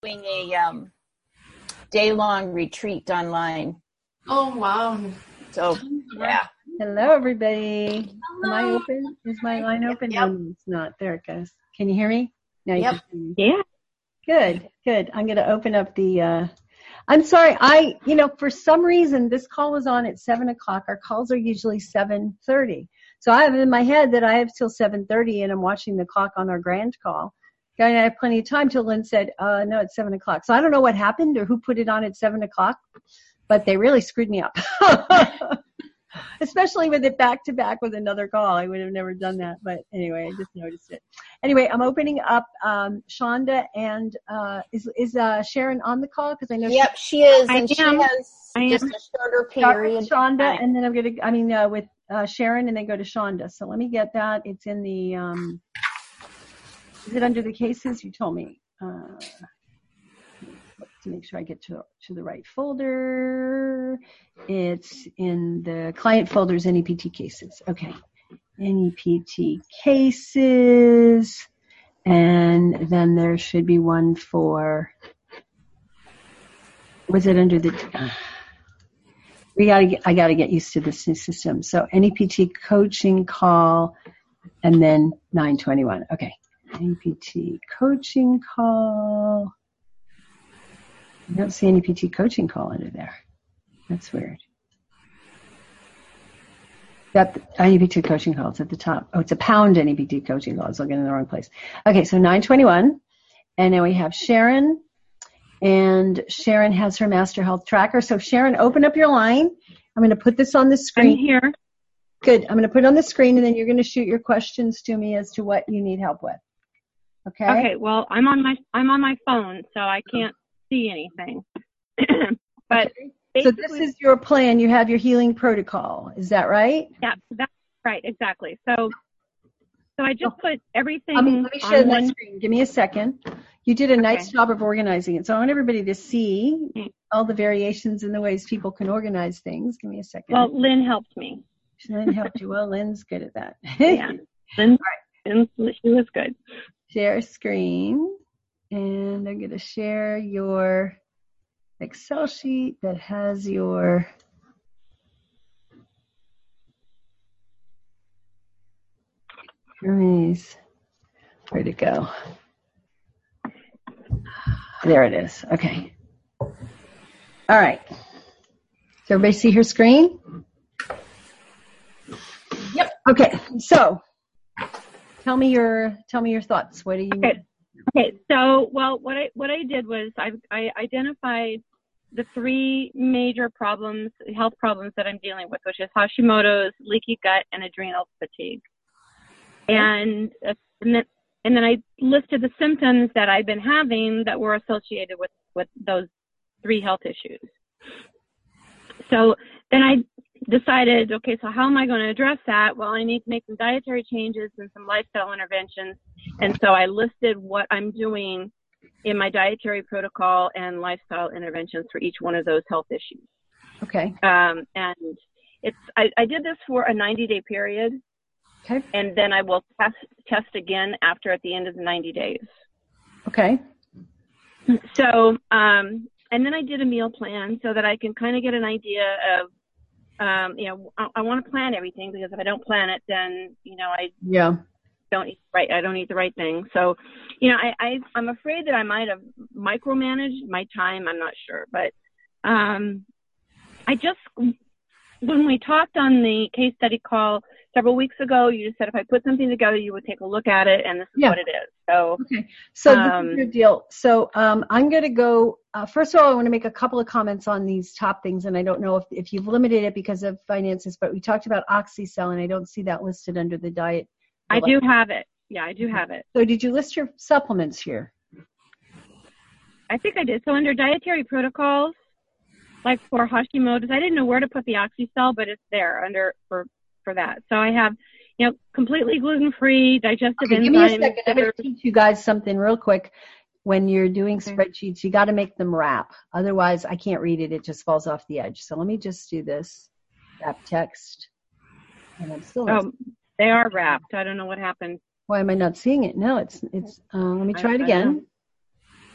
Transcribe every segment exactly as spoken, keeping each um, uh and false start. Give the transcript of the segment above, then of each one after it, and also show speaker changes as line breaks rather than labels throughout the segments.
doing a um, day-long retreat online.
Oh, wow.
So, yeah.
Hello, everybody.
Hello.
Am I open? Is my line open?
Yep.
No, it's not. There it goes. Can you hear me? Now you
Yep.
can hear me.
Yeah.
Good, good. I'm going to open up the, uh, I'm sorry. I, you know, for some reason, this call was on at seven o'clock. Our calls are usually seven thirty. So I have in my head that I have till seven thirty, and I'm watching the clock on our grand call. And I have plenty of time till Lynn said, uh, no, it's seven o'clock. So I don't know what happened or who put it on at seven o'clock, but they really screwed me up. Especially with it back to back with another call. I would have never done that. But anyway, I just noticed it. Anyway, I'm opening up um, Shonda and uh, is is uh, Sharon on the call? Because I know.
Yep, she, she is,
I
and she
am.
has
I
just
am.
a shorter
Start
period.
with Shonda, and then I'm going to, I mean, uh, with uh, Sharon, and then go to Shonda. So let me get that. It's in the, um, is it under the cases? You told me. Uh, to make sure I get to, to the right folder. It's in the client folders, N E P T cases. Okay. N E P T cases. And then there should be one for, was it under the, uh, we gotta get, I gotta get used to this new system. So N E P T coaching call and then nine twenty-one. Okay. N E P T coaching call. I don't see any P T coaching call under there. That's weird. That N E P T coaching call is at the top. Oh, it's a pound N E P T coaching call. I was looking in the wrong place. Okay, so nine twenty-one. And then we have Sharon. And Sharon has her Master Health Tracker. So Sharon, open up your line. I'm going to put this on the screen.
I'm here.
Good. I'm going to put it on the screen, and then you're going to shoot your questions to me as to what you need help with. Okay?
Okay. Well, I'm on my I'm on my phone, so I can't see anything. But
okay. So this is your plan. You have your healing protocol. Is that right?
Yeah, that's right. Exactly. So, so I just put everything
Um, let me
on
share
one.
the screen. Give me a second. You did a nice
Okay.
job of organizing it. So I want everybody to see all the variations in the ways people can organize things. Give me a second.
Well, Lynn helped me.
Lynn helped you. Well, Lynn's good at that.
Yeah, Lynn, Lynn, she was good.
Share screen. And I'm going to share your Excel sheet that has your Nice. Where'd it go? There it is. Okay. All right. Does everybody see her screen?
Yep.
Okay. So tell me your tell me your thoughts. What do you
Okay.
need?
Okay. So, well, what I what I did was I I identified the three major problems, health problems that I'm dealing with, which is Hashimoto's, leaky gut, and adrenal fatigue. And, uh, and, then, and then I listed the symptoms that I've been having that were associated with, with those three health issues. So then I decided, okay, so how am I going to address that? Well, I need to make some dietary changes and some lifestyle interventions. And so I listed what I'm doing in my dietary protocol and lifestyle interventions for each one of those health issues.
Okay.
Um, and it's I, I did this for a ninety-day period.
Okay.
And then I will test test again after at the end of the ninety days.
Okay.
So, um, and then I did a meal plan so that I can kind of get an idea of, um, you know, I, I want to plan everything, because if I don't plan it, then, you know, I
Yeah.
don't eat right. I don't eat the right thing. So, you know, I, I I'm afraid that I might have micromanaged my time. I'm not sure, but um, I just when we talked on the case study call several weeks ago, you just said if I put something together, you would take a look at it, and this is
Yeah.
what it is. So,
okay. So
um,
this is your deal. So um, I'm going to go. Uh, first of all, I want to make a couple of comments on these top things, and I don't know if, if you've limited it because of finances, but we talked about OxyCell, and I don't see that listed under the diet.
I do have it. Yeah, I do have it.
So did you list your supplements here?
I think I did. So under dietary protocols, like for Hashimoto's, I didn't know where to put the OxyCell, but it's there under for for that. So I have, you know, completely gluten-free, digestive
Okay,
enzymes.
give me a second. I'm going to teach you guys something real quick. When you're doing
Okay.
spreadsheets, you got to make them wrap. Otherwise, I can't read it. It just falls off the edge. So let me just do this. Wrap text. And I'm still not,
Oh, they are wrapped. I don't know what happened.
why am I not seeing it? No, it's, it's, uh, let me
I-
try it
I don't
again.
know.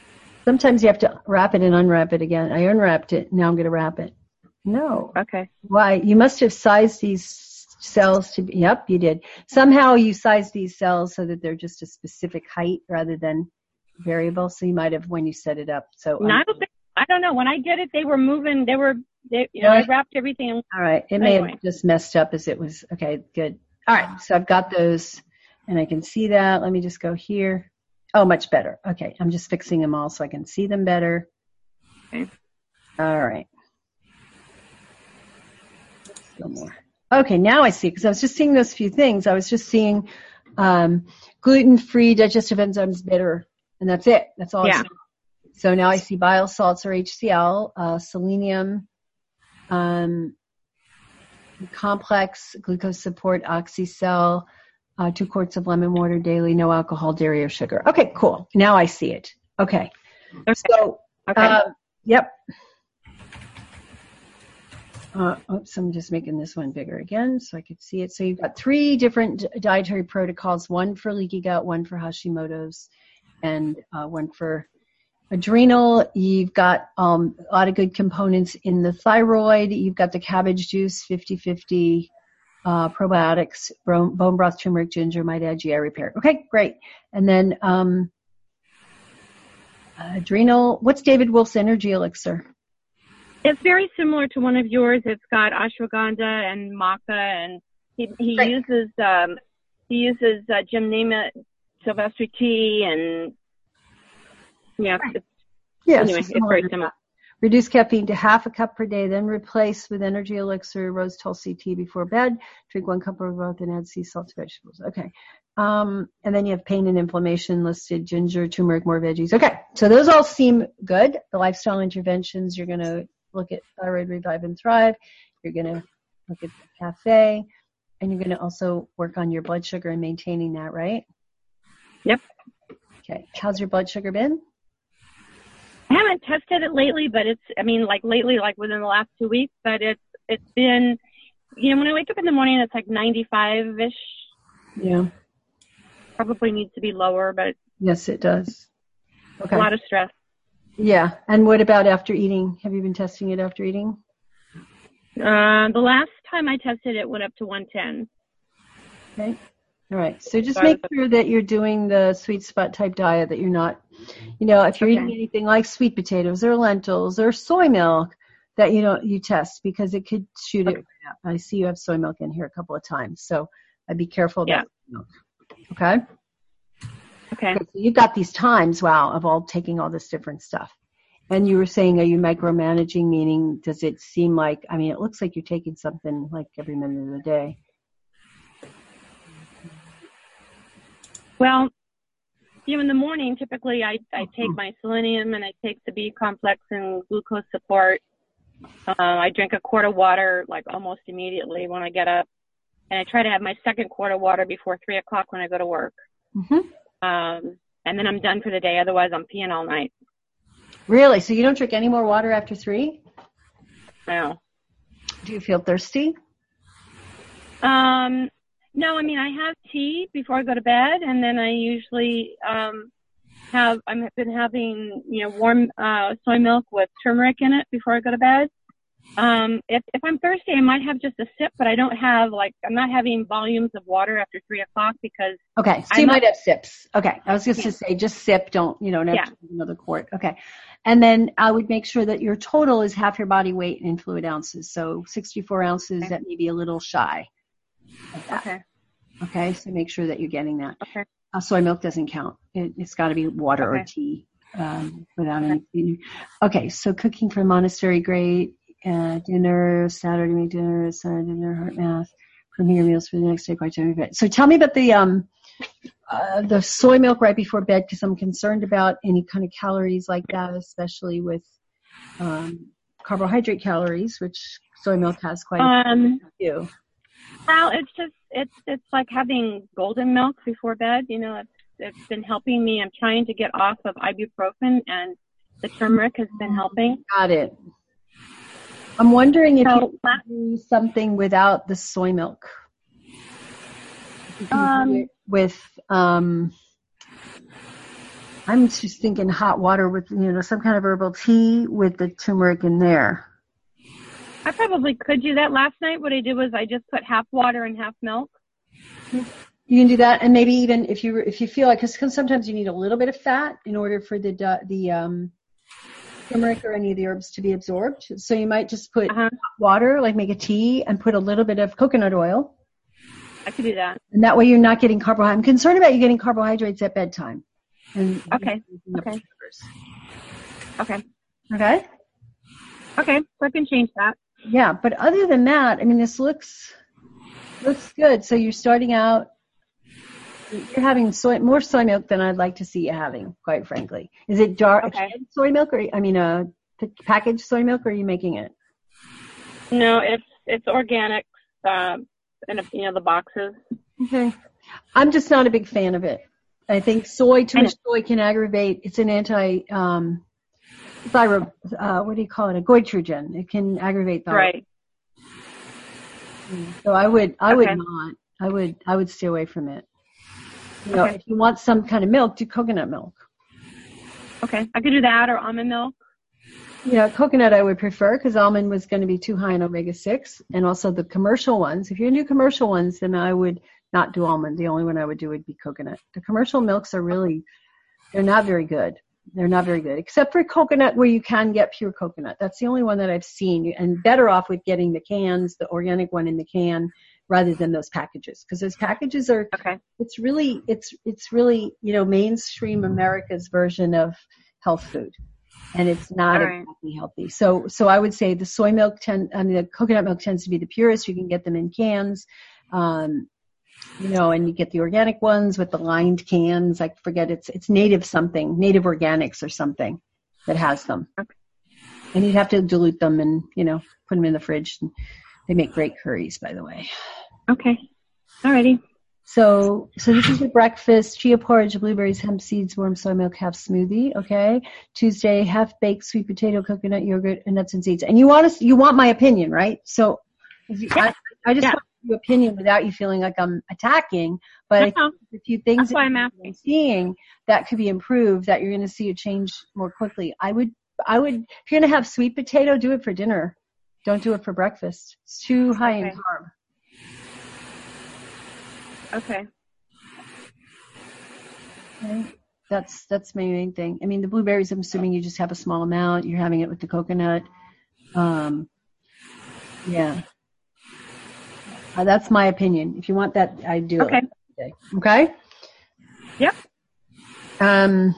Sometimes you have to wrap it and unwrap it again. I unwrapped it. Now I'm going to wrap it. No.
Okay.
Why? You must have sized these cells to be, yep, you did. Somehow you sized these cells so that they're just a specific height rather than variable. So you might have when you set it up. So
No, I don't think, I don't know. When I did it, they were moving. They were, they, you know, I wrapped everything.
All right. It may
Anyway.
have just messed up as it was. Okay, good. All right. So I've got those and I can see that. Let me just go here. Oh, much better. Okay. I'm just fixing them all so I can see them better.
Okay.
All right. No more. Okay. Now I see, because I was just seeing those few things. I was just seeing um, gluten-free digestive enzymes bitter, and that's it. That's all.
Yeah.
I see. So now I see bile salts or H C L, uh, selenium, um, complex glucose support, oxycell, uh, two quarts of lemon water daily, no alcohol, dairy, or sugar. Okay, cool. Now I see it. Okay.
Okay.
So,
Okay.
uh, yep. Uh, oops, I'm just making this one bigger again so I could see it. So you've got three different dietary protocols, one for leaky gut, one for Hashimoto's, and uh, one for adrenal. You've got um, a lot of good components in the thyroid. You've got the cabbage juice, fifty-fifty, uh, probiotics, bone, bone broth, turmeric, ginger, might add G I repair. Okay, great. And then um, adrenal, what's David Wolf's energy elixir?
It's very similar to one of yours. It's got ashwagandha and maca, and he he
Great.
uses um he uses uh, Gymnema Sylvester tea, and yeah, it's,
Yes.
anyway, it's very similar.
Reduce caffeine to half a cup per day, then replace with energy elixir, rose tulsi tea before bed. Drink one cup of broth and add sea salt to vegetables. Okay. Um, and then you have pain and inflammation listed, ginger, turmeric, more veggies. Okay. So those all seem good. The lifestyle interventions, you're going to look at Thyroid Revive and Thrive. You're going to look at the cafe, and you're going to also work on your blood sugar and maintaining that, right?
Yep.
Okay. How's your blood sugar been?
I haven't tested it lately, but it's, I mean, like lately, like within the last two weeks, but it's, it's been, you know, when I wake up in the morning, it's like ninety-five-ish.
Yeah.
Probably needs to be lower, but
Yes, it does. Okay.
a lot of stress.
Yeah. And what about after eating? Have you been testing it after eating?
Uh, the last time I tested it went up to one ten.
Okay. All right. So just
So I
make
was-
sure that you're doing the sweet spot type diet, that you're not, you know, if you're
Okay.
eating anything like sweet potatoes or lentils or soy milk, that you know you test, because it could shoot it
Okay.
right up. I see you have soy milk in here a couple of times, so I'd be careful
Yeah.
about milk. Okay.
Okay.
Okay, so you've got these times, wow, of all taking all this different stuff. And you were saying, are you micromanaging? Meaning, does it seem like, I mean, it looks like you're taking something like every minute of the day.
Well, you know, in the morning, typically I, I take my selenium and I take the B complex and glucose support. Um, I drink a quart of water like almost immediately when I get up. And I try to have my second quart of water before three o'clock when I go to work.
Mm-hmm.
Um, and then I'm done for the day. Otherwise, I'm peeing all night.
Really? So you don't drink any more water after three?
No.
Do you feel thirsty?
Um, no, I mean, I have tea before I go to bed, and then I usually um, have, I've been having, you know, warm uh, soy milk with turmeric in it before I go to bed. Um, if, if I'm thirsty, I might have just a sip, but I don't have, like, I'm not having volumes of water after three o'clock because.
Okay, so
I'm
you
not-
might have sips. Okay, I was just
Yeah.
to say, just sip, don't, you know, never
Yeah.
drink another quart. Okay. And then I would make sure that your total is half your body weight in fluid ounces. So sixty-four ounces,
Okay.
that may be a little shy of that.
Okay.
Okay, so make sure that you're getting that.
Okay.
Uh, soy milk doesn't count. It, it's got to be water or
Okay.
tea um, without any sweetener. Okay, so cooking for monastery, great. Uh, dinner, Saturday make dinner, Sunday dinner, heart math, premier meals for the next day, quite time bed. So tell me about the um, uh, the soy milk right before bed, because I'm concerned about any kind of calories like that, especially with um, carbohydrate calories, which soy milk has quite
Um,
a few.
well, it's just, it's, it's like having golden milk before bed. You know, it's, it's been helping me. I'm trying to get off of ibuprofen, and the turmeric has been helping.
Got it. I'm wondering if
So,
you can do something without the soy milk. You can do
Um,
it with um, I'm just thinking hot water with, you know, some kind of herbal tea with the turmeric in there.
I probably could do that. Last night what I did was I just put half water and half milk.
You can do that, and maybe even if you if you feel like, because sometimes you need a little bit of fat in order for the the um, turmeric or any of the herbs to be absorbed. So you might just put
Uh-huh.
water, like make a tea, and put a little bit of coconut oil.
I could do that.
And that way you're not getting carbohydrates. I'm concerned about you getting carbohydrates at bedtime. And
Okay. Okay. Okay.
Okay.
Okay. So I can change that.
Yeah, but other than that, I mean, this looks looks good. So you're starting out. You're having soy, more soy milk than I'd like to see you having, quite frankly. Is it dark
Okay.
soy milk, or I mean, uh, packaged soy milk, or are you making it?
No, it's it's organic. Um, in a, you know the boxes.
Okay. I'm just not a big fan of it. I think soy, too much soy can aggravate. It's an anti, um, thyroid, uh, what do you call it? A goitrogen. It can aggravate thyroid.
Right.
So I would, I would
Okay.
not. I would, I would stay away from it. You know,
Okay.
if you want some kind of milk, do coconut milk.
Okay. I could do that or almond milk.
You know, coconut I would prefer because almond was going to be too high in omega six, and also the commercial ones. If you're going to do commercial ones, then I would not do almond. The only one I would do would be coconut. The commercial milks are really, they're not very good. They're not very good, except for coconut where you can get pure coconut. That's the only one that I've seen, and better off with getting the cans, the organic one in the can, rather than those packages, because those packages are,
Okay.
it's really, it's, it's really, you know, mainstream America's version of health food. And it's not
All right.
exactly healthy. So, so I would say the soy milk tend, I mean, the coconut milk tends to be the purest. You can get them in cans, um, you know, and you get the organic ones with the lined cans. I forget it's, it's native something, native organics or something that has them.
Okay.
And you'd have to dilute them and, you know, put them in the fridge. They make great curries, by the way.
Okay. Alrighty.
So, so this is your breakfast: chia porridge, blueberries, hemp seeds, warm soy milk, half smoothie. Okay. Tuesday, half baked sweet potato, coconut yogurt, and nuts and seeds. And you want us, you want my opinion, right? So, if you, I, I just
Yeah.
want your opinion without you feeling like I'm attacking. But I think
No,
there's a few things
That's why
that
I'm
you're
asking.
seeing that could be improved, that you're going to see a change more quickly. I would, I would, if you're going to have sweet potato, do it for dinner. Don't do it for breakfast. It's too high in
Okay.
carb.
Okay.
Okay. That's that's my main thing. I mean, the blueberries, I'm assuming you just have a small amount. You're having it with the coconut. Um, yeah. Uh, that's my opinion. If you want that, I do
Okay.
it. Okay.
Yep.
Um,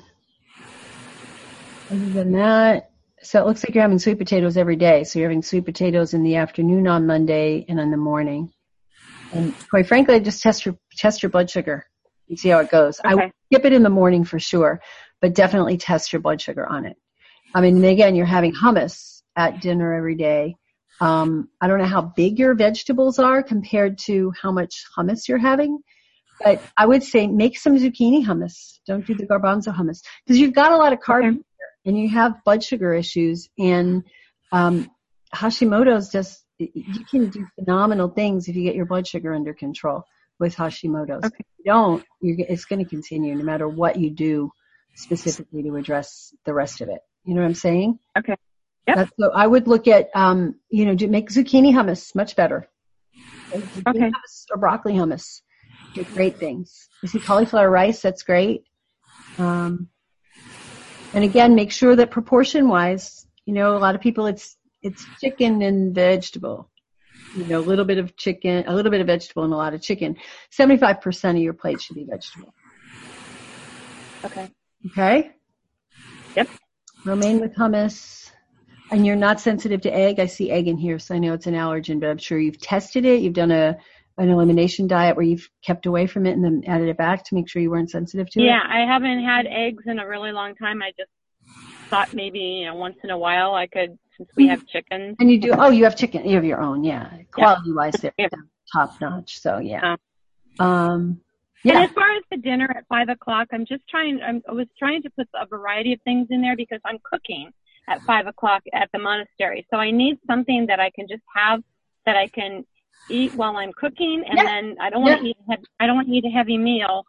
other than that, so it looks like you're having sweet potatoes every day. So you're having sweet potatoes in the afternoon on Monday and in the morning. And quite frankly, just test your test your blood sugar and see how it goes. I
Okay.
would skip it in the morning for sure, but definitely test your blood sugar on it. I mean, again, you're having hummus at dinner every day. Um, I don't know how big your vegetables are compared to how much hummus you're having, but I would say make some zucchini hummus. Don't do the garbanzo hummus because you've got a lot of carbs
Okay.
in there and you have blood sugar issues. And um, Hashimoto's just, you can do phenomenal things if you get your blood sugar under control with Hashimoto's.
Okay.
If you don't, you're, it's going to continue no matter what you do specifically to address the rest of it. You know what I'm saying?
Okay. Yep.
That's, so I would look at, um, you know, do, make zucchini hummus much better. Zucchini
Okay.
hummus or broccoli hummus. They're great things. You see cauliflower rice, that's great. Um, and again, make sure that proportion wise, you know, a lot of people, it's, it's chicken and vegetable. You know, a little bit of chicken, a little bit of vegetable and a lot of chicken. seventy-five percent of your plate should be vegetable.
Okay.
Okay?
Yep.
Romaine with hummus. And you're not sensitive to egg. I see egg in here, so I know it's an allergen, but I'm sure you've tested it. You've done a an elimination diet where you've kept away from it and then added it back to make sure you weren't sensitive to it.
Yeah, I haven't had eggs in a really long time. I just thought maybe, you know, once in a while I could, since we have chickens.
And you do, oh, you have chicken. You have your own, yeah. Quality-wise, they're
Yeah.
top-notch, so yeah.
Oh.
Um,
And
yeah.
as far as the dinner at five o'clock, I'm just trying, I'm, I was trying to put a variety of things in there because I'm cooking at five o'clock at the monastery. So I need something that I can just have that I can eat while I'm cooking, and
Yeah.
then I don't want to
Yeah.
eat. Heavy, I don't want to eat a heavy meal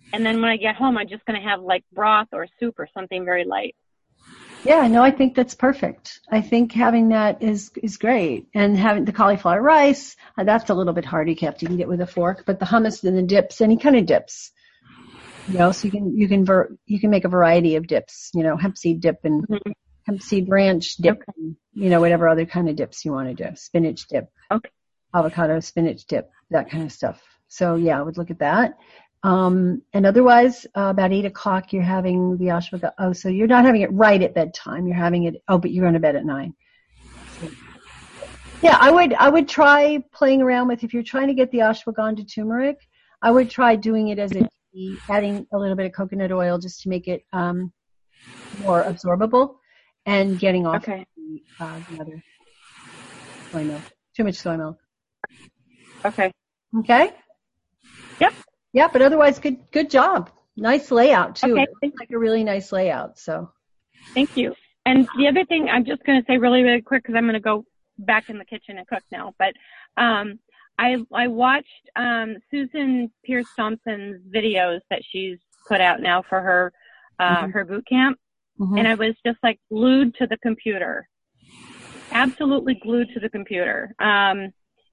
And then when I get home, I'm just going to have like broth or soup or something very light.
Yeah, no, I think that's perfect. I think having that is is great. And having the cauliflower rice, uh, that's a little bit hard. You have to eat it with a fork. But the hummus and the dips, any kind of dips, you know, so you can you can ver- you can make a variety of dips. You know, hemp seed dip and
Mm-hmm.
hemp seed ranch dip,
Okay.
and, you know, whatever other kind of dips you want to do. Spinach dip,
Okay.
avocado spinach dip, that kind of stuff. So yeah, I would look at that. Um, and otherwise, uh, about eight o'clock, you're having the ashwagandha. Oh, so you're not having it right at bedtime. You're having it. Oh, but you're going to bed at nine. So, yeah, I would. I would try playing around with. If you're trying to get the ashwagandha turmeric, I would try doing it as a tea, adding a little bit of coconut oil just to make it um, more absorbable, and getting off
Okay.
the, uh, the other soy milk. Too much soy milk.
Okay.
Okay.
Yep.
Yeah, but otherwise, good good job. Nice layout, too.
Okay.
It looks like a really nice layout, so.
Thank you. And the other thing, I'm just going to say really, really quick because I'm going to go back in the kitchen and cook now. But um, I I watched um, Susan Pierce Thompson's videos that she's put out now for her uh,
Mhm.
her boot camp,
Mhm.
and I was just like glued to the computer, absolutely glued to the computer. Um,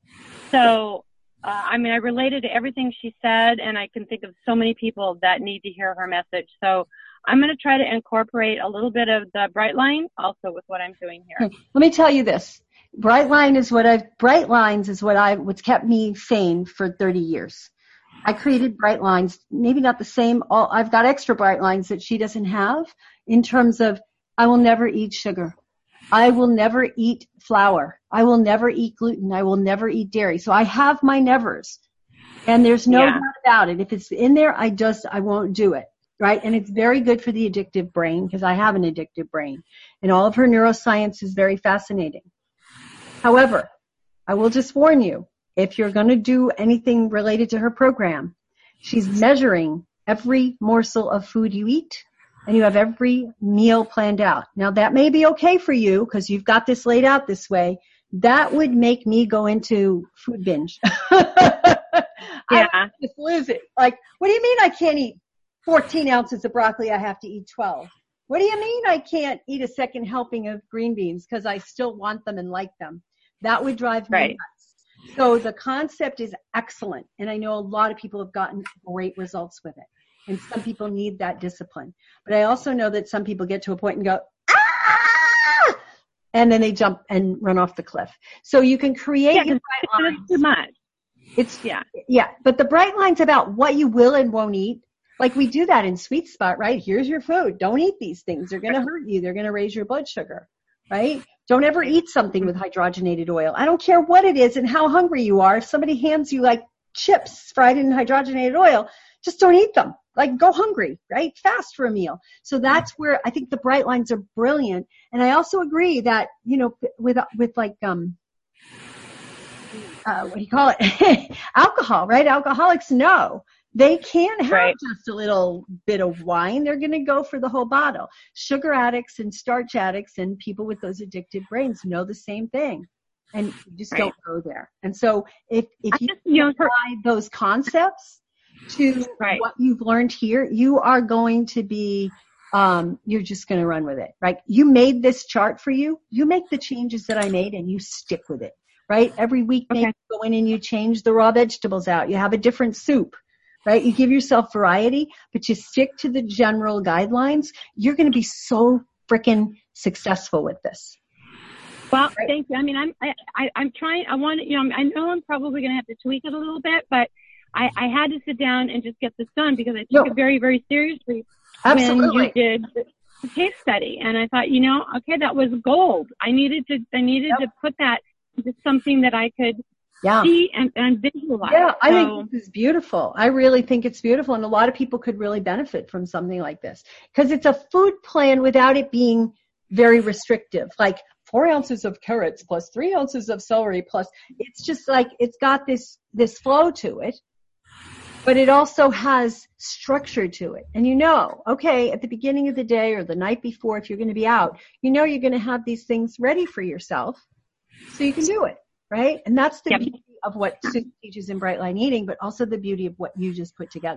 so. Uh, I mean, I related to everything she said, and I can think of so many people that need to hear her message. So I'm going to try to incorporate a little bit of the Brightline also with what I'm doing here.
Okay. Let me tell you this. Brightline is what I've, Bright Lines is what I, what's kept me sane for thirty years. I created Bright Lines, maybe not the same. All, I've got extra Bright Lines that she doesn't have in terms of I will never eat sugar. I will never eat flour. I will never eat gluten. I will never eat dairy. So I have my nevers. And there's no
Yeah.
doubt about it. If it's in there, I just, I won't do it. Right? And it's very good for the addictive brain because I have an addictive brain. And all of her neuroscience is very fascinating. However, I will just warn you, if you're going to do anything related to her program, she's measuring every morsel of food you eat. And you have every meal planned out. Now that may be okay for you because you've got this laid out this way. That would make me go into food binge.
Yeah.
I would just lose it. Like, what do you mean I can't eat fourteen ounces of broccoli? I have to eat twelve. What do you mean I can't eat a second helping of green beans because I still want them and like them? That would drive me
Right.
nuts. So the concept is excellent. And I know a lot of people have gotten great results with it. And some people need that discipline. But I also know that some people get to a point and go, ah! And then they jump and run off the cliff. So you can create
Yeah,
your
it's
bright lines.
too much.
It's,
Yeah.
yeah. But the bright line's about what you will and won't eat. Like we do that in Sweet Spot, right? Here's your food. Don't eat these things. They're going to hurt you. They're going to raise your blood sugar, right? Don't ever eat something with hydrogenated oil. I don't care what it is and how hungry you are. If somebody hands you like chips fried in hydrogenated oil, just don't eat them. Like go hungry, right? Fast for a meal. So that's where I think the bright lines are brilliant. And I also agree that, you know, with, with like, um, uh, what do you call it? Alcohol, right? Alcoholics know they can't have
Right.
just a little bit of wine. They're going to go for the whole bottle. Sugar addicts and starch addicts and people with those addictive brains know the same thing. And you just
Right.
don't go there. And so if, if
I
you
just, you know, her,
apply those concepts to
Right.
what you've learned here, you are going to be, um, you're just going to run with it, right? You made this chart for you. You make the changes that I made and you stick with it, right? Every week, maybe
Okay.
you go in and you change the raw vegetables out. You have a different soup, right? You give yourself variety, but you stick to the general guidelines. You're going to be so freaking successful with this.
Well,
Right.
thank you. I mean, I'm, I, I, I'm trying, I want to, you know, I know I'm probably going to have to tweak it a little bit, but I, I had to sit down and just get this done because I took
No.
it very, very seriously
Absolutely.
when you did the case study. And I thought, you know, okay, that was gold. I needed to, I needed
Yep.
to put that into something that I could
Yeah.
see and, and visualize.
Yeah, I
So,
think this is beautiful. I really think it's beautiful. And a lot of people could really benefit from something like this because it's a food plan without it being very restrictive, like four ounces of carrots plus three ounces of celery plus it's just like, it's got this, this flow to it, but it also has structure to it. And you know, okay, at the beginning of the day or the night before, if you're going to be out, you know, you're going to have these things ready for yourself so you can do it. Right? And that's the
Yep.
beauty of what Susan teaches in Bright Line Eating, but also the beauty of what you just put together.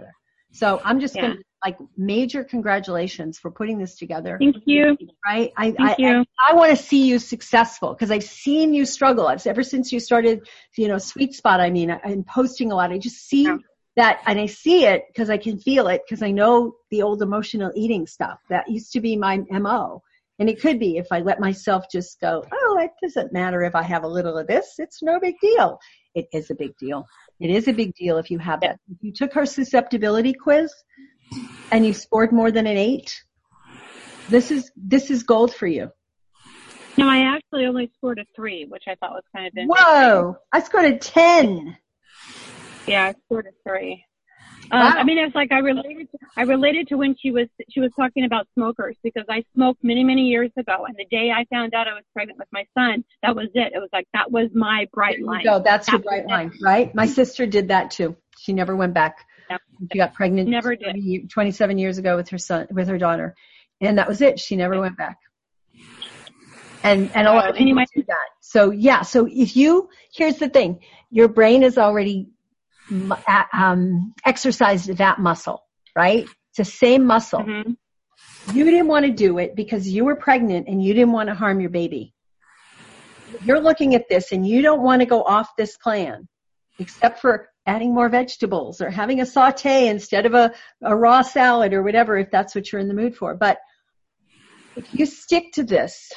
So I'm just
Yeah.
going to like major congratulations for putting this together.
Thank you.
Right? I,
Thank
I,
you.
I, I want to see you successful because I've seen you struggle. I've, ever since you started, you know, Sweet Spot, I mean, I'm posting a lot. I just see
Yeah.
that, and I see it because I can feel it because I know the old emotional eating stuff. That used to be my M O. And it could be if I let myself just go, oh, it doesn't matter if I have a little of this. It's no big deal. It is a big deal. It is a big deal if you have that. If you took her susceptibility quiz and you scored more than an eight, this is this is gold for you.
No, I actually only scored a three, which I thought was kind of interesting.
Whoa! I scored a ten.
Yeah, I scored a three. Um,
Wow.
I mean, it's like I related. To, I related to when she was she was talking about smokers because I smoked many many years ago, and the day I found out I was pregnant with my son, that was it. It was like that was my bright
There you
line.
go. That's
That
your
was
bright
it.
line, right? My sister did that too. She never went back.
Yep.
She got pregnant
Never did.
twenty-seven years ago with her son, with her daughter, and that was it. She never went back. And and a lot of people
Anyway.
do that. So yeah. So if you, here's the thing, your brain is already um, exercised that muscle, right? It's the same muscle.
Mm-hmm.
You didn't want to do it because you were pregnant and you didn't want to harm your baby. You're looking at this and you don't want to go off this plan, except for adding more vegetables or having a saute instead of a, a raw salad or whatever, if that's what you're in the mood for. But if you stick to this,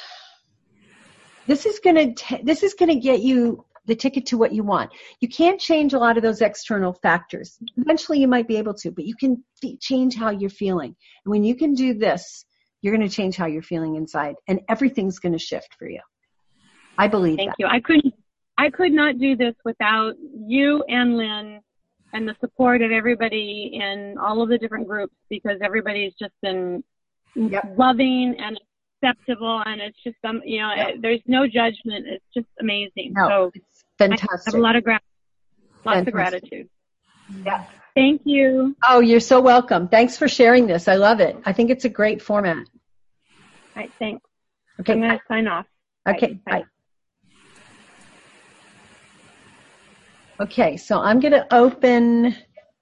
this is going to, this is going to get you the ticket to what you want. You can't change a lot of those external factors. Eventually you might be able to, but you can be, change how you're feeling. And when you can do this, you're going to change how you're feeling inside and everything's going to shift for you. I believe
Thank
that.
you. I couldn't. I could not do this without you and Lynn and the support of everybody in all of the different groups because everybody's just been
Yep.
loving and acceptable and it's just um you know
Yep.
there's no judgment. It's just amazing.
No,
so
it's fantastic.
I have a lot of gra- lots
Fantastic.
of gratitude.
Yeah.
Thank you.
Oh, you're so welcome. Thanks for sharing this. I love it. I think it's a great format.
All right, thanks.
Okay.
I'm going to sign off.
Okay.
Bye.
Bye. Okay. So I'm going to open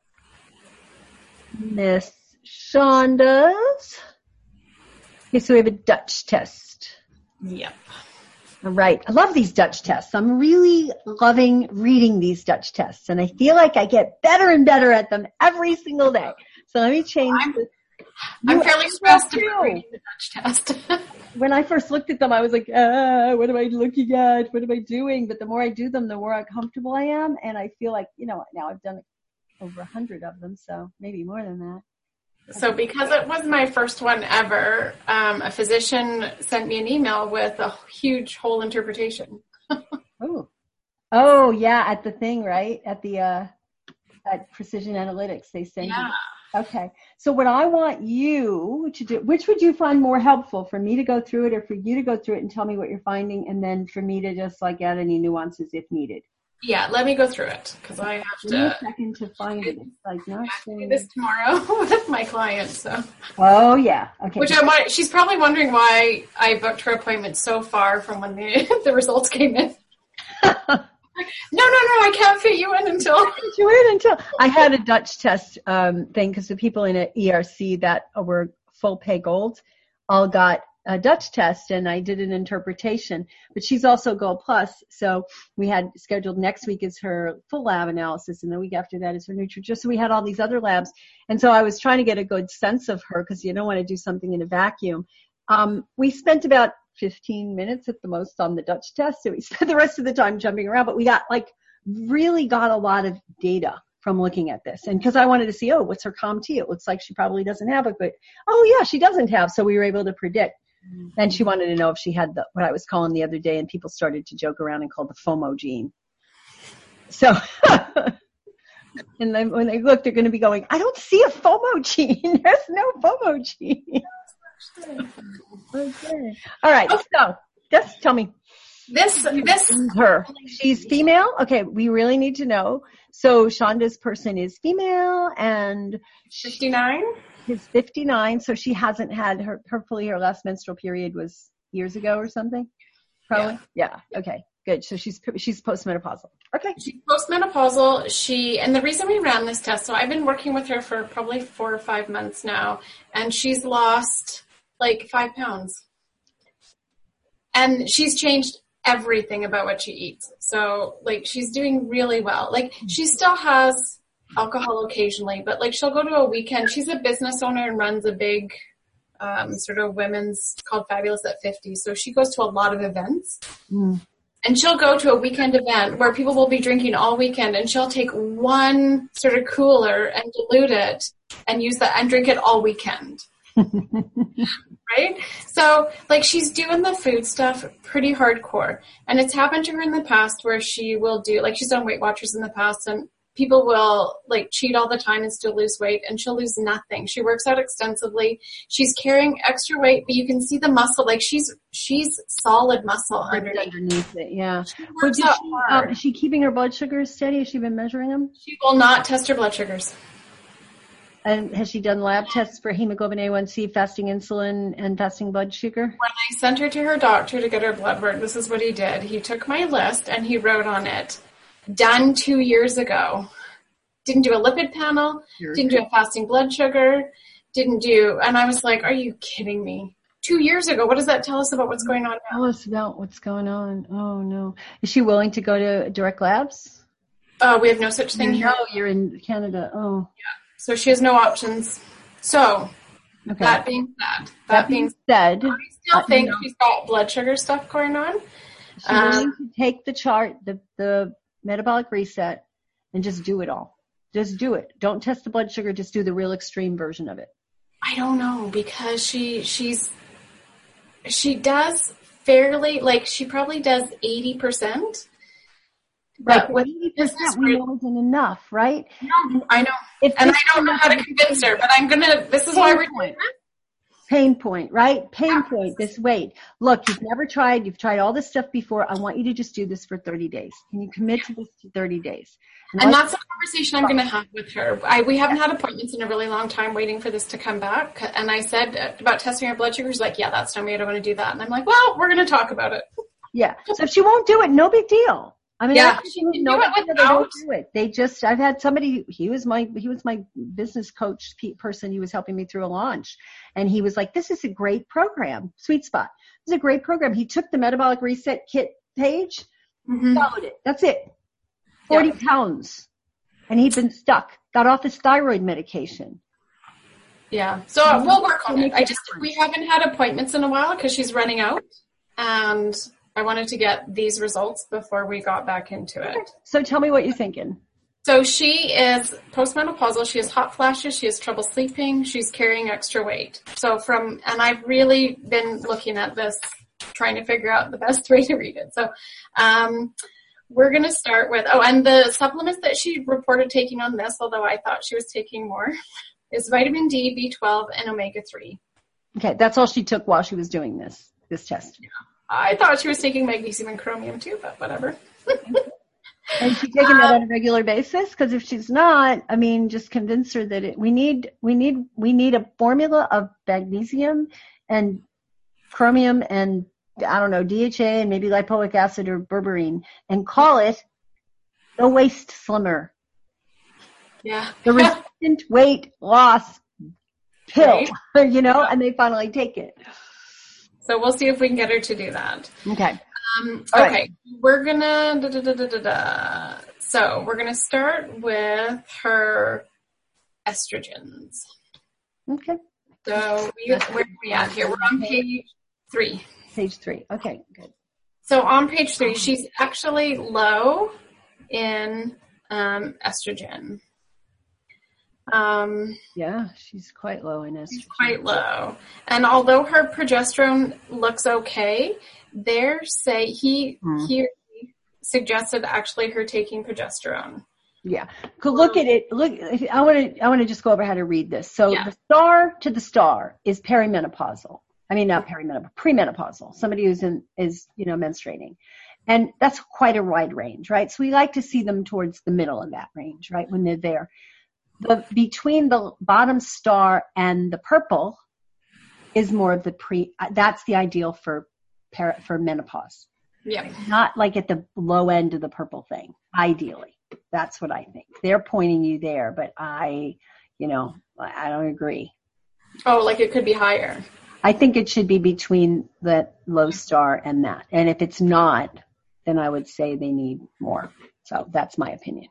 Miss Shonda's. Okay. So we have a Dutch test.
Yep.
All right. I love these Dutch tests. I'm really loving reading these Dutch tests, and I feel like I get better and better at them every single day. So let me change.
I'm,
the,
I'm
You-
fairly
you
stressed
too.
about reading the Dutch test.
When I first looked at them, I was like, ah, what am I looking at? What am I doing? But the more I do them, the more comfortable I am, and I feel like, you know, now I've done over a hundred of them, so maybe more than that.
So because it was my first one ever, um, a physician sent me an email with a huge whole interpretation.
Oh, oh yeah, at the thing, right? At the uh, at Precision Analytics, they send
Yeah.
you. Okay, so what I want you to do, which would you find more helpful, for me to go through it or for you to go through it and tell me what you're finding, and then for me to just like add any nuances if needed?
Yeah, let me go through it because I have
Give me a
to
second to find it. It's like not
do
saying.
this tomorrow with my client. So,
Oh yeah, okay.
which I might, she's probably wondering why I booked her appointment so far from when the the results came in. No, no, no, I can't fit you in until.
You wait until I had a Dutch test um, thing because the people in an E R C that were full pay gold all got a Dutch test, and I did an interpretation. But she's also Gold Plus, so we had scheduled next week is her full lab analysis, and the week after that is her Nutrigen. So we had all these other labs, and so I was trying to get a good sense of her because you don't want to do something in a vacuum. Um, we spent about fifteen minutes at the most on the Dutch test, so we spent the rest of the time jumping around, but we got like really got a lot of data from looking at this. And because I wanted to see, oh, what's her C O M T? It looks like she probably doesn't have it, but oh yeah, she doesn't have. So we were able to predict. And she wanted to know if she had the, what I was calling the other day, and people started to joke around and call the FOMO gene. So, and then when they look, they're going to be going, I don't see a FOMO gene. There's no FOMO gene. Okay. All right. So just tell me.
This this
Her. She's female. Okay. We really need to know. So Shonda's person is female and
fifty-nine.
is fifty-nine. So she hasn't had her, hopefully her last menstrual period was years ago or something. Probably. Yeah. yeah. Okay. Good. So she's she's postmenopausal. Okay.
She's postmenopausal. She and the reason we ran this test, so I've been working with her for probably four or five months now, and she's lost like five pounds. And she's changed everything about what she eats. So like she's doing really well. Like she still has alcohol occasionally, but like she'll go to a weekend. She's a business owner and runs a big um, sort of women's called Fabulous at fifty. So she goes to a lot of events. Mm. And she'll go to a weekend event where people will be drinking all weekend, and she'll take one sort of cooler and dilute it and use that and drink it all weekend. Right? So like she's doing the food stuff pretty hardcore. And it's happened to her in the past where she will do, like she's done Weight Watchers in the past, and people will like cheat all the time and still lose weight, and she'll lose nothing. She works out extensively. She's carrying extra weight, but you can see the muscle. Like she's she's solid muscle underneath.
underneath it. Yeah.
She
Well,
works
did
out
she,
hard.
um, is she keeping her blood sugars steady? Has she been measuring them?
She will not test her blood sugars.
And has she done lab tests for hemoglobin A one C, fasting insulin, and fasting blood sugar?
When I sent her to her doctor to get her blood work, this is what he did. He took my list and he wrote on it, done two years ago. Didn't do a lipid panel,
Sure.
didn't do a fasting blood sugar, didn't do, and I was like, are you kidding me? Two years ago, what does that tell us about what's going on now?
Tell us about what's going on. Oh, no. Is she willing to go to direct labs?
Uh, we have no such thing here.
No, you're in Canada. Oh.
So she has no options. So,
Okay.
that being said, that,
That
being
being said,
said, I still
uh,
think
you know.
she's got blood sugar stuff going on.
she's
Um,
willing to take the chart, the, the metabolic reset, and just do it all. Just do it. Don't test the blood sugar. Just do the real extreme version of it.
I don't know, because she she's she does fairly, like she probably does eighty percent.
Right.
But with
eighty
business,
percent we know isn't enough, right?
no, I know.
If
And I
this
don't know how to convince her, but I'm gonna, this is why we're doing this.
Pain point, right? Pain point, this weight. Look, you've never tried, you've tried all this stuff before. I want you to just do this for thirty days. Can you commit to this to thirty days? And,
And
let's-
that's the conversation I'm going to have with her. I, we haven't had appointments in a really long time waiting for this to come back. And I said about testing her blood sugar. She's like, yeah, that's time we don't want to do that. And I'm like, well, we're going to talk about it.
yeah. So if she won't do it, no big deal. I mean,
Yeah,
I
she can
no
do it
big deal, they don't
without-
do it. They just, I've had somebody, he was my, he was my business coach pe- person. He was helping me through a launch. And he was like, this is a great program. Sweet Spot. It's a great program. He took the metabolic reset kit page,
Mm-hmm.
followed it. That's it. forty
Yeah.
pounds. And he'd been stuck. Got off his thyroid medication.
Yeah. So uh, we'll work on
It'll
it.
make a
I just,
difference.
we haven't had appointments in a while because she's running out. And I wanted to get these results before we got back into it.
So tell me what you're thinking.
So she is postmenopausal. She has hot flashes. She has trouble sleeping. She's carrying extra weight. So from, and I've really been looking at this, trying to figure out the best way to read it. So, um, we're going to start with, oh, and the supplements that she reported taking on this, although I thought she was taking more, is vitamin D, B twelve, and omega three.
Okay, that's all she took while she was doing this, this test.
I thought she was taking magnesium and chromium too, but whatever.
And she's taking that on a regular basis? Because if she's not, I mean, just convince her that it, we need, we need, we need a formula of magnesium and chromium and I don't know, D H A and maybe lipoic acid or berberine, and call it the Waist Slimmer,
Yeah.
the resistant weight loss pill,
Right.
you know, and they finally take it.
So we'll see if we can get her to do that.
Okay.
Um,
All
okay.
right.
We're gonna, da, da, da, da, da, da. So we're gonna start with her estrogens.
Okay.
So we, where are we at here? We're on page three.
Page three. Okay, good.
So on page three, she's actually low in um, estrogen. Um,
Yeah, she's quite low in estrogen.
she's quite low. And although her progesterone looks okay, there say he
Hmm.
he suggested actually her taking progesterone.
Yeah. Could look at it. Look, I want to, I want to just go over how to read this. So
Yeah.
the star to the star is perimenopausal. I mean, not perimenopausal, premenopausal. Somebody who's in, is, you know, menstruating. And that's quite a wide range, right? So we like to see them towards the middle of that range, right? When they're there. The, between the bottom star and the purple is more of the pre, that's the ideal for, per, for menopause.
Yeah.
Not like at the low end of the purple thing, ideally. That's what I think. They're pointing you there, but I, you know, I don't agree.
Oh, like it could be higher.
I think it should be between the low star and that. And if it's not, then I would say they need more. So that's my opinion.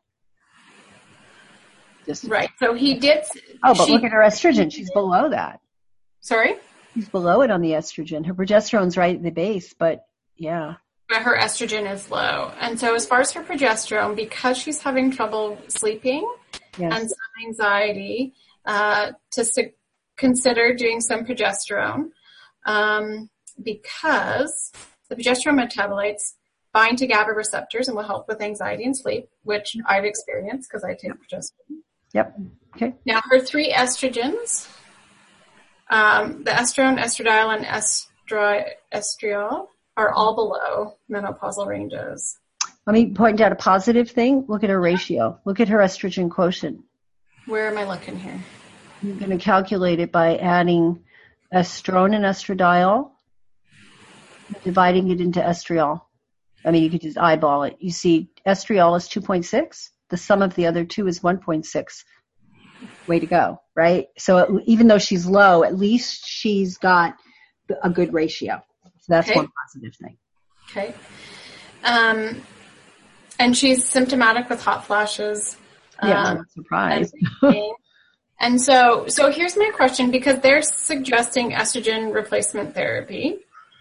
Just
Right. So he did.
Oh, but
she,
look at her estrogen. She's below that.
Sorry?
She's below it on the estrogen. Her progesterone's right at the base, but yeah.
But her estrogen is low. And so as far as her progesterone, because she's having trouble sleeping
Yes.
and some anxiety, uh, to su- consider doing some progesterone, um, because the progesterone metabolites bind to GABA receptors and will help with anxiety and sleep, which I've experienced because I take progesterone.
Yep. Okay.
Now, her three estrogens, um, the estrone, estradiol, and estri- estriol, are all below menopausal ranges.
Let me point out a positive thing. Look at her ratio. Look at her estrogen quotient.
Where am I looking here?
You're going to calculate it by adding estrone and estradiol, dividing it into estriol. I mean, you could just eyeball it. You see, estriol is two point six. The sum of the other two is one point six. Way to go, right? So even though she's low, at least she's got a good ratio. So that's
Okay.
one positive thing.
Okay. Um, and she's symptomatic with hot flashes.
Yeah, I'm
um,
not surprised.
and, and so, so here's my question, because they're suggesting estrogen replacement therapy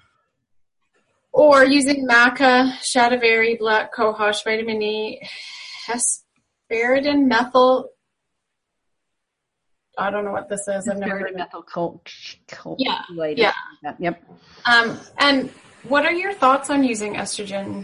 or using maca, shatavari, black cohosh, vitamin E, hesperidin, methyl. I don't know what this is. I've never heard of it.
Methyl col- col-
Yeah,
chelated.
yeah.
Yep.
Um, and what are your thoughts on using estrogen?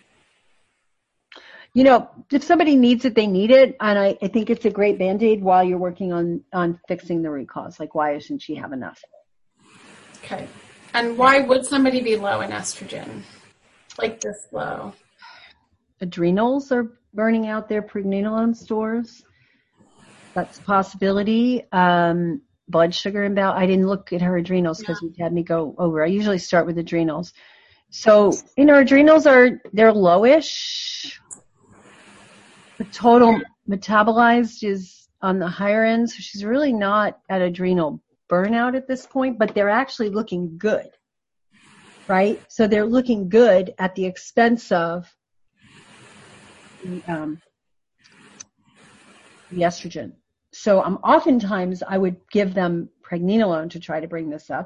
You know, if somebody needs it, they need it. And I, I think it's a great Band-Aid while you're working on, on fixing the root cause. Like, why isn't she have enough?
Okay. And why would somebody be low in estrogen? Like this low?
Adrenals are burning out their pregnenolone stores. That's a possibility. Um, blood sugar imbalance. I didn't look at her adrenals because you had me go over. I usually start with adrenals. So, you know, adrenals are, they're lowish. The total metabolized is on the higher end. So she's really not at adrenal burnout at this point, but they're actually looking good, right? So they're looking good at the expense of the, um, the estrogen. So um, oftentimes I would give them pregnenolone to try to bring this up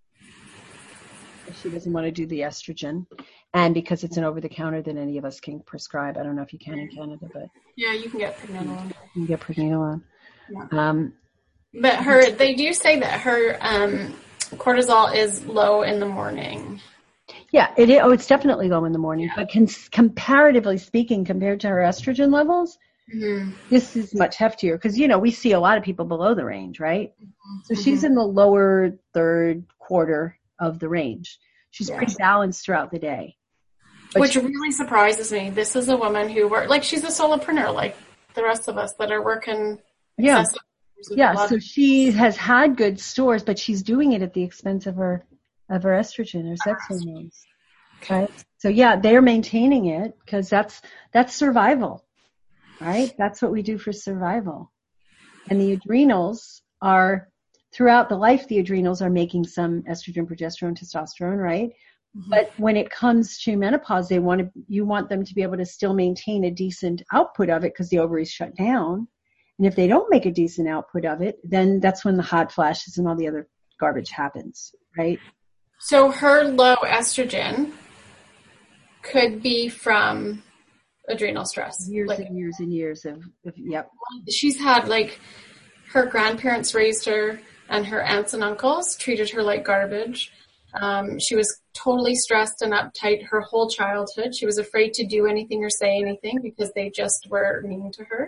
if she doesn't want to do the estrogen. And because it's an over-the-counter that any of us can prescribe. I don't know if you can in Canada, but
Yeah, you can get pregnenolone.
you can get pregnenolone.
Yeah.
Um,
But her, they do say that her um, cortisol is low in the morning.
yeah, it is, oh, it's definitely low in the morning. But cons- comparatively speaking, compared to her estrogen levels,
Mm-hmm.
this is much heftier because, you know, we see a lot of people below the range, right? So she's in the lower third quarter of the range. She's
Yeah.
pretty balanced throughout the day. But
Which
she-
really surprises me. This is a woman who works, like she's a solopreneur, like the rest of us that are working.
yeah,
excessive hours with a
yeah.
lot
So
of-
she has had good stores, but she's doing it at the expense of her of her estrogen, her sex hormones. Right? So yeah, they're maintaining it because that's that's survival. Right? That's what we do for survival. And the adrenals are, throughout the life, the adrenals are making some estrogen, progesterone, testosterone, right? Mm-hmm. But when it comes to menopause, they want to, you want them to be able to still maintain a decent output of it because the ovaries shut down. And if they don't make a decent output of it, then that's when the hot flashes and all the other garbage happens, right?
So her low estrogen could be from adrenal stress.
Years
Like,
and years and years of, of yep.
she's had, like, her grandparents raised her and her aunts and uncles treated her like garbage. Um, she was totally stressed and uptight her whole childhood. She was afraid to do anything or say anything because they just were mean to her.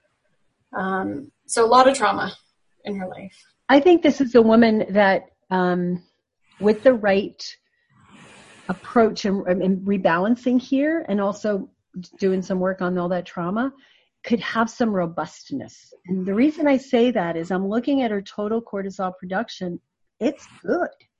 Um, so a lot of trauma in her life.
I think this is a woman that, um, with the right approach and, and rebalancing here, and also doing some work on all that trauma, could have some robustness. And the reason I say that is I'm looking at her total cortisol production. It's good.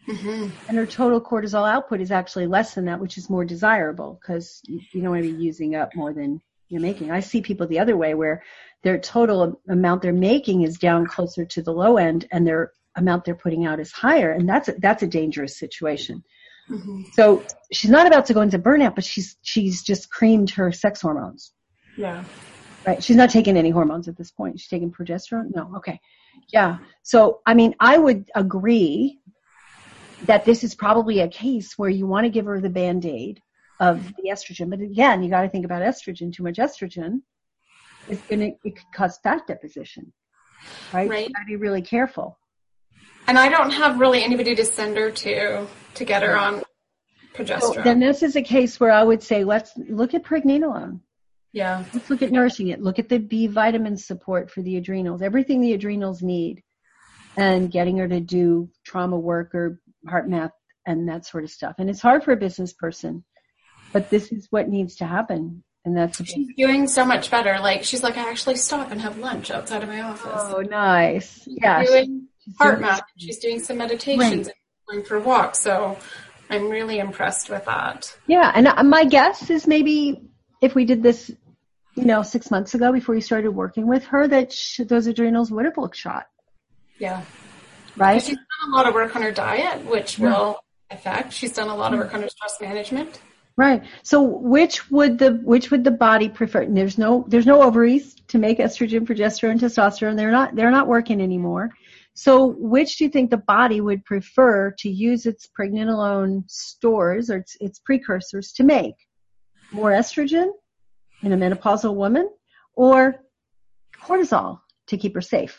Mm-hmm.
And her total cortisol output is actually less than that, which is more desirable because you, you don't want to be using up more than you're making. I see people the other way where their total amount they're making is down closer to the low end and their amount they're putting out is higher. And that's a, that's a dangerous situation.
Mm-hmm.
So she's not about to go into burnout, but she's she's just creamed her sex hormones.
Yeah.
Right. She's not taking any hormones at this point. She's taking progesterone? No. Okay. Yeah. So, I mean, I would agree that this is probably a case where you want to give her the Band-Aid of the estrogen. But again, you got to think about estrogen. Too much estrogen is going to, it could cause fat deposition. Right.
Right.
You got to be really careful.
And I don't have really anybody to send her to to get her on progesterone.
So then this is a case where I would say, let's look at pregnenolone.
Yeah.
Let's look at nourishing it. Look at the B vitamin support for the adrenals, everything the adrenals need, and getting her to do trauma work or heart math and that sort of stuff. And it's hard for a business person, but this is what needs to happen. And that's
she's doing so much better. Like, she's like, I actually stop and have lunch outside of my office.
Oh, nice. Yeah.
She's doing
she's
heart
doing
math. She's doing some meditations and going for walks. So I'm really impressed with that.
Yeah. And my guess is maybe if we did this, you know, six months ago before you started working with her, that sh- those adrenals would have looked shot.
Yeah.
Right?
She's done a lot of work on her diet, which yeah. will affect. She's done a lot of work on her stress management.
Right. So which would the which would the body prefer? There's no there's no ovaries to make estrogen, progesterone, testosterone. They're not they're not working anymore. So which do you think the body would prefer to use its pregnenolone stores or its, its precursors to make? More estrogen in a menopausal woman, or cortisol to keep her safe?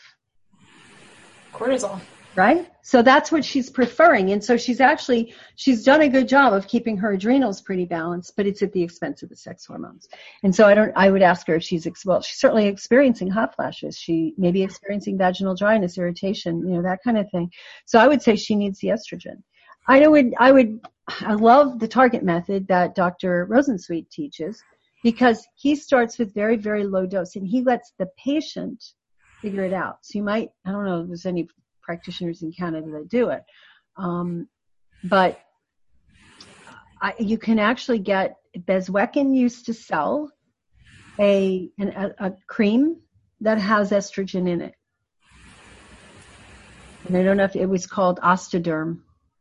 Cortisol.
Right? So that's what she's preferring. And so she's actually, she's done a good job of keeping her adrenals pretty balanced, but it's at the expense of the sex hormones. And so I don't, I would ask her if she's, well, she's certainly experiencing hot flashes. She may be experiencing vaginal dryness, irritation, you know, that kind of thing. So I would say she needs the estrogen. I would, I would, I love the target method that Doctor Rosensweet teaches because he starts with very, very low dose and he lets the patient figure it out. So you might, I don't know if there's any practitioners in Canada that do it. Um, but I, you can actually get, Bezwecken used to sell a, an, a, a cream that has estrogen in it. And I don't know if it was called Ostoderm.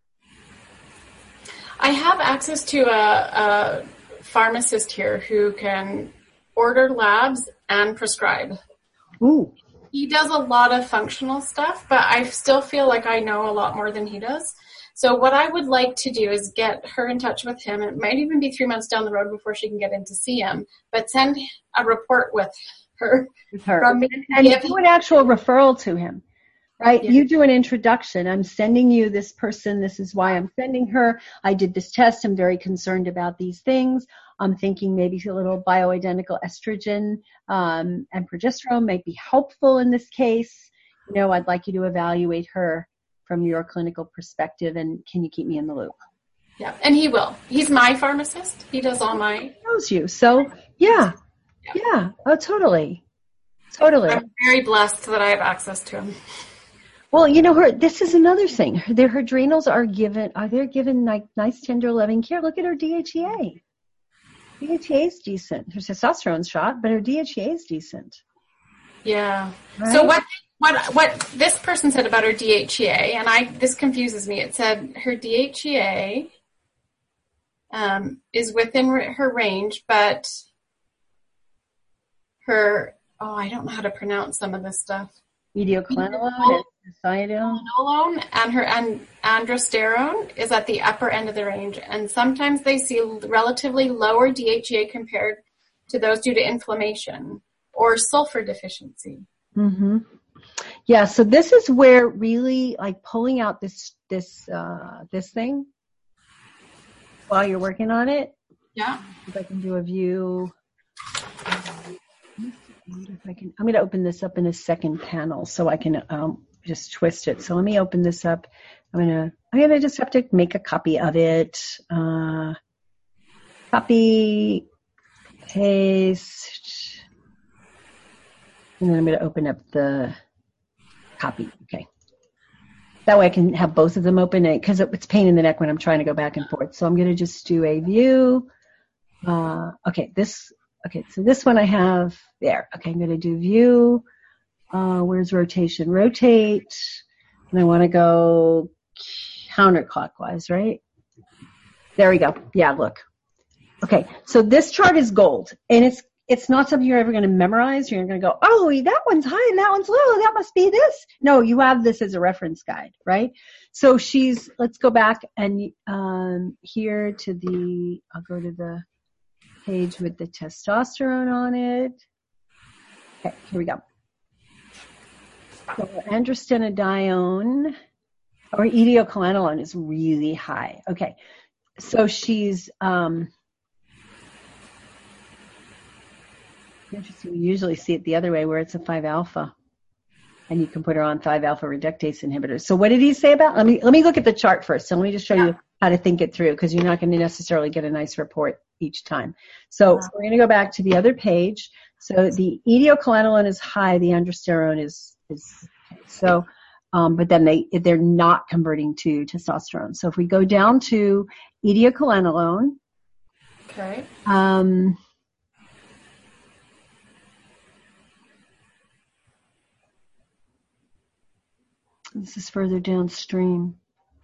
I have access to a, a pharmacist here who can order labs and prescribe.
Ooh.
He does a lot of functional stuff, but I still feel like I know a lot more than he does. So what I would like to do is get her in touch with him. It might even be three months down the road before she can get in to see him, but send a report with her.
With her.
From me
and
and
do an actual referral to him, right?
Yeah.
You do an introduction. I'm sending you this person. This is why I'm sending her. I did this test. I'm very concerned about these things. I'm thinking maybe a little bioidentical estrogen um, and progesterone might be helpful in this case. You know, I'd like you to evaluate her from your clinical perspective, and can you keep me in the loop?
Yeah, and he will. He's my pharmacist. He does all my...
He knows you. So, yeah. yeah. Yeah. Oh, totally. Totally.
I'm very blessed that I have access to him.
Well, you know, her. This is another thing. Her, her adrenals are given, are they given like nice, tender, loving care? Look at her D H E A. D H E A is decent. Her testosterone's shot, but her D H E A is decent.
Yeah.
Right?
So what what what this person said about her D H E A, and I this confuses me. It said her D H E A um, is within her range, but her oh, I don't know how to pronounce some of this stuff.
Medioclanolone, Thiazidone.
Quinolone and her and androsterone is at the upper end of the range, and sometimes they see relatively lower D H E A compared to those due to inflammation or sulfur deficiency.
Mm-hmm. Yeah, so this is where really like pulling out this this uh, this thing while you're working on it.
Yeah.
If I can do a view. If I can, I'm going to open this up in a second panel so I can um, just twist it. So let me open this up. I'm going to, I'm going to just have to make a copy of it. Uh, copy, paste, and then I'm going to open up the copy. Okay. That way I can have both of them open because it's pain in the neck when I'm trying to go back and forth. So I'm going to just do a view. Uh, okay, this, okay, so this one I have there. Okay, I'm going to do view. Uh, where's rotation? Rotate. And I want to go counterclockwise, right? There we go. Yeah, look. Okay, so this chart is gold, and it's it's not something you're ever going to memorize. You're going to go, oh, that one's high and that one's low. That must be this. No, you have this as a reference guide, right? So she's, let's go back and um, here to the, I'll go to the page with the testosterone on it. Okay, here we go. So androstenedione or etiocalanolone is really high. Okay, so she's, um, interesting. We usually see it the other way where it's a five alpha and you can put her on five alpha reductase inhibitors. So what did he say about, let me, let me look at the chart first. So let me just show yeah. you how to think it through because you're not going to necessarily get a nice report each time. So wow. we're going to go back to the other page. So the etiocalanolone is high, the androsterone is, is okay. So, um, but then they, they're not converting to testosterone. So if we go down to etiocalanolone,
okay.
Um, This is further downstream.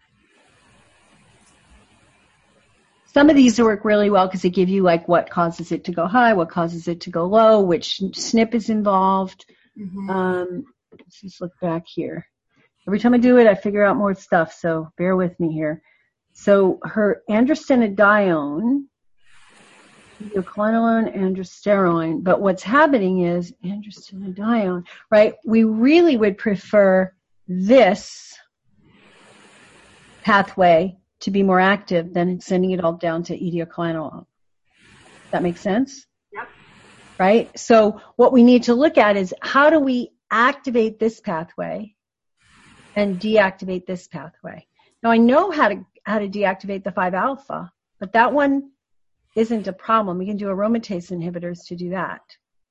Some of these work really well because they give you like what causes it to go high, what causes it to go low, which S N P is involved. Mm-hmm. Um, let's just look back here. Every time I do it, I figure out more stuff, so bear with me here. So her androstenedione, etiocalanolone, androsterone, but what's happening is androstenedione, right? We really would prefer this pathway to be more active than sending it all down to etiocalanolone. That makes sense?
Yep.
Right? So what we need to look at is how do we activate this pathway and deactivate this pathway? Now I know how to how to deactivate the five alpha, but that one isn't a problem. We can do aromatase inhibitors to do that.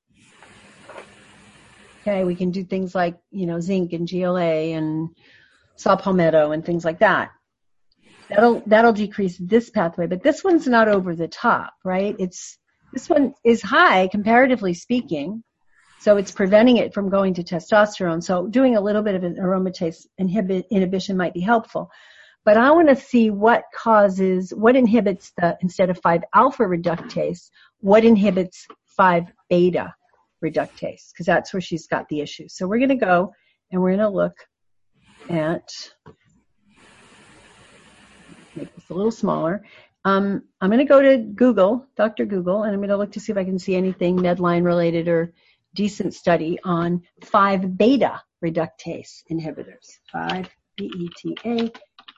Okay, we can do things like, you know, zinc and G L A and saw palmetto and things like that. That'll that'll decrease this pathway, but this one's not over the top, right? It's this one is high comparatively speaking, so it's preventing it from going to testosterone. So doing a little bit of an aromatase inhibit, inhibition might be helpful. But I want to see what causes, what inhibits the, instead of five alpha reductase, what inhibits five beta reductase, because that's where she's got the issue. So we're going to go and we're going to look at, make this a little smaller. Um, I'm going to go to Google, Doctor Google, and I'm going to look to see if I can see anything Medline related or decent study on five beta reductase inhibitors. five B E T A,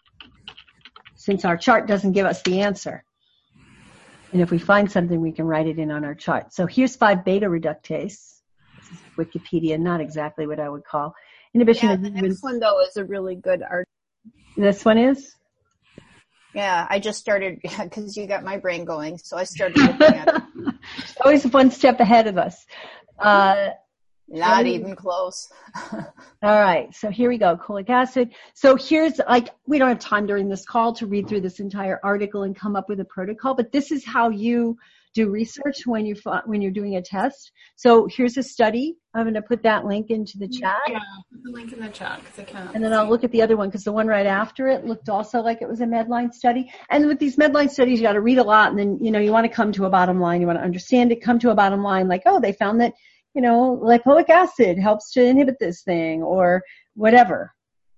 since our chart doesn't give us the answer. And if we find something, we can write it in on our chart. So here's five beta reductase. This is Wikipedia, not exactly what I would call inhibition.
Yeah,
of
the next one, though, is a really good art.
This one is?
Yeah, I just started, because you got my brain going, so I started looking at it.
Always one step ahead of us. Uh,
Not even close.
All right, so here we go, cholic acid. So here's, like, we don't have time during this call to read through this entire article and come up with a protocol, but this is how you do research when you're, when you're doing a test. So here's a study. I'm going to put that link into the chat.
Yeah, put the link in the chat because I can't.
And then I'll look at the other one because the one right after it looked also like it was a Medline study. And with these Medline studies, you got to read a lot, and then, you know, you want to come to a bottom line. You want to understand it, come to a bottom line like, oh, they found that, you know, lipoic acid helps to inhibit this thing or whatever.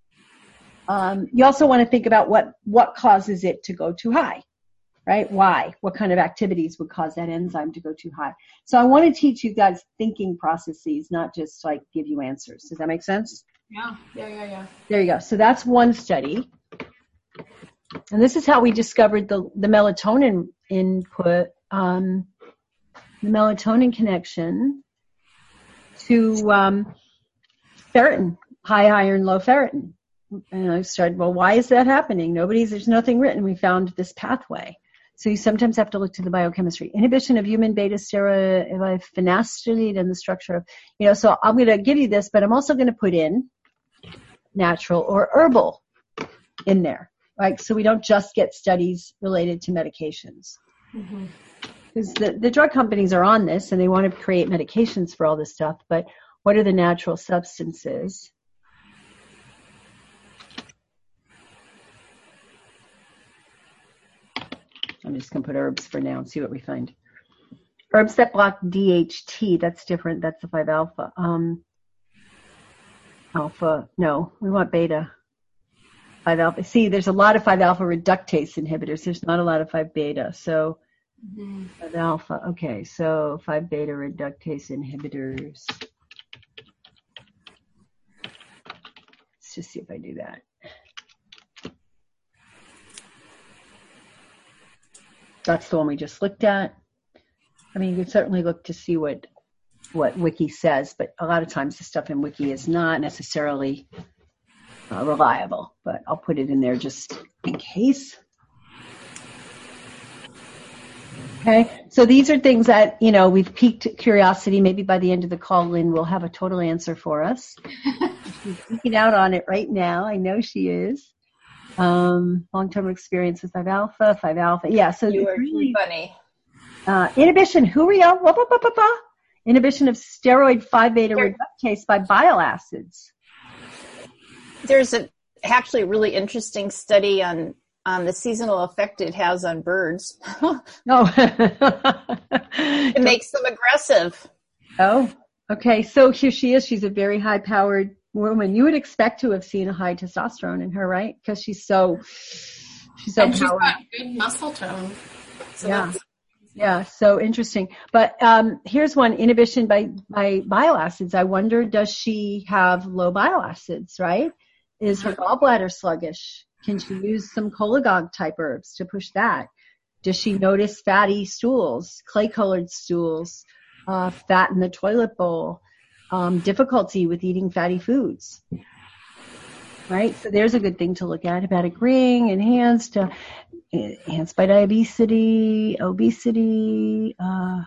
Um, you also want to think about what, what causes it to go too high, right? Why? What kind of activities would cause that enzyme to go too high? So I want to teach you guys thinking processes, not just like give you answers. Does that make sense?
Yeah, yeah, yeah, yeah.
There you go. So that's one study. And this is how we discovered the, the melatonin input, um, the melatonin connection to um, ferritin, high iron, low ferritin. And I started, well, why is that happening? Nobody's, there's nothing written. We found this pathway. So you sometimes have to look to the biochemistry. Inhibition of human beta steroid and the structure of, you know, so I'm going to give you this, but I'm also going to put in natural or herbal in there, right? So we don't just get studies related to medications.
Mm-hmm.
Because the, the drug companies are on this and they want to create medications for all this stuff, but what are the natural substances? I'm just going to put herbs for now and see what we find. Herbs that block D H T, that's different. That's the five alpha. Um, alpha, no, we want beta. five alpha. See, there's a lot of five alpha reductase inhibitors. There's not a lot of five beta. So mm-hmm. five alpha. Okay, so five beta reductase inhibitors. Let's just see if I do that. That's the one we just looked at. I mean, you could certainly look to see what what Wiki says, but a lot of times the stuff in Wiki is not necessarily uh, reliable. But I'll put it in there just in case. Okay, so these are things that, you know, we've piqued curiosity. Maybe by the end of the call, Lynn will have a total answer for us. She's geeking out on it right now. I know she is. Um, long-term experience with five alpha, five alpha. Yeah, so
you
it's
are
really
funny.
Uh, inhibition, Huria, wah, wah, wah, wah, wah. Inhibition of steroid five beta
There-
reductase by bile acids.
There's a, actually a really interesting study on, on the seasonal effect it has on birds.
Oh.
It makes them aggressive.
Oh, okay. So here she is. She's a very high-powered woman. You would expect to have seen a high testosterone in her, right? Because she's so, she's so
And she's
powerful.
got good muscle tone. So
Yeah.
that's
Yeah, so interesting. But um, here's one, inhibition by, by bile acids. I wonder, does she have low bile acids, right? Is her gallbladder sluggish? Can she use some cholagogue type herbs to push that? Does she notice fatty stools, clay-colored stools, uh, fat in the toilet bowl, um, difficulty with eating fatty foods? Right? So there's a good thing to look at. Hepatic ring, enhanced, uh, enhanced by diabetes, obesity, uh,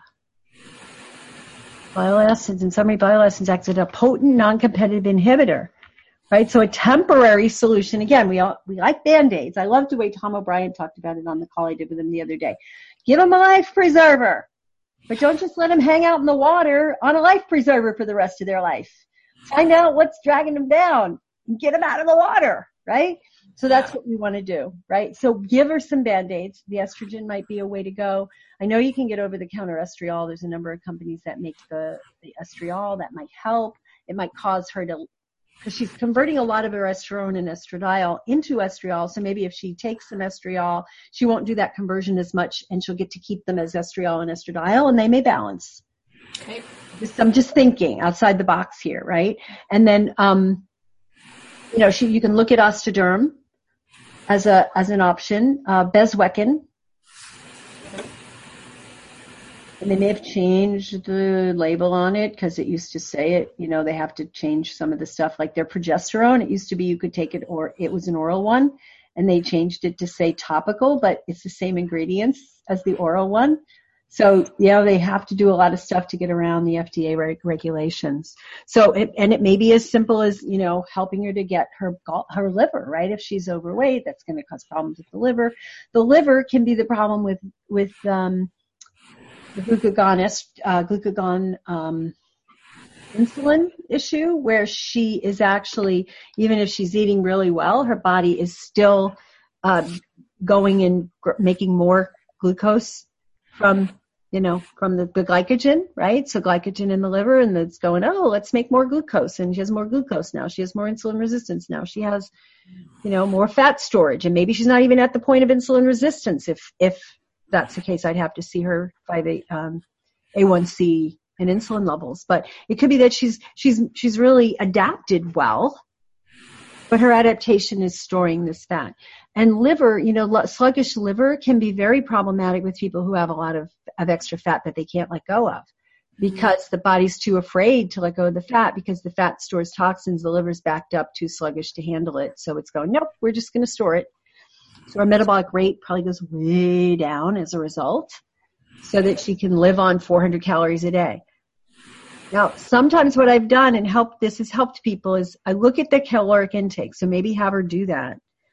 bile acids. In summary, bile acids act as a potent non-competitive inhibitor. Right? So a temporary solution. Again, we all, we like Band-Aids. I love the way Tom O'Brien talked about it on the call I did with him the other day. Give him a life preserver, but don't just let him hang out in the water on a life preserver for the rest of their life. Find out what's dragging them down and get them out of the water, right? So that's what we want to do, right? So give her some Band-Aids. The estrogen might be a way to go. I know you can get over-the-counter estriol. There's a number of companies that make the, the estriol. That might help. It might cause her to, because she's converting a lot of her estrone and estradiol into estriol. So maybe if she takes some estriol, she won't do that conversion as much, and she'll get to keep them as estriol and estradiol, and they may balance.
okay.
Just, I'm just thinking outside the box here, right? And then, um, you know, she, you can look at Osteoderm as a as an option. Uh, Bezwecken. And they may have changed the label on it because it used to say it, you know, they have to change some of the stuff like their progesterone. It used to be you could take it, or it was an oral one, and they changed it to say topical, but it's the same ingredients as the oral one. So, yeah, they have to do a lot of stuff to get around the F D A reg- regulations. So, it, and it may be as simple as, you know, helping her to get her gall- her liver, right? If she's overweight, that's going to cause problems with the liver. The liver can be the problem with, with, um, the glucagon, uh, glucagon, um, insulin issue, where she is actually, even if she's eating really well, her body is still, uh, going and gr- making more glucose from, you know, from the, the glycogen, right? So glycogen in the liver, and it's going, oh, let's make more glucose. And she has more glucose now. She has more insulin resistance now. She has, you know, more fat storage. And maybe she's not even at the point of insulin resistance. If, if that's the case, I'd have to see her five A, um, A one C and insulin levels. But it could be that she's, she's, she's really adapted well, but her adaptation is storing this fat. And liver, you know, sluggish liver can be very problematic with people who have a lot of, of extra fat that they can't let go of, because the body's too afraid to let go of the fat, because the fat stores toxins. The liver's backed up, too sluggish to handle it. So it's going, nope, we're just going to store it. So our metabolic rate probably goes way down as a result, so that she can live on four hundred calories a day. Now, sometimes what I've done and helped, this has helped people, is I look at the caloric intake. So maybe have her do that.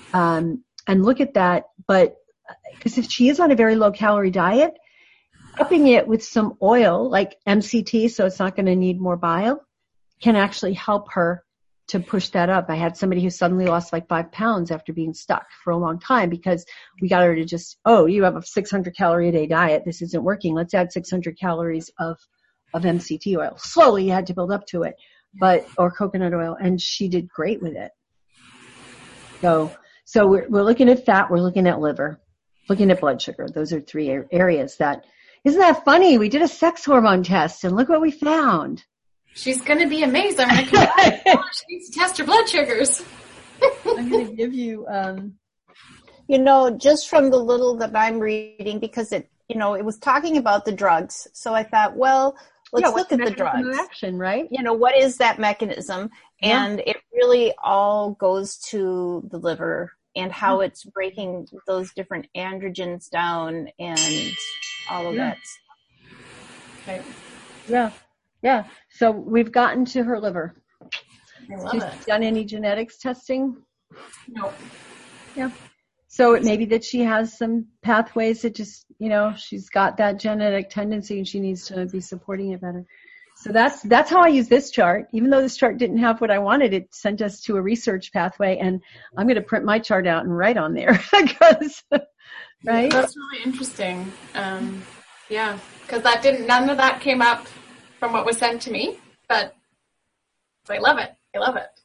um, and look at that. But because if she is on a very low calorie diet, upping it with some oil like M C T, so it's not going to need more bile, can actually help her to push that up. I had somebody who suddenly lost like five pounds after being stuck for a long time because we got her to just, oh, you have a six hundred calorie a day diet. This isn't working. Let's add six hundred calories of, of M C T oil. Slowly you had to build up to it, but, or coconut oil. And she did great with it. So, so we're, we're looking at fat. We're looking at liver, looking at blood sugar. Those are three areas that, isn't that funny? We did a sex hormone test and look what we found.
She's going to be amazed. I'm going to come back. She needs to test her blood sugars.
I'm going to give you, um,
you know, just from the little that I'm reading, because it, you know, it was talking about the drugs. So I thought, well, let's
yeah,
look at the drugs.
Of action, right?
You know, what is that mechanism? Yeah. And it really all goes to the liver and how it's breaking those different androgens down and all of
yeah.
that.
Okay.
Yeah. Yeah. So we've gotten to her liver.
I love
She's
it.
done any genetics testing?
No.
Yeah. So it may be that she has some pathways that just, you know, she's got that genetic tendency and she needs to be supporting it better. So that's, that's how I use this chart. Even though this chart didn't have what I wanted, it sent us to a research pathway, and I'm going to print my chart out and write on there because, right?
That's really interesting. Um, yeah, because that didn't, none of that came up from what was sent to me, but I love it. I love it.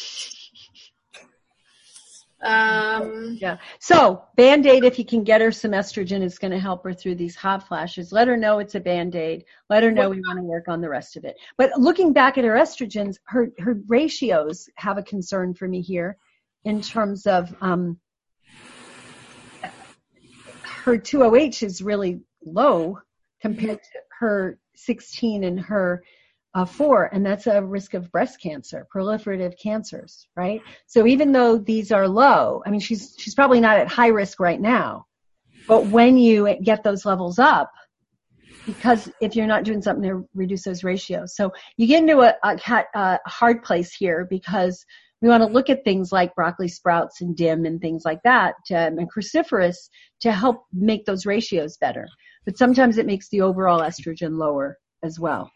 Um,
yeah. So Band-Aid, if you can get her some estrogen, is going to help her through these hot flashes. Let her know it's a Band-Aid. Let her know we want to work on the rest of it. But looking back at her estrogens, her, her ratios have a concern for me here in terms of, um, her two O H is really low compared to her sixteen and her Uh, four, and that's a risk of breast cancer, proliferative cancers, right? So even though these are low, I mean, she's she's probably not at high risk right now, but when you get those levels up, because if you're not doing something to reduce those ratios, so you get into a, a, a hard place here because we want to look at things like broccoli sprouts and D I M and things like that, um, and cruciferous to help make those ratios better. But sometimes it makes the overall estrogen lower as well.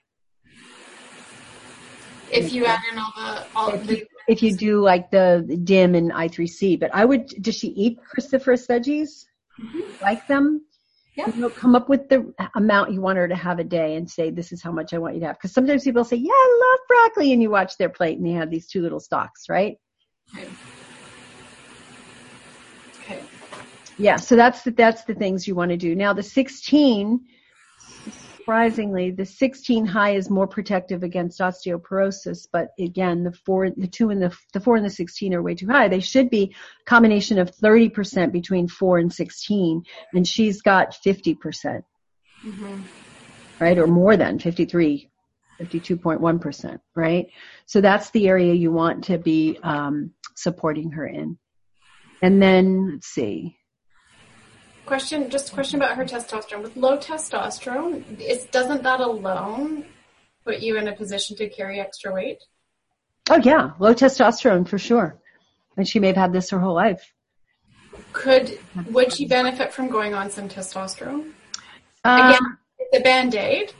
If you add in all the, all
if,
the
you, if you do like the D I M and I three C, but I would, does she eat cruciferous veggies? Mm-hmm. Like them?
Yeah.
You know, come up with the amount you want her to have a day and say, this is how much I want you to have. Because sometimes people say, yeah, I love broccoli, and you watch their plate and they have these two little stalks, right?
Okay. Okay.
Yeah, so that's the, that's the things you want to do. Now the sixteen, surprisingly, the sixteen high is more protective against osteoporosis, but again, the four, the two and the, the four and the sixteen are way too high. They should be a combination of thirty percent between four and sixteen, and she's got fifty percent,
Mm-hmm.
right? Or more than fifty-three, fifty-two point one percent, right? So that's the area you want to be um, supporting her in. And then, let's see.
Question, just a question about her testosterone. With low testosterone, is, doesn't that alone put you in a position to carry extra weight?
Oh, yeah. Low testosterone for sure. And she may have had this her whole life.
Could, would she benefit from going on some testosterone?
Um,
Again, it's a Band-Aid.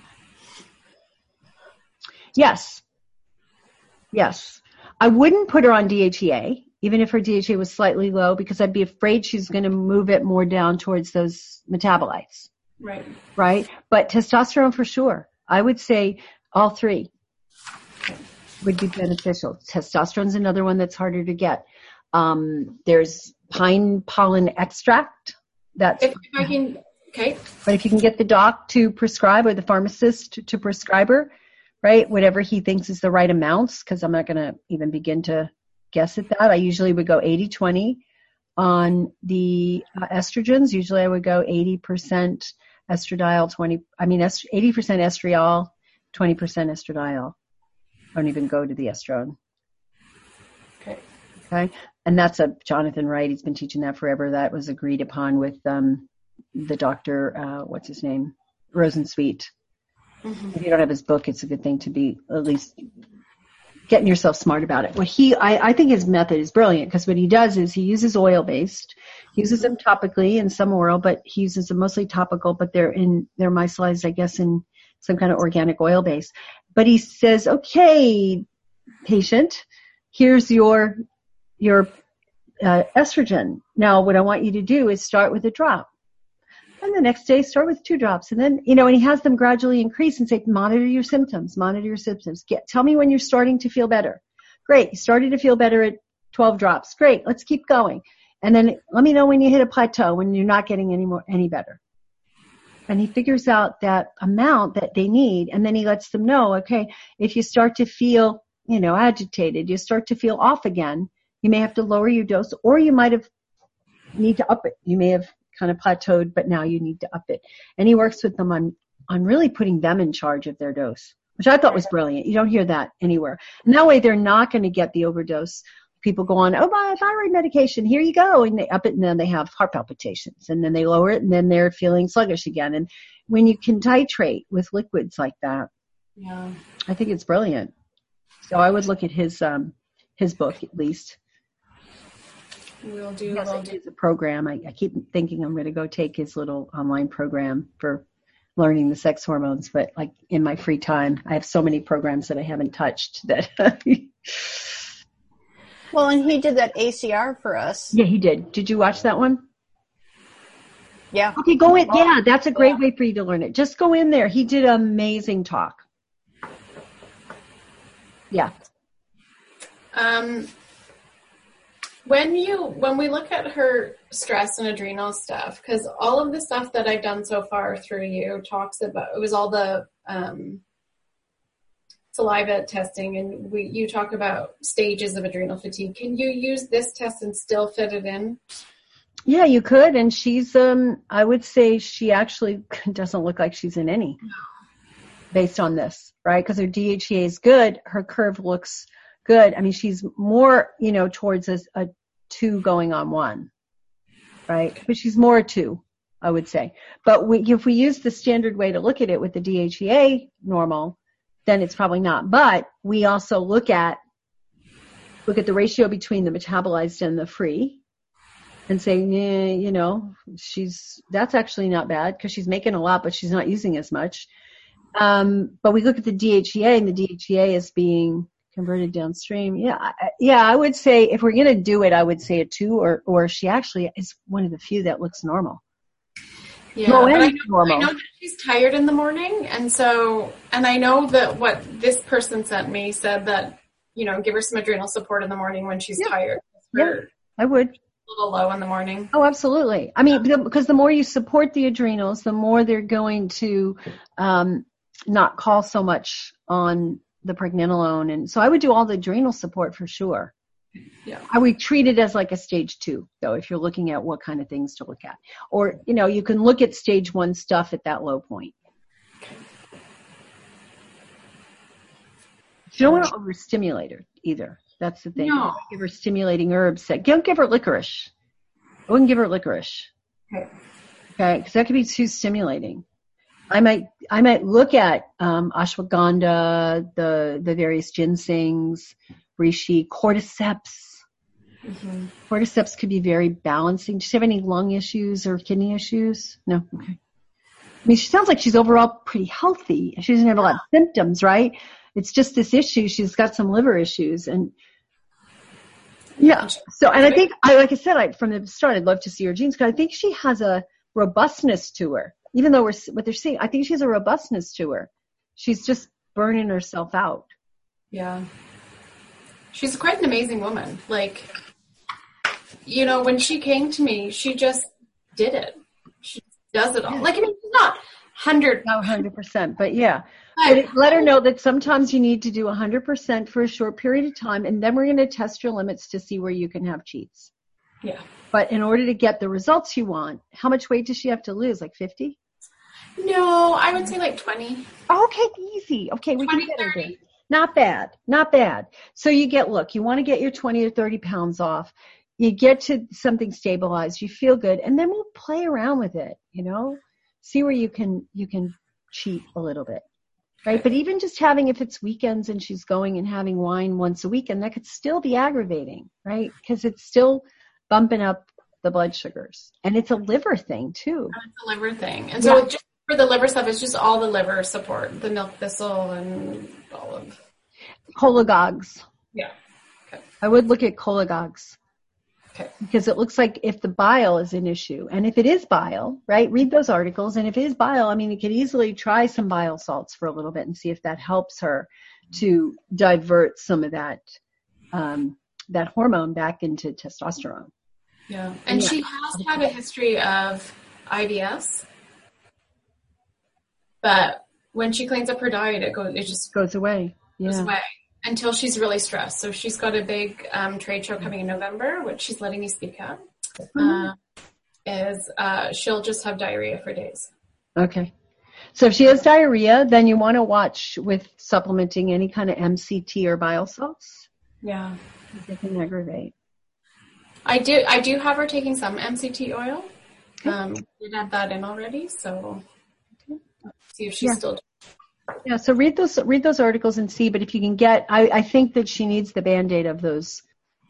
Yes. Yes. I wouldn't put her on D H E A, even if her D H E A was slightly low, because I'd be afraid she's going to move it more down towards those metabolites.
Right.
Right? But testosterone for sure. I would say all three would be beneficial. Testosterone's another one that's harder to get. Um, there's pine pollen extract. That's,
if, if I can, okay.
But if you can get the doc to prescribe or the pharmacist to, to prescribe her, right, whatever he thinks is the right amounts, because I'm not going to even begin to guess at that. I usually would go eighty twenty on the uh, estrogens. Usually I would go eighty percent estradiol, twenty, I mean, est- eighty percent estriol, twenty percent estradiol. I don't even go to the estrone.
Okay.
Okay. And that's a Jonathan Wright. He's been teaching that forever. That was agreed upon with um, the doctor, uh, what's his name? Rosensweet. Mm-hmm. If you don't have his book, it's a good thing to be at least getting yourself smart about it. Well, he, I, I think his method is brilliant because what he does is he uses oil-based, he uses them topically and some oral, but he uses them mostly topical, but they're in, they're micellized, I guess, in some kind of organic oil base. But he says, okay, patient, here's your, your uh, estrogen. Now, what I want you to do is start with a drop. And the next day, start with two drops. And then, you know, and he has them gradually increase and say, monitor your symptoms, monitor your symptoms. Get, tell me when you're starting to feel better. Great. You started to feel better at twelve drops. Great. Let's keep going. And then let me know when you hit a plateau, when you're not getting any more, any better. And he figures out that amount that they need. And then he lets them know, okay, if you start to feel, you know, agitated, you start to feel off again, you may have to lower your dose, or you might have need to up it. You may have kind of plateaued, but now you need to up it. And he works with them on, on really putting them in charge of their dose, which I thought was brilliant. You don't hear that anywhere. And that way they're not going to get the overdose. People go on, oh, my thyroid medication, here you go. And they up it, and then they have heart palpitations. And then they lower it, and then they're feeling sluggish again. And when you can titrate with liquids like that,
yeah,
I think it's brilliant. So I would look at his um, his book at least.
We'll do.
Yes,
We'll do.
it's a program. I, I keep thinking I'm going to go take his little online program for learning the sex hormones, but like in my free time, I have so many programs that I haven't touched that.
Well, and he did that A C R for us.
Yeah, he did. Did you watch that one?
Yeah.
Okay, go in. Yeah, that's a great way for you to learn it. Just go in there. He did an amazing talk. Yeah.
Um, when you when we look at her stress and adrenal stuff, because all of the stuff that I've done so far through you talks about, it was all the um, saliva testing, and we you talk about stages of adrenal fatigue. Can you use this test and still fit it in?
Yeah, you could. And she's, um, I would say she actually doesn't look like she's in any based on this, right? Because her D H E A is good. Her curve looks good. I mean, she's more, you know, towards a, a two going on one, right? But she's more a two, I would say. But we, if we use the standard way to look at it with the D H E A normal, then it's probably not. But we also look at, look at the ratio between the metabolized and the free and say, yeah, you know, she's, that's actually not bad because she's making a lot, but she's not using as much. Um, but we look at the D H E A, and the D H E A is being converted downstream. Yeah, I, yeah, I would say if we're going to do it, I would say a two, or or she actually is one of the few that looks normal.
Yeah,
no,
but I know,
normal.
I know that she's tired in the morning, and so, and I know that what this person sent me said that, you know, give her some adrenal support in the morning when she's
yeah.
tired.
Yeah, I would.
A little low in the morning.
Oh, absolutely. I mean, because the more you support the adrenals, the more they're going to um, not call so much on the pregnenolone. And so I would do all the adrenal support for sure.
Yeah.
I would treat it as like a stage two, though, if you're looking at what kind of things to look at. Or, you know, you can look at stage one stuff at that low point. You don't want to overstimulate her either. That's the thing.
No.
You don't give her stimulating herbs. Don't give her licorice. I wouldn't give her licorice.
Okay.
Okay, because that could be too stimulating. I might, I might look at um, ashwagandha, the the various ginsengs, reishi, cordyceps. Mm-hmm. Cordyceps could be very balancing. Does she have any lung issues or kidney issues? No. Okay. I mean, she sounds like she's overall pretty healthy. She doesn't have a lot of symptoms, right? It's just this issue. She's got some liver issues, and yeah. So, and I think, I like I said, I, from the start, I'd love to see her genes because I think she has a robustness to her. Even though we're what they're seeing, I think she has a robustness to her. She's just burning herself out.
Yeah. She's quite an amazing woman. Like, you know, when she came to me, she just did it. She does it all. Like, I mean, she's not hundred,
not hundred percent, but yeah. But it, let her know that sometimes you need to do one hundred percent for a short period of time, and then we're going to test your limits to see where you can have cheats.
Yeah.
But in order to get the results you want, how much weight does she have to lose? Like fifty?
No, I would say like twenty.
Oh, okay, easy. Okay, we
twenty,
can get her there.
thirty.
Not bad. Not bad. So you get, look, you want to get your twenty or thirty pounds off. You get to something stabilized. You feel good. And then we'll play around with it, you know, see where you can, you can cheat a little bit. right? But even just having, if it's weekends and she's going and having wine once a week, and that could still be aggravating, right? Because it's still bumping up the blood sugars. And it's a liver thing too.
It's a liver thing. And so yeah. just for the liver stuff, it's just all the liver support, the milk thistle and all of.
Cholagogues.
Yeah. Okay.
I would look at cholagogues.
Okay.
Because it looks like if the bile is an issue, and if it is bile, right, read those articles. And if it is bile, I mean, you could easily try some bile salts for a little bit and see if that helps her to divert some of that, um, that hormone back into testosterone.
Yeah. And yeah. she has had a history of I B S, but when she cleans up her diet, it goes, it just
goes away. Yeah.
Goes away until she's really stressed. So she's got a big um, trade show coming in November, which she's letting me speak at. Mm-hmm. Uh, is uh, she'll just have diarrhea for days.
Okay. So if she has diarrhea, then you want to watch with supplementing any kind of M C T or bile salts.
Yeah.
They can aggravate.
I do. I do have her taking some M C T oil. Okay. Um, we had that in already, so okay. Let's see if she's yeah. still.
Yeah. So read those read those articles and see. But if you can get, I, I think that she needs the Band-Aid of those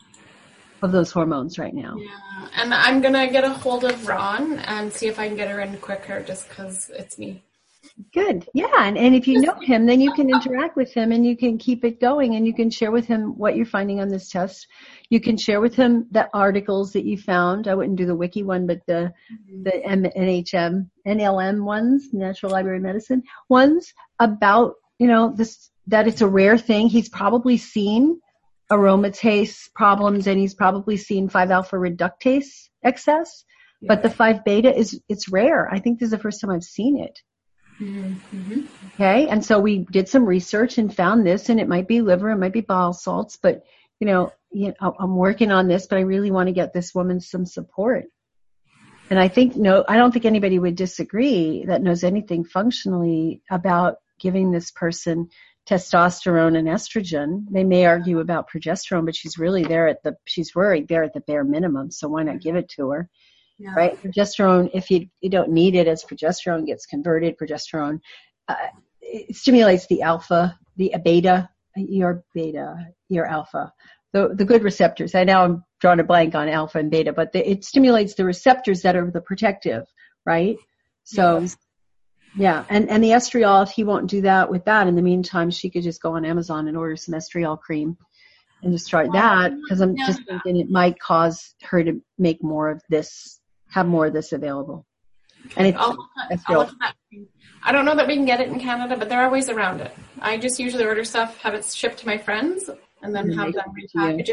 of those hormones right now.
Yeah, and I'm gonna get a hold of Ron and see if I can get her in quicker, just because it's me.
Good. Yeah. And, and if you know him, then you can interact with him and you can keep it going and you can share with him what you're finding on this test. You can share with him the articles that you found. I wouldn't do the wiki one, but the, mm-hmm. the M- N H M, N L M ones, Natural Library Medicine ones about, you know, this, that it's a rare thing. He's probably seen aromatase problems and he's probably seen five alpha reductase excess, yeah. but the five beta is, it's rare. I think this is the first time I've seen it. Mm-hmm. Okay. And so we did some research and found this, and it might be liver, it might be bile salts, but you know, you know, I'm working on this, but I really want to get this woman some support. And I think, no, I don't think anybody would disagree that knows anything functionally about giving this person testosterone and estrogen. They may argue about progesterone, but she's really there at the, she's worried there at the bare minimum. So why not give it to her? Yeah. Right? Progesterone, if you, you don't need it, as progesterone gets converted, progesterone uh, it stimulates the alpha, the beta, your beta, your alpha, the the good receptors. I now I'm drawing a blank on alpha and beta, but the, it stimulates the receptors that are the protective, right? So, yes. yeah, and, and the estriol, if he won't do that with that, in the meantime, she could just go on Amazon and order some estriol cream and just try that, because I'm just thinking it might cause her to make more of this, have more of this available. And it's
I'll, I'll look at that. I don't know that we can get it in Canada, but there are ways around it. I just usually order stuff, have it shipped to my friends, and then have them repackage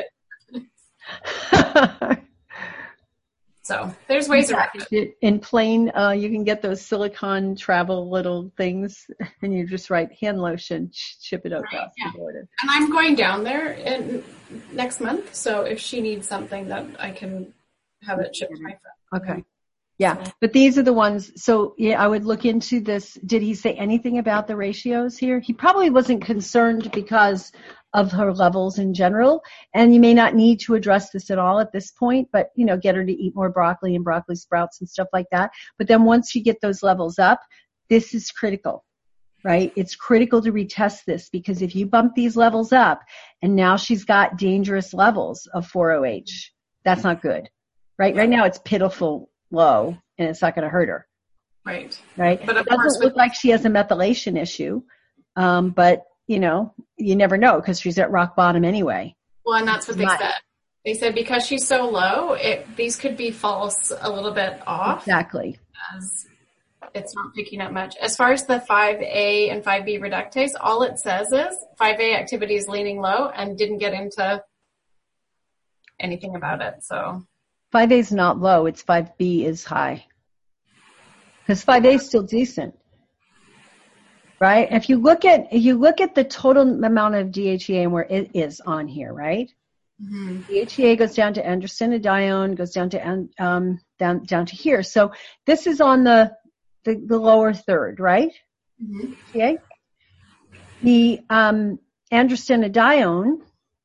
it. So there's ways around it.
In plain, uh, you can get those silicone travel little things, and you just write hand lotion, ship it across right, yeah. the border.
And I'm going down there in next month, so if she needs something, that I can have it shipped to my friend.
Okay. Yeah, but these are the ones, so yeah, I would look into this. Did he say anything about the ratios here? He probably wasn't concerned because of her levels in general, and you may not need to address this at all at this point, but, you know, get her to eat more broccoli and broccoli sprouts and stuff like that. But then once you get those levels up, this is critical, right? It's critical to retest this, because if you bump these levels up and now she's got dangerous levels of four O H, that's not good, right? Right now it's pitiful low, and it's not going to hurt her.
Right.
Right. But it doesn't look like she has a methylation issue. Um, but, you know, you never know, because she's at rock bottom anyway.
Well, and that's what they said. They said because she's so low, it, these could be false a little bit off.
Exactly.
As it's not picking up much. As far as the five A and five B reductase, all it says is five A activity is leaning low, and didn't get into anything about it. So
five A is not low, it's five B is high. Because five A is still decent. Right? If you look at if you look at the total amount of D H E A and where it is on here, right? Mm-hmm. D H E A goes down to androstenedione, goes down to um down down to here. So this is on the the, the lower third, right? Mm-hmm. Okay. The um androstenedione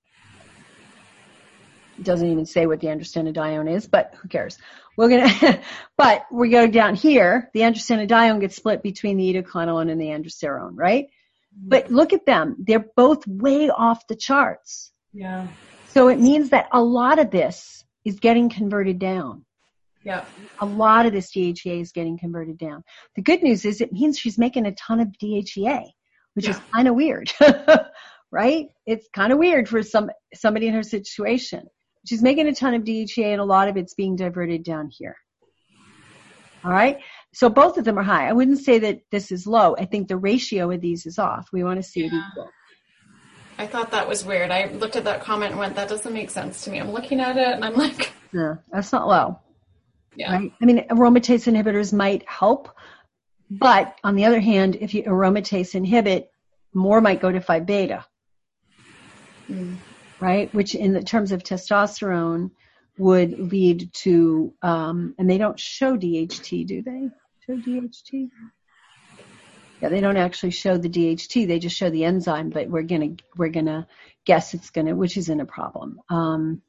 doesn't even say what the androstenedione is, but who cares? We're gonna, but we go down here. The androstenedione gets split between the etoconazole and the androsterone, right? But look at them. They're both way off the charts.
Yeah.
So it means that a lot of this is getting converted down.
Yeah.
A lot of this D H E A is getting converted down. The good news is it means she's making a ton of D H E A, which
Yeah.
is kind of weird, right? It's kind of weird for some somebody in her situation. She's making a ton of D H E A and a lot of it's being diverted down here. All right. So both of them are high. I wouldn't say that this is low. I think the ratio of these is off. We want to see it
Yeah.
equal.
I thought that was weird. I looked at that comment and went, that doesn't make sense to me. I'm looking at it and I'm like,
No, that's not low.
yeah.
Right? I mean, aromatase inhibitors might help, but on the other hand, if you aromatase inhibit, more might go to five beta,
Mm.
right? Which in the terms of testosterone would lead to, um, and they don't show D H T, do they? Show D H T? Yeah, they don't actually show the D H T. They just show the enzyme, but we're gonna we're gonna guess it's gonna, which isn't a problem. Um,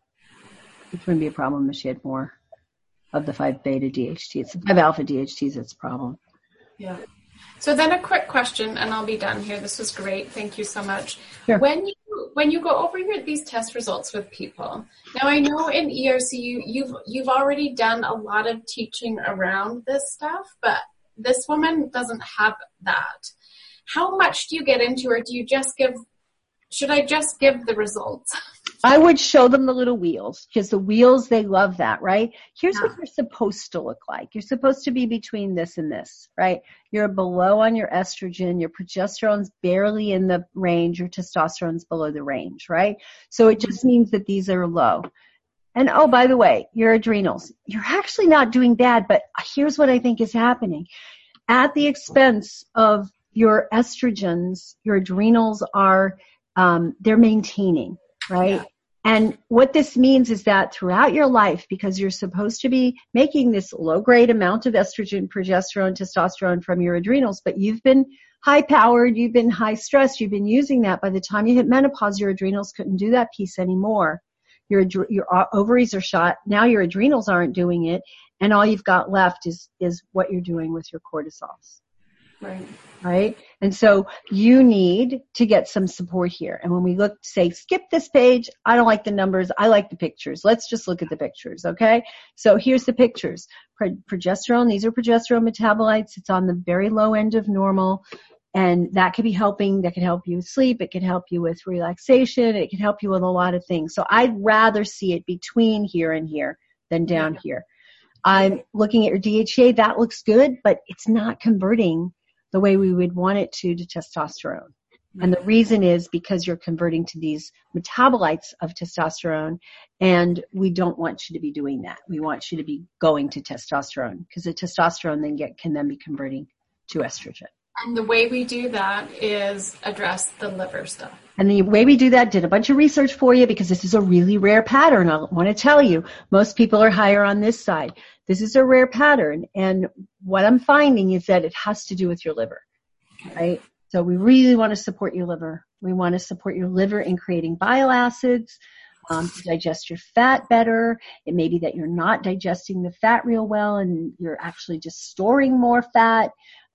it wouldn't be a problem if she had more of the five beta D H T. It's the five alpha D H Ts that's a problem.
Yeah. So then a quick question, and I'll be done here. This was great. Thank you so much.
Sure.
When you when you go over your, these test results with people, now I know in E R C you, you've you've already done a lot of teaching around this stuff, but this woman doesn't have that. How much do you get into, or do you just give? Should I just give the results?
I would show them the little wheels, because the wheels, they love that, right? Here's
Yeah.
what you're supposed to look like. You're supposed to be between this and this, right? You're below on your estrogen. Your progesterone's barely in the range. Your testosterone's below the range, right? So it just means that these are low. And oh, by the way, your adrenals, you're actually not doing bad, but here's what I think is happening. At the expense of your estrogens, your adrenals are, um, they're maintaining, right?
Yeah.
And what this means is that throughout your life, because you're supposed to be making this low-grade amount of estrogen, progesterone, testosterone from your adrenals, but you've been high-powered, you've been high-stressed, you've been using that. By the time you hit menopause, your adrenals couldn't do that piece anymore. Your, your ovaries are shot. Now your adrenals aren't doing it. And all you've got left is, is what you're doing with your cortisols.
Right.
Right? And so you need to get some support here. And when we look, say, skip this page, I don't like the numbers, I like the pictures. Let's just look at the pictures, okay? So here's the pictures. Pro- progesterone, these are progesterone metabolites. It's on the very low end of normal. And that could be helping, that could help you with sleep, it could help you with relaxation, it can help you with a lot of things. So I'd rather see it between here and here than down
Yeah.
here. I'm looking at your D H E A, that looks good, but it's not converting the way we would want it to to testosterone. And the reason is because you're converting to these metabolites of testosterone, and we don't want you to be doing that. We want you to be going to testosterone, because the testosterone then get, can then be converting to estrogen.
And the way we do that is address the liver stuff.
And the way we do that, did a bunch of research for you, because this is a really rare pattern. I want to tell you, most people are higher on this side. This is a rare pattern. And what I'm finding is that it has to do with your liver, right? So we really want to support your liver. We want to support your liver in creating bile acids, um, to digest your fat better. It may be that you're not digesting the fat real well and you're actually just storing more fat,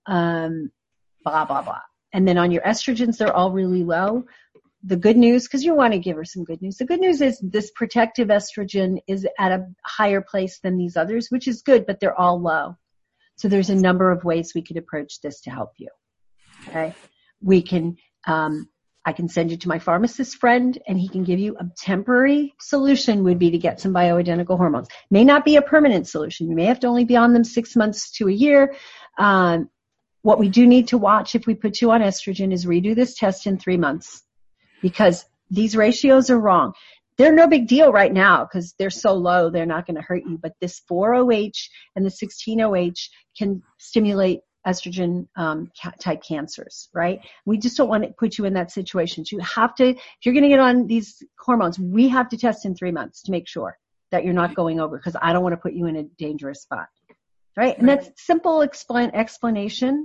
um, blah, blah, blah. And then on your estrogens, they're all really low. The good news, because you want to give her some good news, the good news is this protective estrogen is at a higher place than these others, which is good, but they're all low. So there's a number of ways we could approach this to help you. Okay. We can, um, I can send you to my pharmacist friend and he can give you a temporary solution, would be to get some bioidentical hormones. May not be a permanent solution. You may have to only be on them six months to a year. Um, what we do need to watch if we put you on estrogen is redo this test in three months. Because these ratios are wrong. They're no big deal right now because they're so low, they're not going to hurt you. But this four O H and the sixteen O H can stimulate estrogen um, ca- type cancers, right? We just don't want to put you in that situation. So you have to, if you're going to get on these hormones, we have to test in three months to make sure that you're not going over, because I don't want to put you in a dangerous spot, right? And that's simple explain, explanation.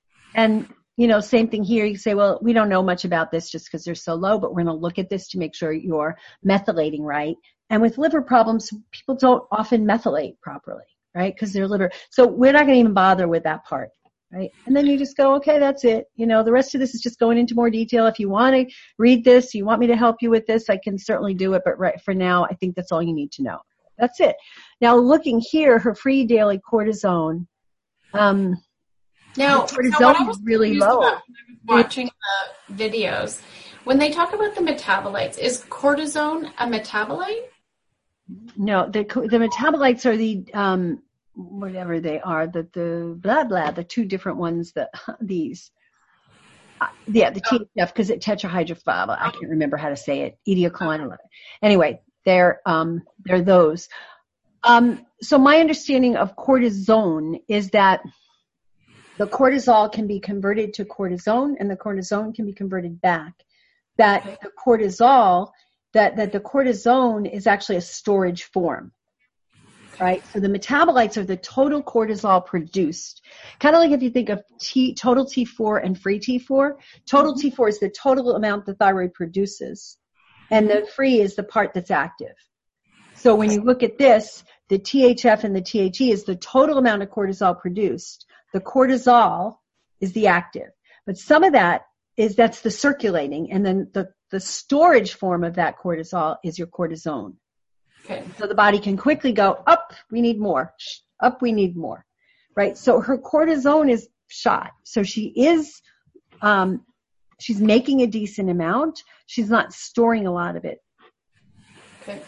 And you know, same thing here. You say, well, we don't know much about this just because they're so low, but we're going to look at this to make sure you're methylating right. And with liver problems, people don't often methylate properly, right? Because their liver. So we're not going to even bother with that part. right? And then you just go, okay, that's it. You know, the rest of this is just going into more detail. If you want to read this, you want me to help you with this, I can certainly do it. But right for now, I think that's all you need to know. That's it. Now, looking here, her free daily cortisone, um,
now,
cortisone
so what I was
is really low.
About watching the videos, when they talk about the metabolites, is cortisone a metabolite?
No, the the metabolites are the um, whatever they are, the the blah blah, the two different ones that these. Uh, yeah, the T H F, because it tetrahydrofolate. I can't remember how to say it. Etiocholine. Anyway, they're um they're those. Um, so my understanding of cortisone is that the cortisol can be converted to cortisone, and the cortisone can be converted back. That the cortisol, that, that the cortisone is actually a storage form, right? So the metabolites are the total cortisol produced. Kind of like if you think of T, total T four and free T four. Total T four is the total amount the thyroid produces, and the free is the part that's active. So when you look at this, the T H F and the T H E is the total amount of cortisol produced. The cortisol is the active. But some of that is, that's the circulating. And then the, the storage form of that cortisol is your cortisone.
Okay.
So the body can quickly go, up, we need more. Up, we need more. Right? So her cortisone is shot. So she is, um, she's making a decent amount. She's not storing a lot of it.
Okay.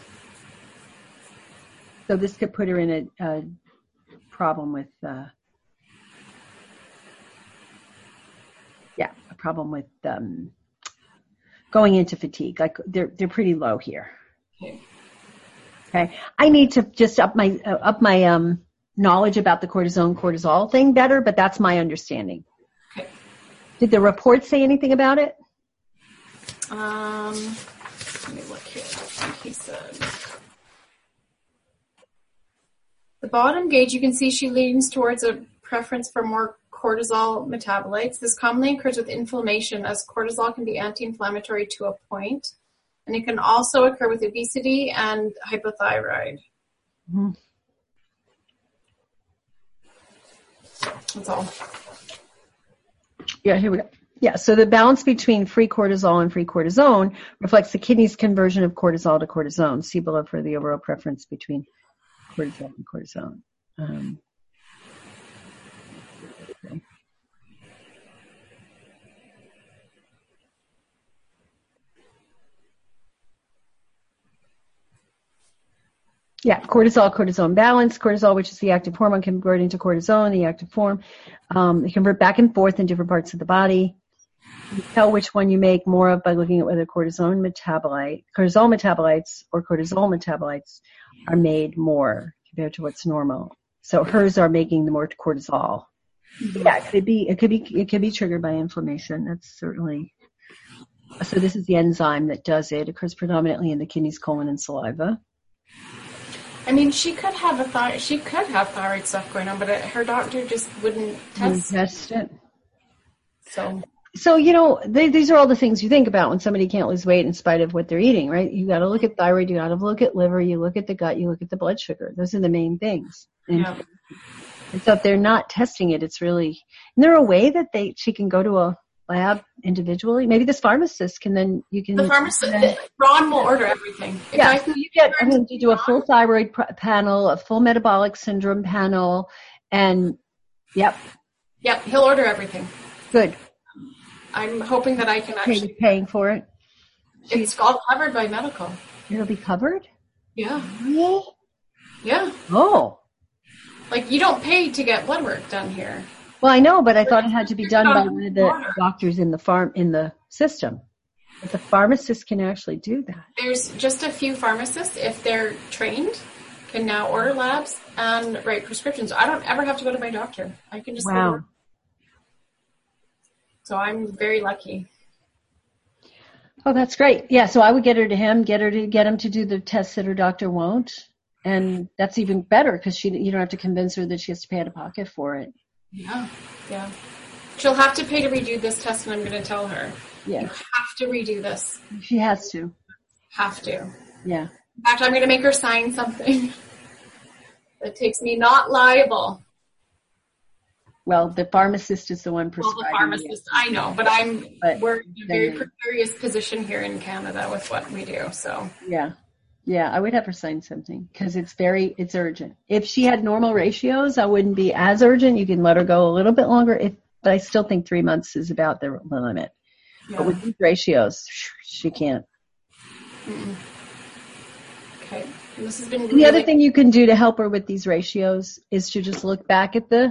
So this could put her in a, a problem with, uh, yeah, a problem with um, going into fatigue. Like they're they're pretty low here.
Okay.
Okay. I need to just up my uh, up my um, knowledge about the cortisone cortisol thing better, but that's my understanding.
Okay.
Did the report say anything about it?
Um, let me look here. I think he said. The bottom gauge, you can see she leans towards a preference for more cortisol metabolites. This commonly occurs with inflammation, as cortisol can be anti-inflammatory to a point. And it can also occur with obesity and hypothyroid.
Mm-hmm.
That's all.
Yeah, here we go. Yeah, so the balance between free cortisol and free cortisone reflects the kidney's conversion of cortisol to cortisone. See below for the overall preference between cortisol and cortisone. Um, okay. Yeah, cortisol, cortisone balance. Cortisol, which is the active hormone, can convert into cortisone, the active form. Um, they convert back and forth in different parts of the body. You tell which one you make more of by looking at whether cortisone metabolite, cortisol metabolites or cortisol metabolites are made more compared to what's normal. So hers are making the more cortisol. Mm-hmm. Yeah, it could be, it could be, it could be triggered by inflammation. That's certainly. So this is the enzyme that does it. It occurs predominantly in the kidneys, colon, and saliva.
I mean, she could have a thyroid. She could have thyroid stuff going on, but it, her doctor just wouldn't test,
test it.
So.
So, you know, they, these are all the things you think about when somebody can't lose weight in spite of what they're eating, right? You got to look at thyroid, you got to look at liver, you look at the gut, you look at the blood sugar. Those are the main things. And,
yeah.
and so if they're not testing it, it's really, is there a way that they, she can go to a lab individually? Maybe this pharmacist can then, you can.
The pharmacist, then, Ron will order everything. If
yeah,
I,
so you get, I mean, you do a full thyroid pr- panel, a full metabolic syndrome panel, and yep.
Yep, he'll order everything.
Good.
I'm hoping that I can actually.
Are you paying for it?
It's all covered by medical.
It'll be covered?
Yeah.
Really?
Yeah.
Oh.
Like, you don't pay to get blood work done here.
Well, I know, but I thought it had to be done by one of the doctors in the farm in the system. But the pharmacist can actually do that. There's
just a few pharmacists, if they're trained, can now order labs and write prescriptions. I don't ever have to go to my doctor. I can just
wow.
go to work. So I'm very lucky.
Oh, that's great. Yeah, so I would get her to him, get her to get him to do the tests that her doctor won't. And that's even better because she you don't have to convince her that she has to pay out of pocket for it.
Yeah, yeah. She'll have to pay to redo this test, and I'm going to tell her.
Yeah.
You have to redo this.
She has to.
Have to.
Yeah.
In fact, I'm going to make her sign something that takes me not liable.
Well, the pharmacist is the one
Well,
prescribing.
the pharmacist, it. I know, but I'm
but
we're in a very
they,
precarious position here in Canada with what we do. So
yeah, yeah, I would have her sign something because it's very it's urgent. If she had normal ratios, I wouldn't be as urgent. You can let her go a little bit longer, if, but I still think three months is about the, the limit.
yeah.
But with these ratios, she can't.
Mm-mm. Okay, and this has been.
And
really-
the other thing you can do to help her with these ratios is to just look back at the.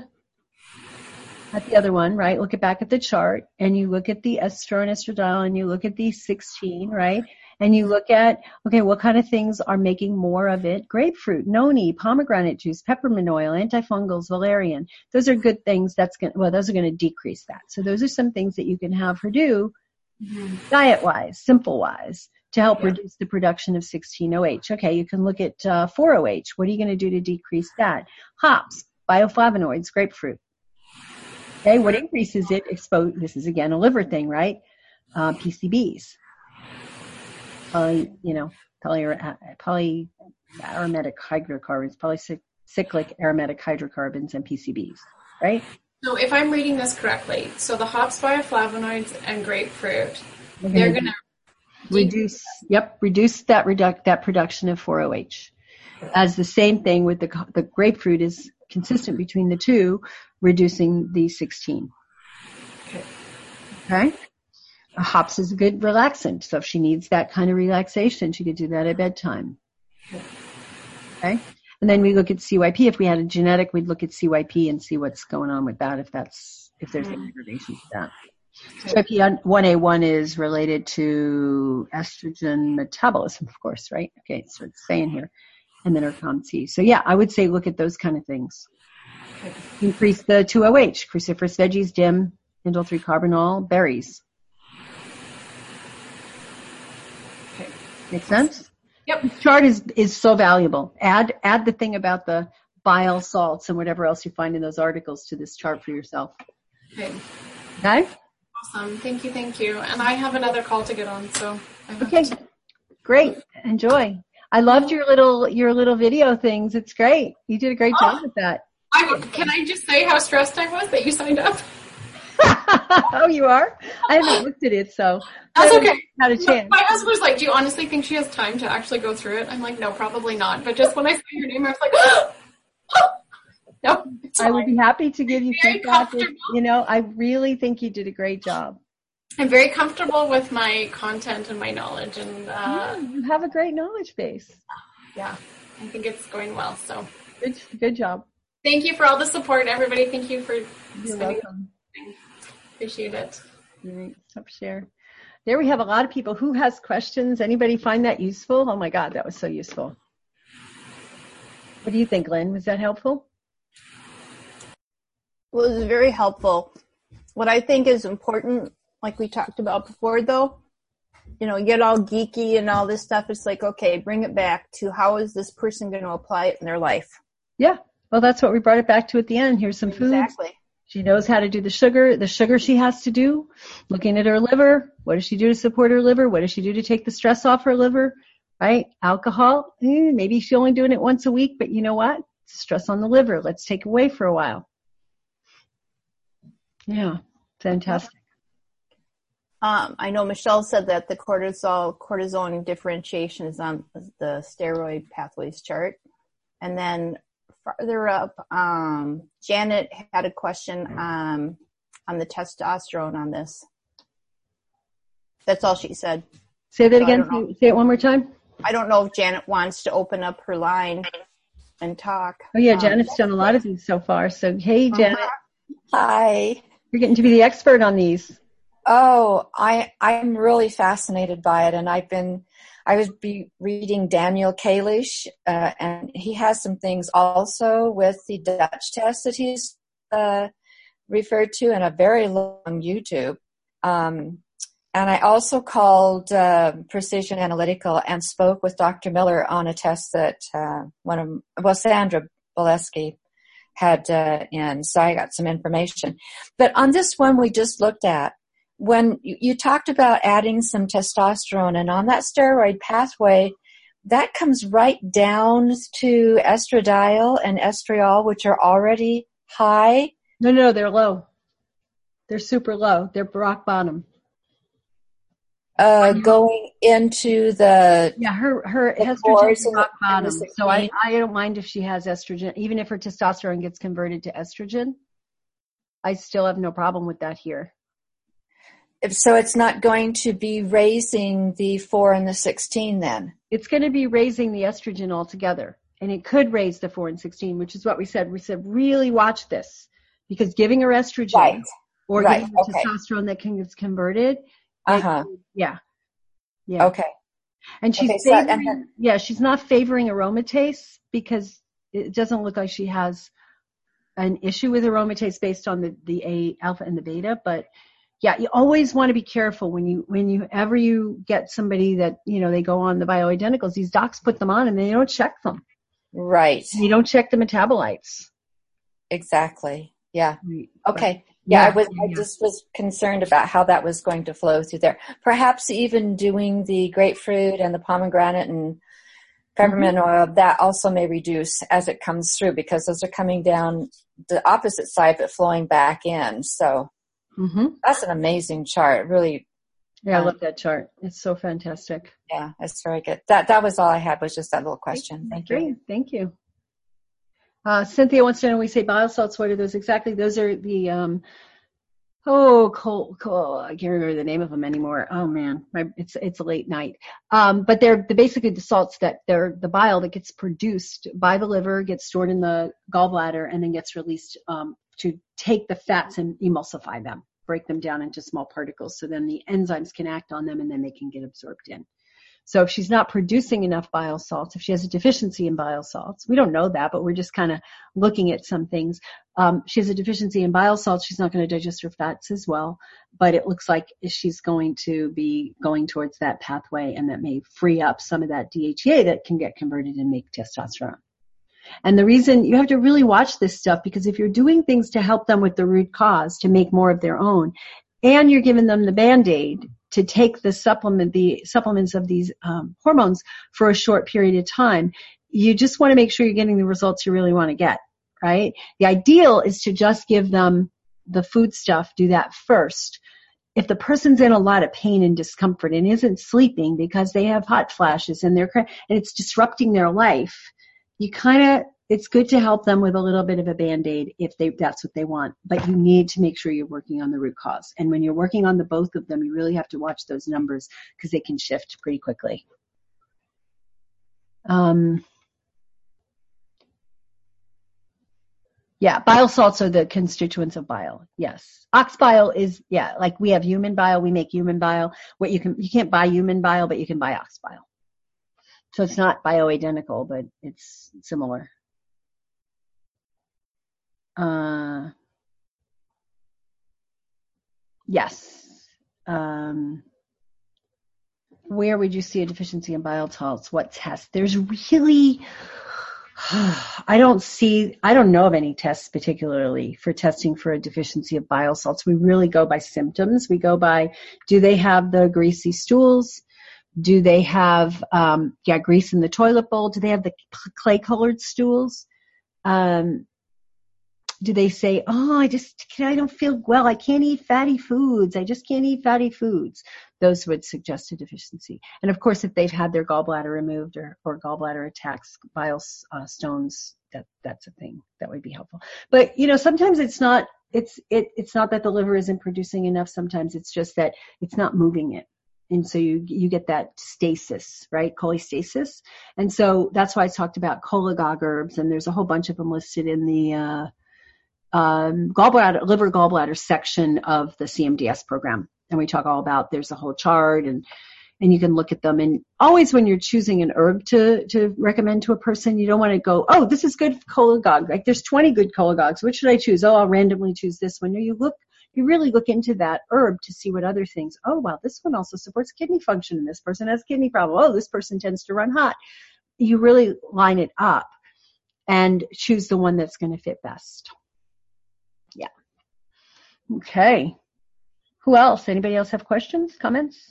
At the other one, right? Look at back at the chart and you look at the estro and estradiol and you look at the sixteen, right? And you look at, okay, what kind of things are making more of it? Grapefruit, noni, pomegranate juice, peppermint oil, antifungals, valerian. Those are good things. That's going well, those are going to decrease that. So those are some things that you can have her do mm-hmm. diet-wise, simple-wise, to help yeah. reduce the production of sixteen O H. Okay, you can look at uh, four O H. What are you going to do to decrease that? Hops, bioflavonoids, grapefruit. Okay, what increases it? Expose. This is again a liver thing, right? Uh, P C Bs, poly, you know, poly, poly aromatic hydrocarbons, polycyclic aromatic hydrocarbons, and P C Bs, right?
So, if I'm reading this correctly, so the hops, bioflavonoids, and grapefruit,
We're
they're
gonna
going to
reduce. Yep, reduce that reduc that production of four O H. As the same thing with the the grapefruit is consistent between the two, reducing the sixteen.
Okay.
Okay. A hops is a good relaxant, so if she needs that kind of relaxation, she could do that at bedtime. Okay. And then we look at C Y P. If we had a genetic, we'd look at C Y P and see what's going on with that. If that's if there's any aggravation to that. C Y P one A one is related to estrogen metabolism, of course, right? Okay, so it's saying here. And then our C O M T. So yeah, I would say look at those kind of things. Okay. Increase the two O H, cruciferous veggies, D I M, indole three carbinol, berries.
Okay.
Make sense?
Yep.
This chart is, is so valuable. Add add the thing about the bile salts and whatever else you find in those articles to this chart for yourself.
Okay.
Okay?
Awesome. Thank you, thank you. And I have another call to get on, so I have
Okay.
to.
Great. Enjoy. I loved your little your little video things. It's great. You did a great job
oh,
with that.
I, can I just say how stressed I was that you signed up?
Oh, you are? I haven't looked at it, so
that's
I
okay.
Had a chance.
My husband was like, "Do you honestly think she has time to actually go through it?" I'm like, "No, probably not." But just when I saw your name, I was like, oh, "No." It's
I would be happy to give you
Very
feedback. If,
comfortable.
you know, I really think you did a great job.
I'm very comfortable with my content and my knowledge, and uh,
yeah, you have a great knowledge base.
Yeah, I think it's going well. So
good, good job.
Thank you for all the support, everybody. Thank you for
You're
spending
welcome.
Appreciate it.
All right, stop share. There we have a lot of people. Who has questions? Anybody find that useful? Oh my God, that was so useful. What do you think, Lynn? Was that helpful?
Well, it was very helpful. What I think is important, like we talked about before, though, you know, you get all geeky and all this stuff. It's like, okay, bring it back to how is this person going to apply it in their life?
Yeah. Well, that's what we brought it back to at the end. Here's some food.
Exactly.
She knows how to do the sugar, the sugar she has to do. Looking at her liver. What does she do to support her liver? What does she do to take the stress off her liver? Right? Alcohol. Eh, maybe she's only doing it once a week, but you know what? It's stress on the liver. Let's take it away for a while. Yeah. Fantastic.
Um, I know Michelle said that the cortisol, cortisone differentiation is on the steroid pathways chart. And then farther up, um, Janet had a question um, on the testosterone on this. That's all she said.
Say that
So
again. Say it one more time.
I don't know if Janet wants to open up her line and talk.
Oh, yeah.
Um,
Janet's done a lot of these so far. So, hey, Janet.
Hi.
You're getting to be the expert on these.
Oh, I, I'm really fascinated by it. And I've been, I was be reading Daniel Kalish, uh, and he has some things also with the Dutch test that he's, uh, referred to in a very long YouTube. Um, and I also called, uh, Precision Analytical and spoke with Doctor Miller on a test that, uh, one of, well, Sandra Bolesky had, uh, in. So I got some information. But on this one we just looked at, when you, you talked about adding some testosterone, and on that steroid pathway, that comes right down to estradiol and estriol, which are already high
No, no, they're low. They're super low. They're rock bottom.
Uh, going into the
Yeah, her her
the
estrogen
fours
is
and
rock
the, and the
bottom. So I,
sixteen.
I don't mind if she has estrogen, even if her testosterone gets converted to estrogen. I still have no problem with that here.
If- So it's not going to be raising the four and the sixteen then.
It's going to be raising the estrogen altogether. And it could raise the four and sixteen, which is what we said. We said, really watch this. Because giving her estrogen
Right.
or
Right.
giving her
Okay.
testosterone that can get converted.
Uh-huh.
It, yeah. Yeah.
Okay.
And she's
Okay, so-
favoring,
and then-
yeah, she's not favoring aromatase because it doesn't look like she has an issue with aromatase based on the, the A alpha and the beta. But yeah, you always want to be careful when you, when you ever you get somebody that, you know, they go on the bioidenticals, these docs put them on and they don't check them.
Right.
You don't check the metabolites.
Exactly. Yeah.
Right.
Okay. Yeah,
Yeah,
I was.
yeah,
I
yeah.
just was concerned about how that was going to flow through there. Perhaps even doing the grapefruit and the pomegranate and peppermint
Mm-hmm.
oil, that also may reduce as it comes through because those are coming down the opposite side but flowing back in. So
Mm-hmm.
that's an amazing chart. Really,
Yeah, I
Um,
love that chart. It's so fantastic.
yeah, that's very good. That that was all I had, was just that little question. Thank you.
Great. Thank you. Uh, Cynthia wants to know, we say bile salts, what are those exactly? Those are the, um, oh, cool, cool. I can't remember the name of them anymore. Oh man, my, it's, it's a late night. Um, but they're the, basically the salts that they're the bile that gets produced by the liver, gets stored in the gallbladder, and then gets released, um, to take the fats and emulsify them, break them down into small particles. So then the enzymes can act on them and then they can get absorbed in. So if she's not producing enough bile salts, if she has a deficiency in bile salts, we don't know that, but we're just kind of looking at some things. Um, she has a deficiency in bile salts. She's not going to digest her fats as well, but it looks like she's going to be going towards that pathway, and that may free up some of that D H E A that can get converted and make testosterone. And the reason you have to really watch this stuff, because if you're doing things to help them with the root cause to make more of their own, and you're giving them the Band-Aid to take the supplement, the supplements of these um, hormones for a short period of time, you just want to make sure you're getting the results you really want to get, right? The ideal is to just give them the food stuff, do that first. If the person's in a lot of pain and discomfort and isn't sleeping because they have hot flashes and they're, and it's disrupting their life, you kind of, it's good to help them with a little bit of a Band-Aid if they, that's what they want. But you need to make sure you're working on the root cause. And when you're working on the both of them, you really have to watch those numbers because they can shift pretty quickly. Um, yeah, bile salts are the constituents of bile. Yes. Ox bile is, yeah, like we have human bile, we make human bile. What you can, you can't buy human bile, but you can buy ox bile. So it's not bioidentical, but it's similar. Uh, yes. Um, where would you see a deficiency in bile salts? What test? There's really, I don't see, I don't know of any tests particularly for testing for a deficiency of bile salts. We really go by symptoms. We go by, do they have the greasy stools? Do they have, um, yeah, grease in the toilet bowl? Do they have the clay-colored stools? Um, do they say, oh, I just, I don't feel well. I can't eat fatty foods. I just can't eat fatty foods. Those would suggest a deficiency. And of course, if they've had their gallbladder removed or, or gallbladder attacks, bile uh, stones, that, that's a thing that would be helpful. But, you know, sometimes it's not, it's, it, it's not that the liver isn't producing enough. Sometimes it's just that it's not moving it. And so you, you get that stasis, right? Cholestasis. And so that's why I talked about cholagogue herbs, and there's a whole bunch of them listed in the, uh, um, gallbladder, liver gallbladder section of the C M D S program. And we talk all about, there's a whole chart, and, and you can look at them. And always when you're choosing an herb to, to recommend to a person, you don't want to go, oh, this is good cholagogue. Like there's twenty good cholagogues. Which should I choose? Oh, I'll randomly choose this one. You look, you really look into that herb to see what other things. Oh, wow, this one also supports kidney function, and this person has kidney problem. Oh, this person tends to run hot. You really line it up and choose the one that's going to fit best. Yeah. Okay. Who else? Anybody else have questions, comments?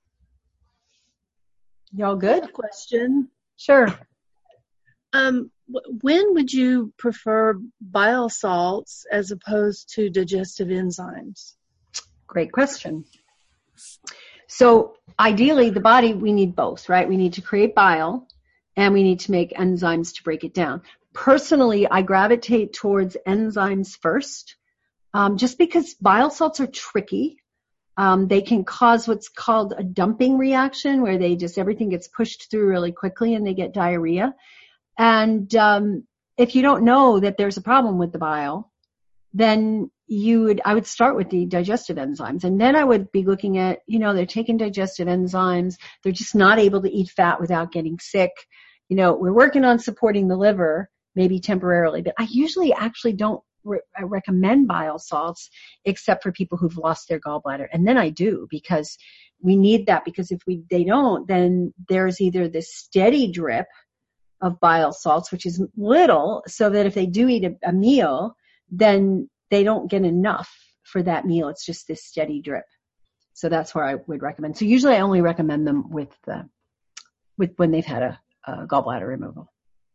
Y'all good?
Question.
Sure.
Um, w- when would you prefer bile salts as opposed to digestive enzymes?
Great question. So ideally, the body, we need both, right? We need to create bile, and we need to make enzymes to break it down. Personally, I gravitate towards enzymes first, um, just because bile salts are tricky. Um, they can cause what's called a dumping reaction, where they just, everything gets pushed through really quickly and they get diarrhea. And um, if you don't know that there's a problem with the bile, then you would, I would start with the digestive enzymes. And then I would be looking at, you know, they're taking digestive enzymes. They're just not able to eat fat without getting sick. You know, we're working on supporting the liver, maybe temporarily, but I usually actually don't re- I recommend bile salts except for people who've lost their gallbladder. And then I do, because we need that, because if we, they don't, then there's either this steady drip of bile salts, which is little, so that if they do eat a, a meal, then they don't get enough for that meal. It's just this steady drip. So that's where I would recommend. So usually I only recommend them with the, with when they've had a, a gallbladder removal.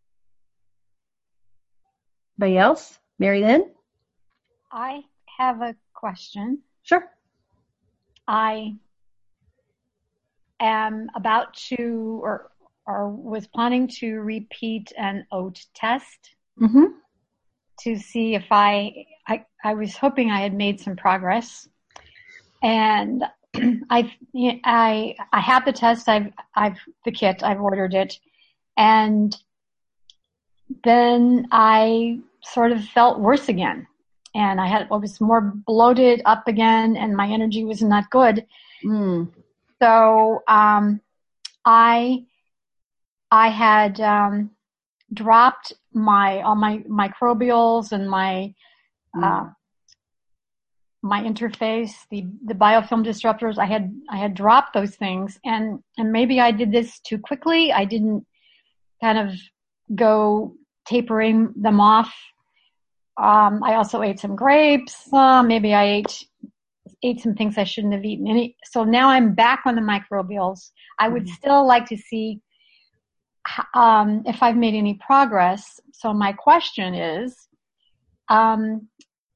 Anybody else? Mary Lynn?
I have a question.
Sure.
I am about to, or or was planning to repeat an oat test
Mm-hmm.
to see if I, I, I was hoping I had made some progress. And I've, I, I have the test. I've, I've, the kit, I've ordered it. And then I sort of felt worse again. And I had, I was more bloated up again, and my energy was not good.
Mm.
So, um, I, I had, um, dropped my, all my microbials and my,
Mm.
uh, my interface, the, the biofilm disruptors. I had, I had dropped those things, and, and maybe I did this too quickly. I didn't kind of go tapering them off. Um, I also ate some grapes. Uh, maybe I ate, ate some things I shouldn't have eaten. Any, so now I'm back on the microbials. I would
Mm.
still like to see um, if I've made any progress. So my question is, um,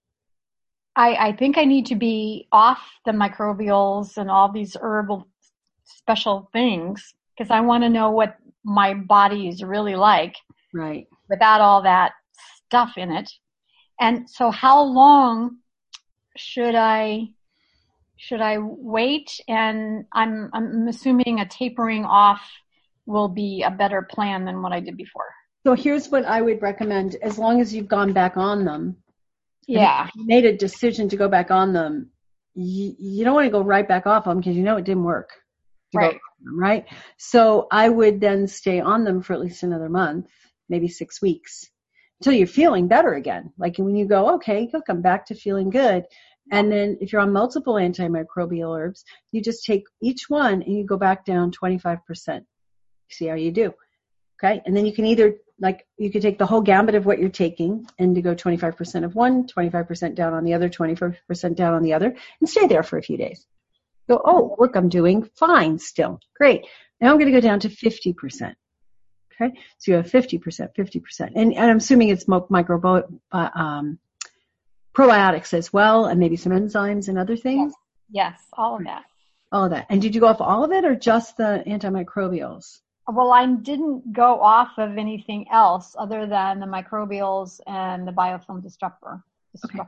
I, I think I need to be off the microbials and all these herbal special things, because I want to know what my body is really like
Right.
without all that stuff in it. And so how long should I, should I wait? And I'm, I'm assuming a tapering off will be a better plan than what I did before.
So here's what I would recommend, as long as you've gone back on them.
Yeah.
If you made a decision to go back on them, you, you don't want to go right back off them, because you know it didn't work. to
Right.
go on them, right? So I would then stay on them for at least another month, maybe six weeks, until you're feeling better again. Like when you go, okay, you'll come back to feeling good. And then if you're on multiple antimicrobial herbs, you just take each one and you go back down twenty-five percent. See how you do. Okay. And then you can either, like, you could take the whole gambit of what you're taking and to go twenty-five percent of one, twenty-five percent down on the other, twenty-five percent down on the other, and stay there for a few days. Go, oh, look, I'm doing fine still. Great. Now I'm going to go down to fifty percent. Okay. So you have fifty percent, fifty percent. And, and I'm assuming it's micro, uh, um, probiotics as well, and maybe some enzymes and other things.
Yes, all of that.
All of that. And did you go off all of it or just the antimicrobials?
Well, I didn't go off of anything else other than the microbials and the biofilm disruptor. disruptor.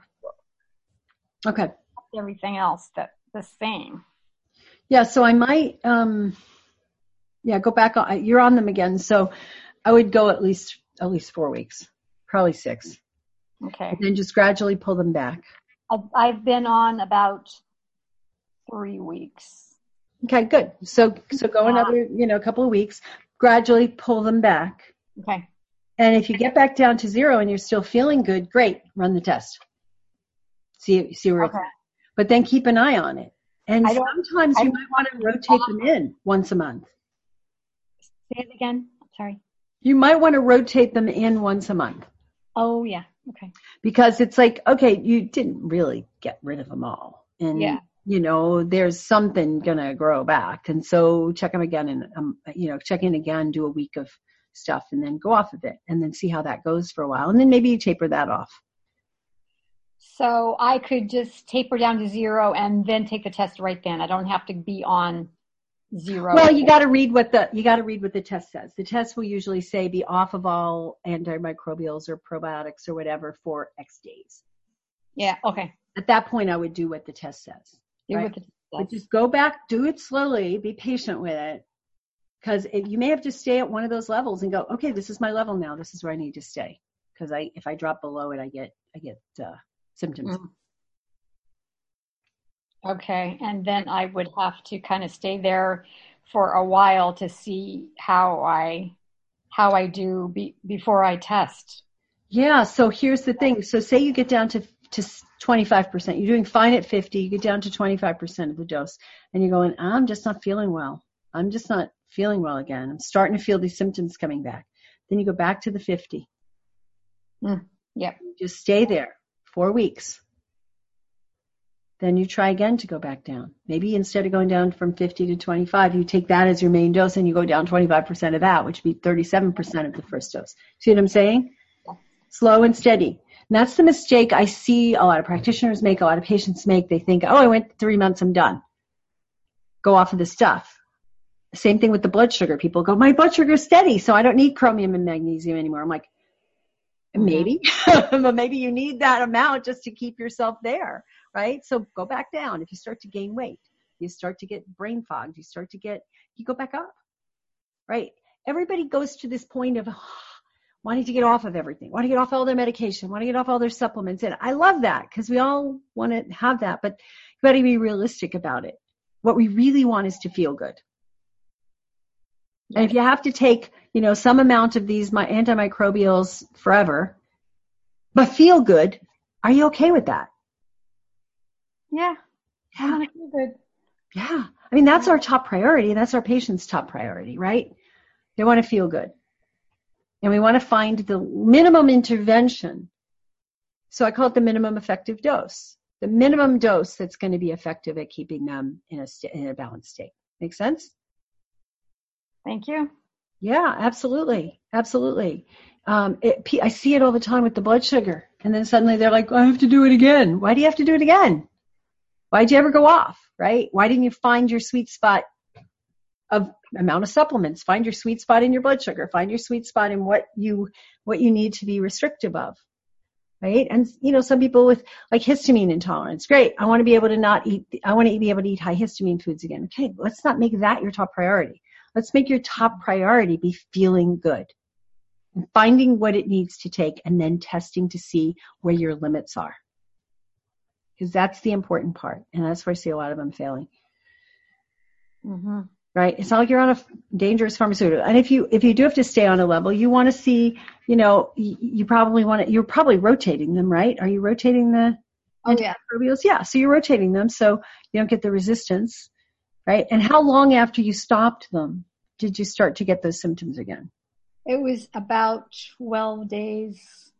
Okay.
Everything else that the same.
Yeah. So I might, um, yeah, go back on, you're on them again. So I would go at least, at least four weeks, probably six.
Okay.
And then just gradually pull them back.
I've, I've been on about three weeks.
Okay, good. So, so go another, you know, a couple of weeks, gradually pull them back.
Okay.
And if you get back down to zero and you're still feeling good, great, run the test. See, see where it's
Okay.
at. But then keep an eye on it. And
I don't-
sometimes
I
you
don't-
might want to rotate them in once a month.
Say it again. Sorry.
You might want to rotate them in once a month.
Oh, yeah. Okay.
Because it's like, okay, you didn't really get rid of them all. And,
Yeah.
you know, there's something going to grow back. And so check them again and, um, you know, check in again, do a week of stuff and then go off of it and then see how that goes for a while. And then maybe you taper that off.
So I could just taper down to zero and then take the test right then. I don't have to be on zero.
Well, you got to read what the, you got to read what the test says. The test will usually say be off of all antimicrobials or probiotics or whatever for X days.
Yeah. Okay.
At that point, I would do what the test says.
Do
right?
what the test says.
But just go back, do it slowly, be patient with it. Because you may have to stay at one of those levels and go, okay, this is my level now. This is where I need to stay. Because I, if I drop below it, I get, I get uh, symptoms.
Mm. Okay, and then I would have to kind of stay there for a while to see how I, how I do be, before I test.
Yeah. So here's the thing. So say you get down to to twenty-five percent. You're doing fine at fifty. You get down to twenty-five percent of the dose, and you're going, I'm just not feeling well. I'm just not feeling well again. I'm starting to feel these symptoms coming back. Then you go back to the fifty.
Mm, yep.
You just stay there four weeks. Then you try again to go back down. Maybe instead of going down from fifty to twenty-five, you take that as your main dose and you go down twenty-five percent of that, which would be thirty-seven percent of the first dose. See what I'm saying? Slow and steady. And that's the mistake I see a lot of practitioners make, a lot of patients make. They think, oh, I went three months, I'm done. Go off of the stuff. Same thing with the blood sugar. People go, my blood sugar is steady, so I don't need chromium and magnesium anymore. I'm like, maybe, but maybe you need that amount just to keep yourself there, right? So go back down. If you start to gain weight, you start to get brain fogged, you start to get, you go back up, right? Everybody goes to this point of oh, wanting to get off of everything, want to get off all their medication, want to get off all their supplements. And I love that because we all want to have that, but you got to be realistic about it. What we really want is to feel good. And if you have to take, you know, some amount of these my antimicrobials forever, but feel good, are you okay with that?
Yeah.
Yeah.
I want to feel good.
Yeah. I mean, that's our top priority. That's our patient's top priority, right? They want to feel good. And we want to find the minimum intervention. So I call it the minimum effective dose. The minimum dose that's going to be effective at keeping them in a, st- in a balanced state. Make sense?
Thank you.
Yeah, absolutely. Absolutely. Um, it, I see it all the time with the blood sugar. And then suddenly they're like, I have to do it again. Why do you have to do it again? Why'd you ever go off, right? Why didn't you find your sweet spot of amount of supplements? Find your sweet spot in your blood sugar. Find your sweet spot in what you, what you need to be restrictive of, right? And, you know, some people with like histamine intolerance, great. I want to be able to not eat, I want to be able to eat high histamine foods again. Okay, let's not make that your top priority. Let's make your top priority be feeling good and finding what it needs to take and then testing to see where your limits are. Because that's the important part. And that's where I see a lot of them failing.
Mm-hmm.
Right? It's not like you're on a dangerous pharmaceutical. And if you, if you do have to stay on a level, you want to see, you know, you, you probably want to, you're probably rotating them, right? Are you rotating the
Oh, yeah.
antimicrobials? Yeah. So you're rotating them so you don't get the resistance. Right? And how long after you stopped them did you start to get those symptoms again?
It was about twelve days.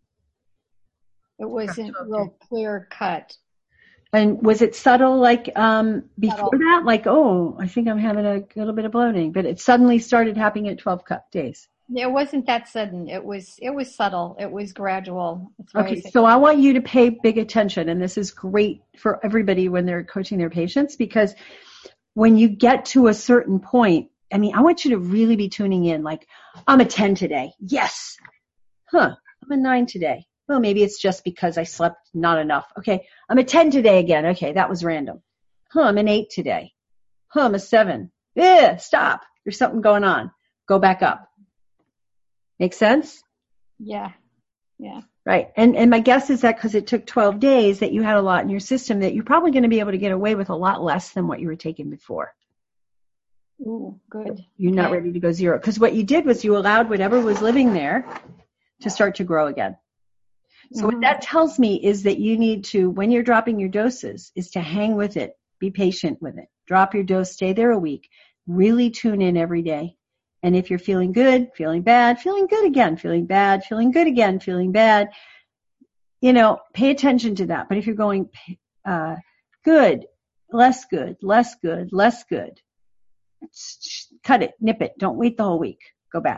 It wasn't real clear cut.
And was it subtle like um, before
Subtle.
that? Like, oh, I think I'm having a little bit of bloating. But it suddenly started happening at twelve days.
It wasn't that sudden. It was it was subtle. It was gradual. That's why I
Okay,
said-
so I want you to pay big attention. And this is great for everybody when they're coaching their patients because when you get to a certain point, I mean, I want you to really be tuning in like, I'm a ten today. Yes. Huh. I'm a nine today. Well, maybe it's just because I slept not enough. Okay. I'm a ten today again. Okay. That was random. Huh. I'm an eight today. Huh. I'm a seven. Yeah. Stop. There's something going on. Go back up. Make sense?
Yeah. Yeah.
Right. And and my guess is that because it took twelve days that you had a lot in your system that you're probably going to be able to get away with a lot less than what you were taking before.
Ooh, good.
You're not
Okay.
ready to go zero. Because what you did was you allowed whatever was living there to start to grow again. So
Mhm.
what that tells me is that you need to, when you're dropping your doses, is to hang with it. Be patient with it. Drop your dose, stay there a week. Really tune in every day. And if you're feeling good, feeling bad, feeling good again, feeling bad, feeling good again, feeling bad, you know, pay attention to that. But if you're going uh, good, less good, less good, less good, cut it, nip it. Don't wait the whole week. Go back.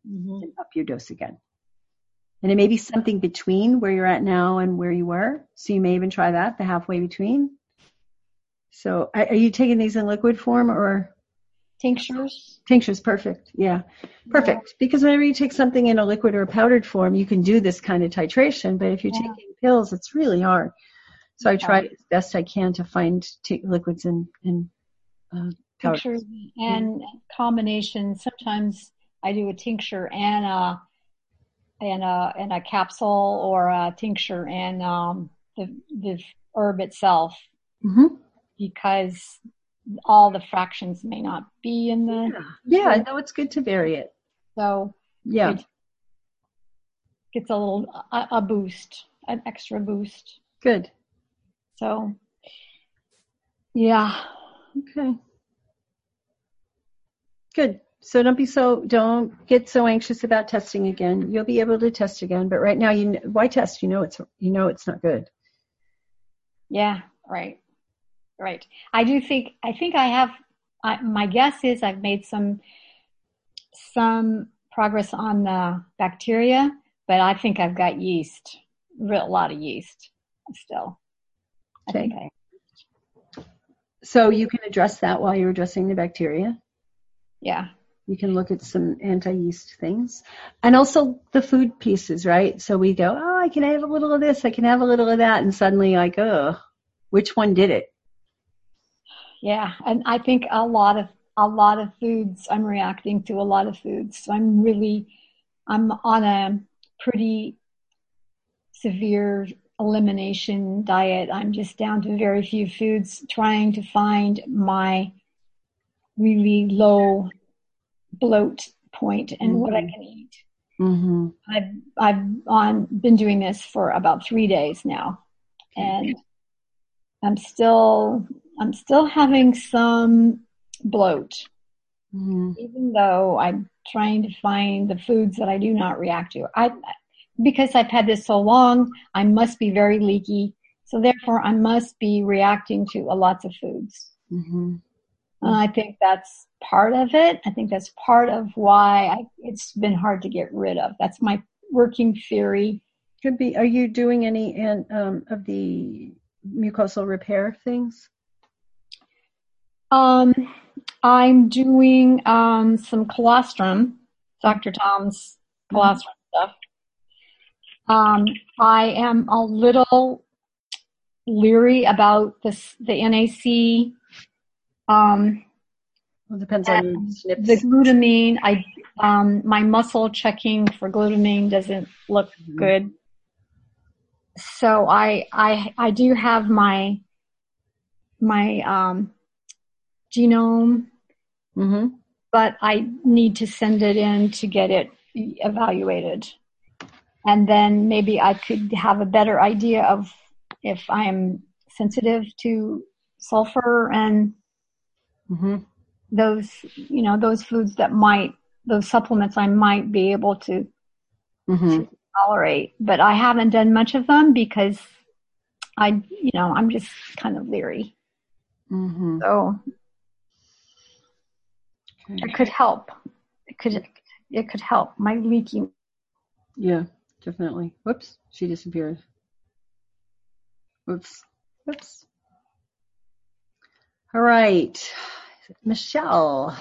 mm-hmm. and up your dose again. And it may be something between where you're at now and where you were. So you may even try that, the halfway between. So are you taking these in liquid form or?
Tinctures.
Tinctures, perfect. Yeah, perfect. Yeah. Because whenever you take something in a liquid or a powdered form, you can do this kind of titration. But if you're yeah. taking pills, it's really hard. So I tried as best I can to find t- liquids and, and uh, powders.
Tinctures and combinations. Sometimes I do a tincture and a and a and a capsule, or a tincture and um, the the herb itself,
mm-hmm.
because all the fractions may not be in the.
Yeah, yeah, no, it's good to vary it.
So
yeah,
it gets a little a, a boost, an extra boost.
Good.
So, yeah.
Okay. Good. So don't be so, don't get so anxious about testing again. You'll be able to test again, but right now, you why test? You know it's you know it's not good.
Yeah. Right. Right. I do think I think I have. I, my guess is I've made some some progress on the bacteria, but I think I've got yeast, a lot of yeast still. I
okay.
think I,
so you can address that while you're addressing the bacteria.
Yeah.
You can look at some anti-yeast things. And also the food pieces, right? So we go, oh, I can have a little of this, I can have a little of that. And suddenly like, oh, which one did it?
Yeah. And I think a lot of, a lot of foods, I'm reacting to a lot of foods. So I'm really, I'm on a pretty severe elimination diet. I'm just down to very few foods, trying to find my really low bloat point and mm-hmm. what I can eat.
Mm-hmm.
I've I've on been doing this for about three days now, and I'm still I'm still having some bloat,
mm-hmm.
even though I'm trying to find the foods that I do not react to. I because I've had this so long, I must be very leaky, so therefore I must be reacting to a lots of foods.
Mm-hmm.
And I think that's part of it. I think that's part of why I, it's been hard to get rid of. That's my working theory.
Could be. Are you doing any um, of the mucosal repair things?
Um, I'm doing um, some colostrum, Doctor Tom's colostrum mm-hmm. stuff. Um, I am a little leery about this, the N A C. Um,
well, it depends on your snips.
The glutamine. I um, my muscle checking for glutamine doesn't look mm-hmm. good. So I I I do have my my um, genome,
mm-hmm.
but I need to send it in to get it evaluated, and then maybe I could have a better idea of if I'm sensitive to sulfur and.
Mm-hmm.
Those, you know, those foods that might, those supplements I might be able to,
mm-hmm.
to tolerate, but I haven't done much of them because I, you know, I'm just kind of leery.
Mm-hmm.
So
okay.
It could help. It could, it could help my leaking.
Yeah, definitely. Whoops, she disappeared. Whoops, whoops. All right. Michelle.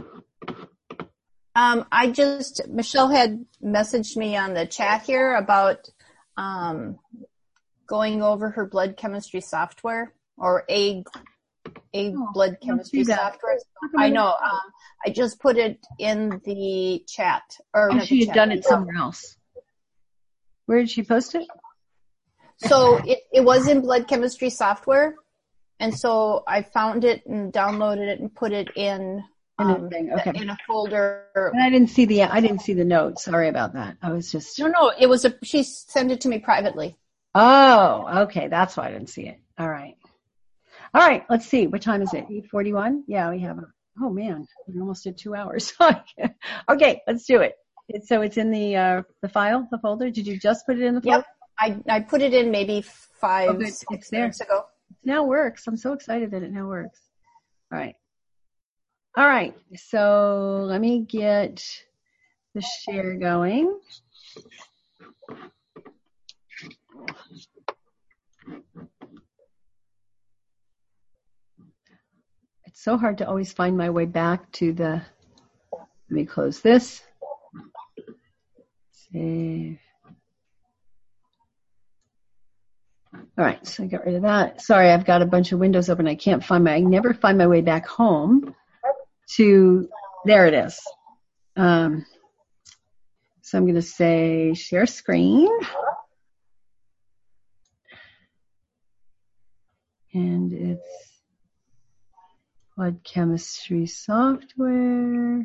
Um, I just, Michelle had messaged me on the chat here about um, going over her blood chemistry software or a a
oh,
blood chemistry software. I know. Um, I just put it in the chat. Or
oh, she had
chat,
done it somewhere else. Where did she post it?
So it, it was in blood chemistry software. And so I found it and downloaded it and put it in
in a,
um,
thing. Okay.
in a folder.
And I didn't see the I didn't see the notes. Sorry about that. I was just
no, no. It was a. She sent it to me privately.
Oh, okay. That's why I didn't see it. All right. All right. Let's see. What time is it? eight forty-one. Yeah, we have. A, oh man, we almost did two hours. Okay, let's do it. It's, so it's in the uh, the file, the folder. Did you just put it in the folder?
Yep. I I put it in maybe five
oh,
six
it's there.
minutes ago.
It now works. I'm so excited that it now works. All right. All right. So let me get the share going. It's so hard to always find my way back to the, let me close this. Save. All right, so I got rid of that. Sorry, I've got a bunch of windows open. I can't find my, I never find my way back home to, there it is. Um, so I'm going to say share screen. And it's blood chemistry software.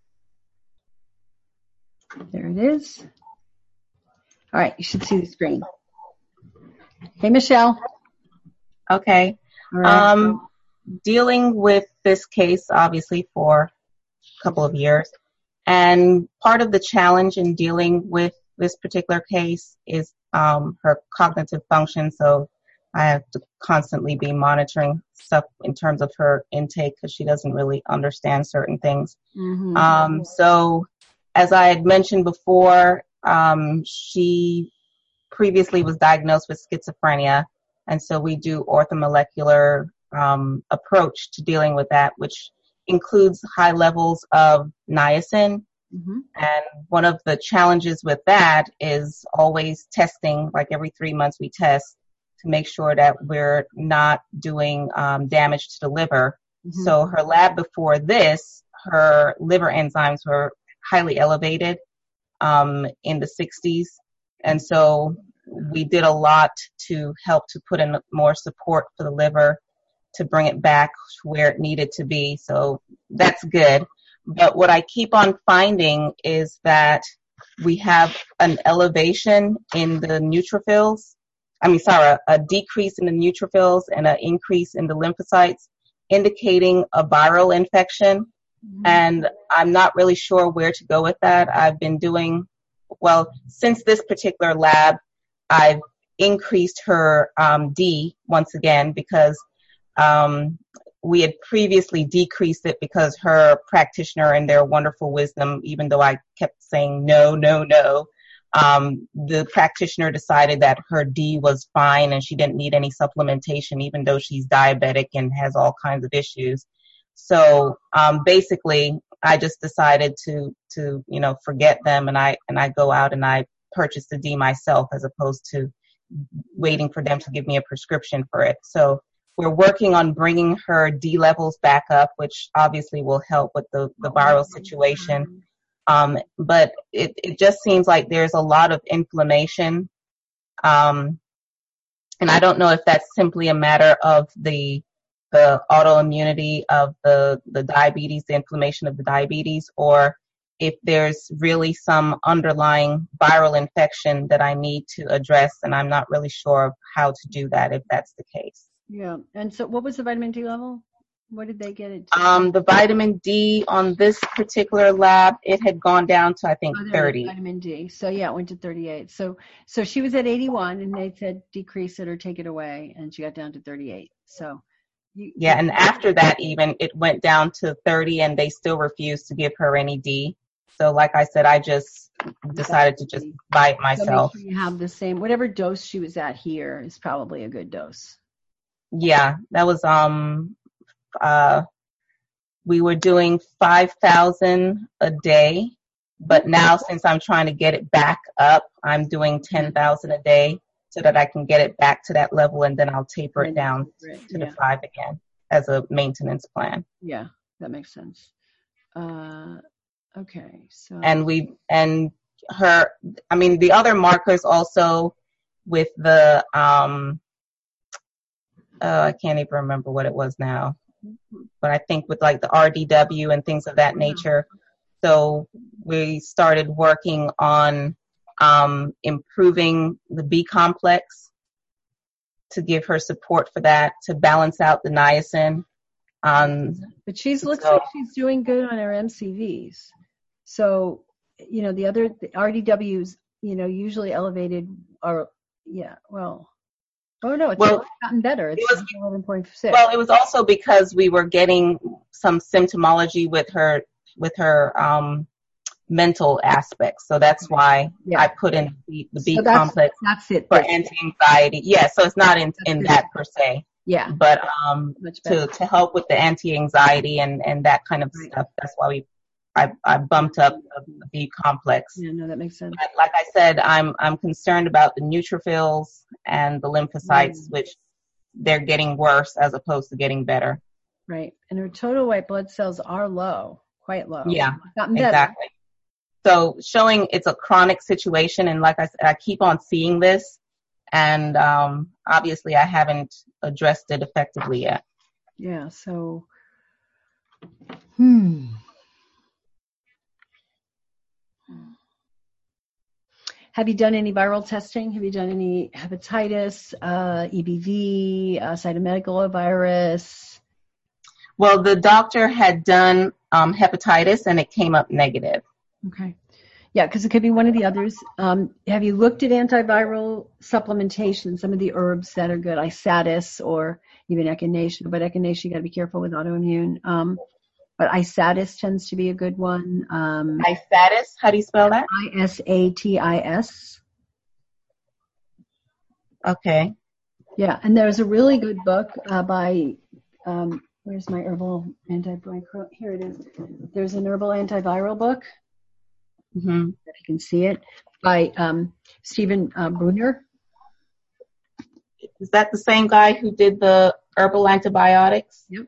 There it is. All right, you should see the screen. Hey, Michelle.
Okay.
All right.
Um, dealing with this case, obviously, for a couple of years. And part of the challenge in dealing with this particular case is um, her cognitive function. So I have to constantly be monitoring stuff in terms of her intake because she doesn't really understand certain things.
Mm-hmm.
Um, so as I had mentioned before, um, she previously was diagnosed with schizophrenia. And so we do orthomolecular um, approach to dealing with that, which includes high levels of niacin.
Mm-hmm.
And one of the challenges with that is always testing, like every three months we test to make sure that we're not doing um, damage to the liver.
Mm-hmm.
So her lab before this, her liver enzymes were highly elevated um, in the sixties. And so we did a lot to help to put in more support for the liver to bring it back to where it needed to be. So that's good. But what I keep on finding is that we have an elevation in the neutrophils. I mean, sorry, a decrease in the neutrophils and an increase in the lymphocytes, indicating a viral infection. Mm-hmm. And I'm not really sure where to go with that. I've been doing, well, since this particular lab, I've increased her um, D once again because um, we had previously decreased it because her practitioner and their wonderful wisdom, even though I kept saying no, no, no, um, the practitioner decided that her D was fine and she didn't need any supplementation, even though she's diabetic and has all kinds of issues. So um, basically, I just decided to, to you know, forget them, and I and I go out and I purchase the D myself as opposed to waiting for them to give me a prescription for it. So we're working on bringing her D levels back up, which obviously will help with the, the viral situation. Um, but it, it just seems like there's a lot of inflammation. Um, and I don't know if that's simply a matter of the the autoimmunity of the, the diabetes, the inflammation of the diabetes, or if there's really some underlying viral infection that I need to address, and I'm not really sure of how to do that if that's the case.
Yeah. And so what was the vitamin D level? What did they get it to?
Um, the vitamin D on this particular lab, it had gone down to, I think,
oh,
thirty.
Vitamin D. So, yeah, it went to thirty-eight. So so she was at eighty-one, and they said decrease it or take it away, and she got down to thirty-eight. So, you,
Yeah, and after that even, it went down to thirty, and they still refused to give her any D. So, like I said, I just decided to just buy it myself.
So make sure you have the same, whatever dose she was at here is probably a good dose.
Yeah, that was, um, uh, we were doing five thousand a day, but now since I'm trying to get it back up, I'm doing ten thousand a day so that I can get it back to that level, and then I'll taper it down to
yeah.
the five again as a maintenance plan.
Yeah, that makes sense. Uh, okay, so.
And we, and her, I mean, the other markers also with the, um, uh, I can't even remember what it was now. But I think with like the R D W and things of that nature. So we started working on um, improving the B complex to give her support for that, to balance out the niacin. Um,
but she's looks
so,
like she's doing good on her M C Vs. So, you know, the other the R D Ws, you know, usually elevated are, yeah, well. Oh, no, it's
well,
gotten better. It's
it was,
eleven point six.
Well, it was also because we were getting some symptomology with her, with her um, mental aspects. So that's why
Yeah.
I put in the, the B
So that's-
complex
That's it.
for
That's-
anti-anxiety. Yeah, so it's not in, in
good.
that per se,
Yeah.
but um,
Much
to,
better.
to help with the anti-anxiety and, and that kind of
Right.
stuff. That's why we I, I bumped up the B complex.
Yeah, no, that makes sense.
But like I said, I'm I'm concerned about the neutrophils and the lymphocytes,
Mm.
which they're getting worse as opposed to getting better.
Right. And her total white blood cells are low, quite low.
Yeah,
It's gotten better.
exactly. So showing it's a chronic situation, and like I said, I keep on seeing this, and um, obviously I haven't addressed it effectively yet.
Yeah. So, hmm. Have you done any viral testing? Have you done any hepatitis, uh, E B V, uh, cytomegalovirus?
Well, the doctor had done um, hepatitis, and it came up negative.
Okay. Yeah, because it could be one of the others. Um, have you looked at antiviral supplementation, some of the herbs that are good, Isatis or even echinacea, but echinacea you got to be careful with autoimmune. Um, but Isatis tends to be a good one. Um,
Isatis, how do you spell that?
I S A T I S.
Okay.
Yeah, and there's a really good book uh, by, um, where's my herbal antiviral? Here it is. There's an herbal antiviral book.
Mm-hmm.
If you can see it, by um, Stephen uh, Brunner.
Is that the same guy who did the herbal antibiotics?
Yep.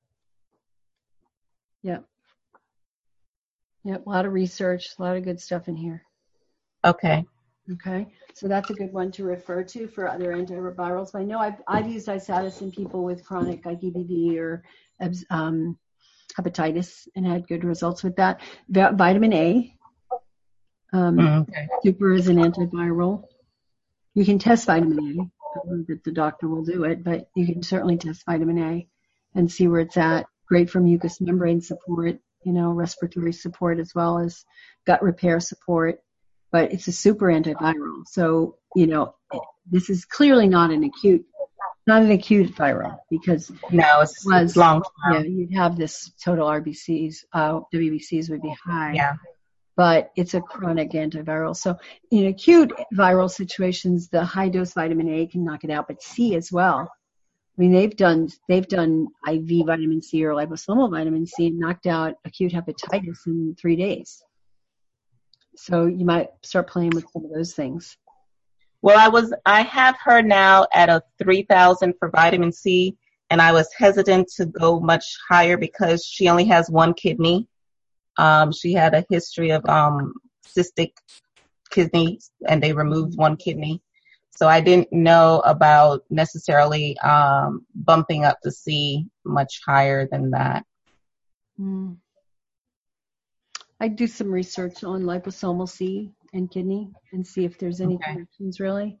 Yep. Yep. A lot of research, a lot of good stuff in here.
Okay.
Okay. So that's a good one to refer to for other antivirals. I know I've, I've used Isatis in people with chronic like E B V or um, hepatitis and had good results with that. Va- vitamin A. Um,
okay.
Super is an antiviral. You can test vitamin A. I don't know that the doctor will do it, but you can certainly test vitamin A and see where it's at. Great for mucous membrane support, you know, respiratory support as well as gut repair support. But it's a super antiviral. So, you know, this is clearly not an acute, not an acute viral because
no, it's,
was,
it's long term.
Yeah, you'd have this total R B Cs, uh, W B Cs would be high.
Yeah.
But it's a chronic antiviral. So in acute viral situations, the high dose vitamin A can knock it out, but C as well. I mean, they've done they've done I V vitamin C or liposomal vitamin C and knocked out acute hepatitis in three days. So you might start playing with some of those things.
Well, I was I have her now at a three thousand for vitamin C, and I was hesitant to go much higher because she only has one kidney. Um, she had a history of um, cystic kidneys, and they removed one kidney. So I didn't know about necessarily um, bumping up the C much higher than that.
Mm. I'd do some research on liposomal C and kidney and see if there's any
Okay.
connections really.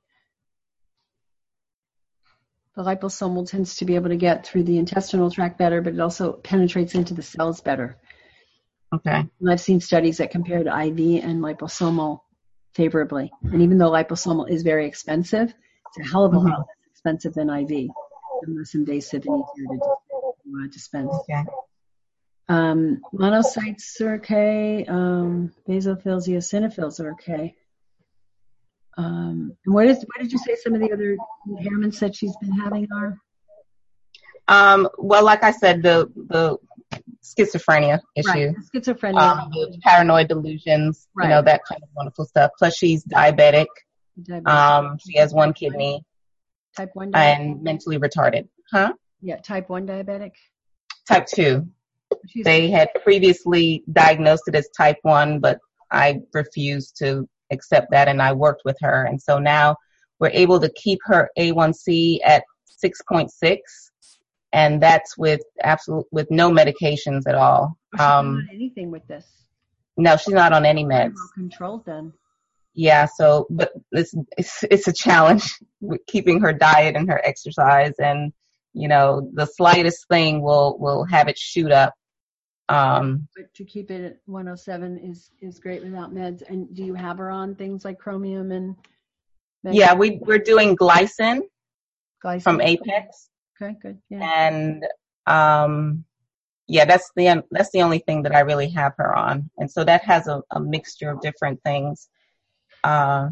The liposomal tends to be able to get through the intestinal tract better, but it also penetrates into the cells better.
Okay.
And I've seen studies that compared I V and liposomal favorably. And even though liposomal is very expensive, it's a hell of a lot
Mhm.
less expensive than I V and less invasive and easier to uh, dispense.
Okay.
Um, monocytes are okay. Um, basophils, eosinophils are okay. Um, and what is what did you say some of the other impairments that she's been having are?
Um, well, like I said, the the schizophrenia issue,
Right, schizophrenia.
um, the paranoid delusions,
Right.
you know, that kind of wonderful stuff. Plus, she's diabetic.
Diabetes.
Um, she has one kidney
Type one diabetic.
and mentally retarded. Huh?
Yeah, type one diabetic.
Type two.
She's,
They had previously diagnosed it as type one, but I refused to accept that, and I worked with her. And so now we're able to keep her A one C at six point six, and that's with absolute with no medications at all.
she's not
Um,
on anything with this.
no, she's not on any
Very
meds.
well controlled then.
Yeah, so but it's it's it's a challenge with keeping her diet and her exercise, and you know the slightest thing will will have it shoot up. Um,
But to keep it at one oh seven is is great without meds. And do you have her on things like chromium and
yeah, we we're doing glycin
glycine?
from Apex,
Okay, good. Yeah.
and um, yeah, that's the that's the only thing that I really have her on, and so that has a, a mixture of different things. Uh,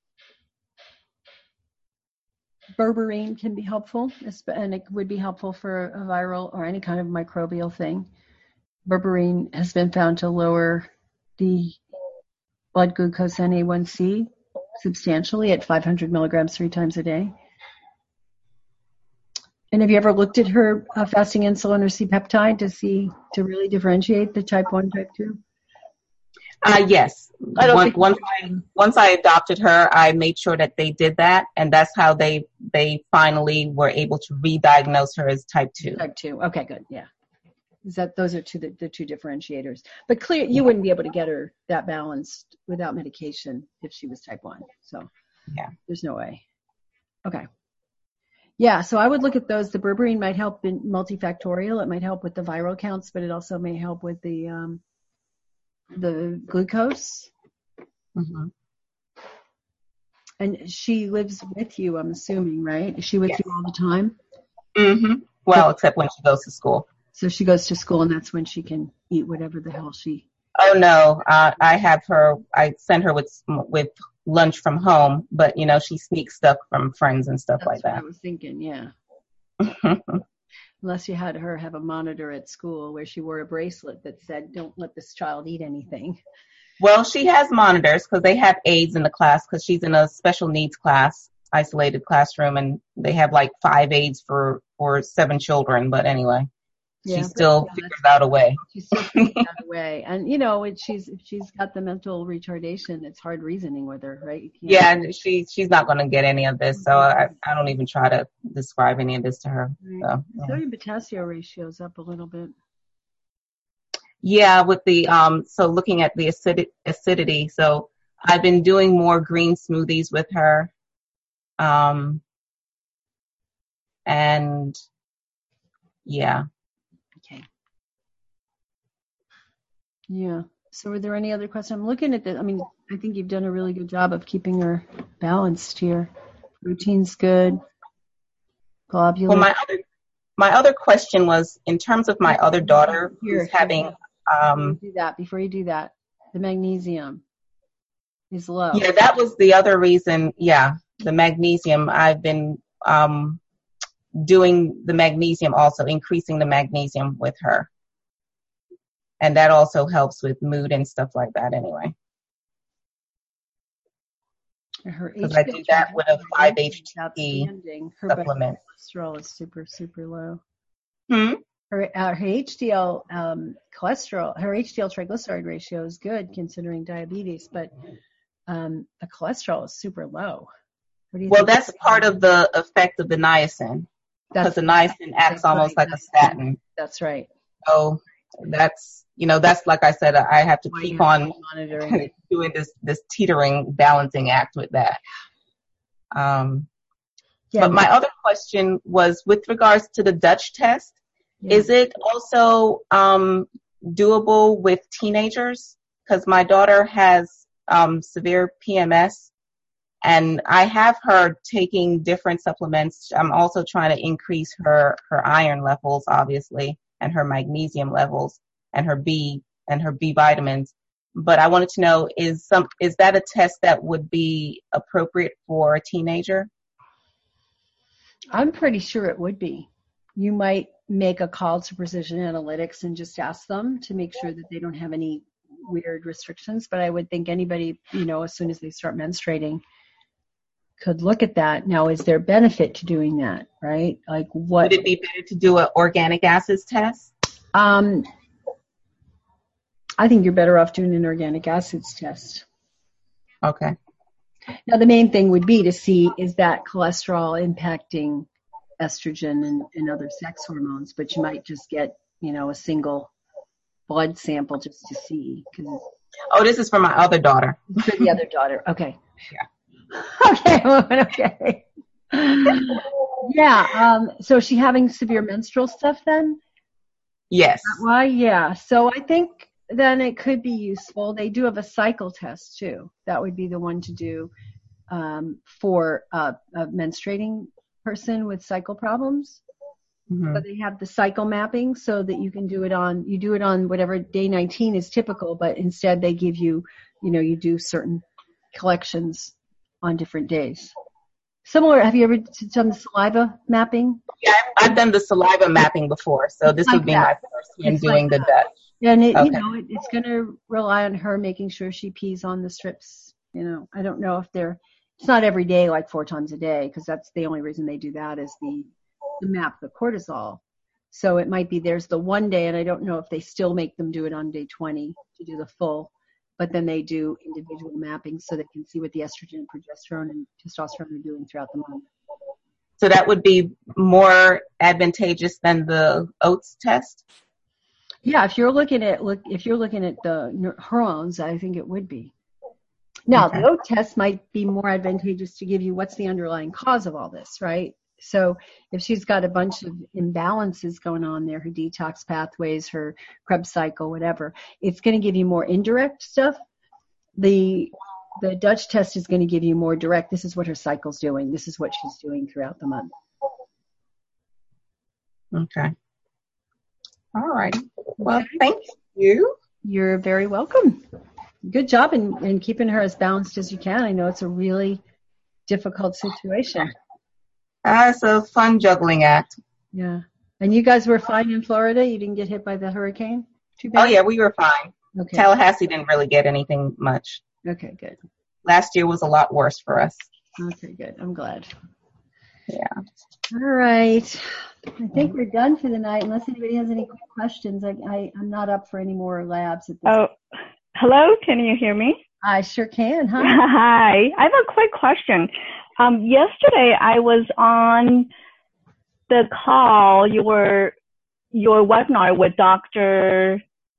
Berberine can be helpful, and it would be helpful for a viral or any kind of microbial thing. Berberine has been found to lower the blood glucose N A one C substantially at five hundred milligrams three times a day. And have you ever looked at her uh, fasting insulin or C-peptide to see, to really differentiate the type one, type two?
Uh, yes.
I don't
once,
think
once, I, once I adopted her, I made sure that they did that, and that's how they they finally were able to re-diagnose her as type two.
Type two. Okay, good. Yeah. Is that those are two the, the two differentiators? But clear, you wouldn't be able to get her that balanced without medication if she was type one. So
yeah,
there's no way. Okay. Yeah, so I would look at those. The berberine might help in multifactorial. It might help with the viral counts, but it also may help with the um, the glucose.
Mm-hmm.
And she lives with you, I'm assuming, right? Is she with
yes.
you all the time?
Mm-hmm. Well, except when she goes to school.
So she goes to school, and that's when she can eat whatever the hell she.
Oh no, uh, I have her. I send her with with lunch from home, but you know she sneaks stuff from friends and stuff
that's
like that.
What I was thinking, yeah. Unless you had her have a monitor at school where she wore a bracelet that said, "Don't let this child eat anything."
Well, she has monitors because they have aides in the class because she's in a special needs class, isolated classroom, and they have like five aides for for seven children. But anyway.
Yeah,
she still
yeah,
figures out a way.
She still figures out a way. And, you know, it, she's if she's got the mental retardation, it's hard reasoning with her, right?
Yeah, and she, she's not going to get any of this, so I, I don't even try to describe any of this to her.
Right.
So, yeah.
Sodium potassium ratio's up a little bit.
Yeah, with the, um, so looking at the acid, acidity, so I've been doing more green smoothies with her. Um, and, yeah.
Okay. Yeah. So are there any other questions? I'm looking at this. I mean, I think you've done a really good job of keeping her balanced here. Routine's good. Globulin.
Well, my other, my other question was in terms of my other daughter
here,
who's having, um,
do that before you do that. The magnesium is low.
Yeah, that was the other reason. Yeah, the magnesium. I've been, um, doing the magnesium also, increasing the magnesium with her. And that also helps with mood and stuff like that anyway. Because I do that with a five H T supplement.
Her cholesterol is super, super low.
Hmm?
Her, uh, her H D L um, cholesterol, her H D L triglyceride ratio is good considering diabetes, but um, the cholesterol is super low.
Well, that's part of the effect of the niacin. Because the niacin acts almost like a statin.
That's right.
So that's, you know, that's like I said, I have to keep on
monitoring
doing this, this teetering balancing act with that. Um, yeah, but my other question was with regards to the Dutch test, yeah. Is it also um, doable with teenagers? Because my daughter has um, severe P M S. And I have her taking different supplements. I'm also trying to increase her, her iron levels, obviously, and her magnesium levels and her B and her B vitamins. But I wanted to know, is some is that a test that would be appropriate for a teenager?
I'm pretty sure it would be. You might make a call to Precision Analytics and just ask them to make sure that they don't have any weird restrictions. But I would think anybody, you know, as soon as they start menstruating, could look at that. Now, is there benefit to doing that, right? Like what?
Would it be better to do an organic acids test?
Um, I think you're better off doing an organic acids test.
Okay.
Now, the main thing would be to see is that cholesterol impacting estrogen and, and other sex hormones, but you might just get, you know, a single blood sample just to see. Cause
oh, this is for my other daughter.
For the other daughter. Okay.
Yeah.
Okay, okay. Yeah, um, so is she having severe menstrual stuff then?
Yes.
Why? Yeah. So I think then it could be useful. They do have a cycle test too. That would be the one to do um, for uh, a menstruating person with cycle problems.
Mhm.
So they have the cycle mapping so that you can do it on, you do it on whatever day nineteen is typical, but instead they give you, you know, you do certain collections on different days. Similar, have you ever done the saliva mapping?
Yeah, I've, I've done the saliva mapping before, so this
like
would be
that.
my first time
It's
doing
like
the
that.
Dutch.
And it,
Okay.
you know, it, it's going to rely on her making sure she pees on the strips. You know, I don't know if they're, it's not every day, like four times a day, because that's the only reason they do that is the, the map, the cortisol. So it might be there's the one day, and I don't know if they still make them do it on day twenty to do the full, but then they do individual mapping so they can see what the estrogen, progesterone, and testosterone are doing throughout the month.
So that would be more advantageous than the oats test?
Yeah, if you're looking at look if you're looking at the hormones, I think it would be. Now,
Okay.
the O test might be more advantageous to give you what's the underlying cause of all this, right? So if she's got a bunch of imbalances going on there, her detox pathways, her Krebs cycle, whatever, it's going to give you more indirect stuff. The the Dutch test is going to give you more direct. This is what her cycle's doing. This is what she's doing throughout the month.
Okay. All right. Well, thank you.
You're very welcome. Good job in, in keeping her as balanced as you can. I know it's a really difficult situation.
Uh, it's a fun juggling act.
Yeah. And you guys were fine in Florida? You didn't get hit by the hurricane? Too bad?
Oh, yeah, we were fine.
Okay.
Tallahassee didn't really get anything much.
Okay, good.
Last year was a lot worse for us.
Okay, good. I'm glad.
Yeah.
All right. I think we're done for the night, unless anybody has any questions. I, I, I'm not up for any more labs at this
Oh, hello. Can you hear me?
I sure can, huh?
Hi. I have a quick question. Um, yesterday I was on the call, your your webinar with Doctor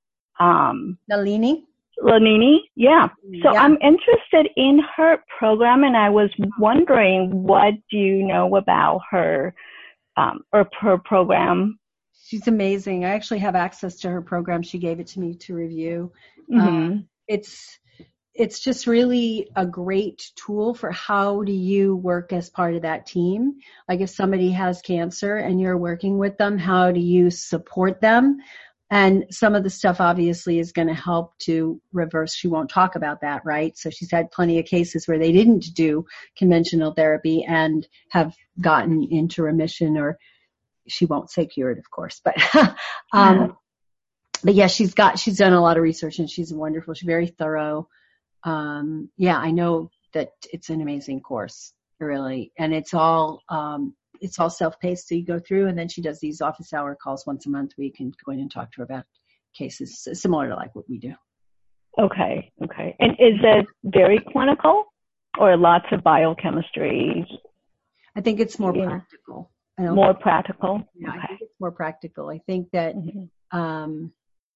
Um,
Nalini?
Lanini. Yeah. So
Yeah.
I'm interested in her program, and I was wondering, what do you know about her um, or her program?
She's amazing. I actually have access to her program. She gave it to me to review.
Mm-hmm.
Um, it's it's just really a great tool for how do you work as part of that team. Like if somebody has cancer and you're working with them, how do you support them? And some of the stuff obviously is going to help to reverse. She won't talk about that, right? So she's had plenty of cases where they didn't do conventional therapy and have gotten into remission, or she won't say cured, of course, but, um,
Yeah.
but yeah, she's got, she's done a lot of research and she's wonderful. She's very thorough. Um, yeah, I know that it's an amazing course, really. And it's all, um, it's all self-paced. So you go through, and then she does these office hour calls once a month where you can go in and talk to her about cases similar to like what we do.
Okay. Okay. And is it very clinical or lots of biochemistry?
I think it's more
Yeah.
practical. I don't
More
think-
practical?
Yeah, I
Okay.
think it's more practical. I think that,
Mhm.
um,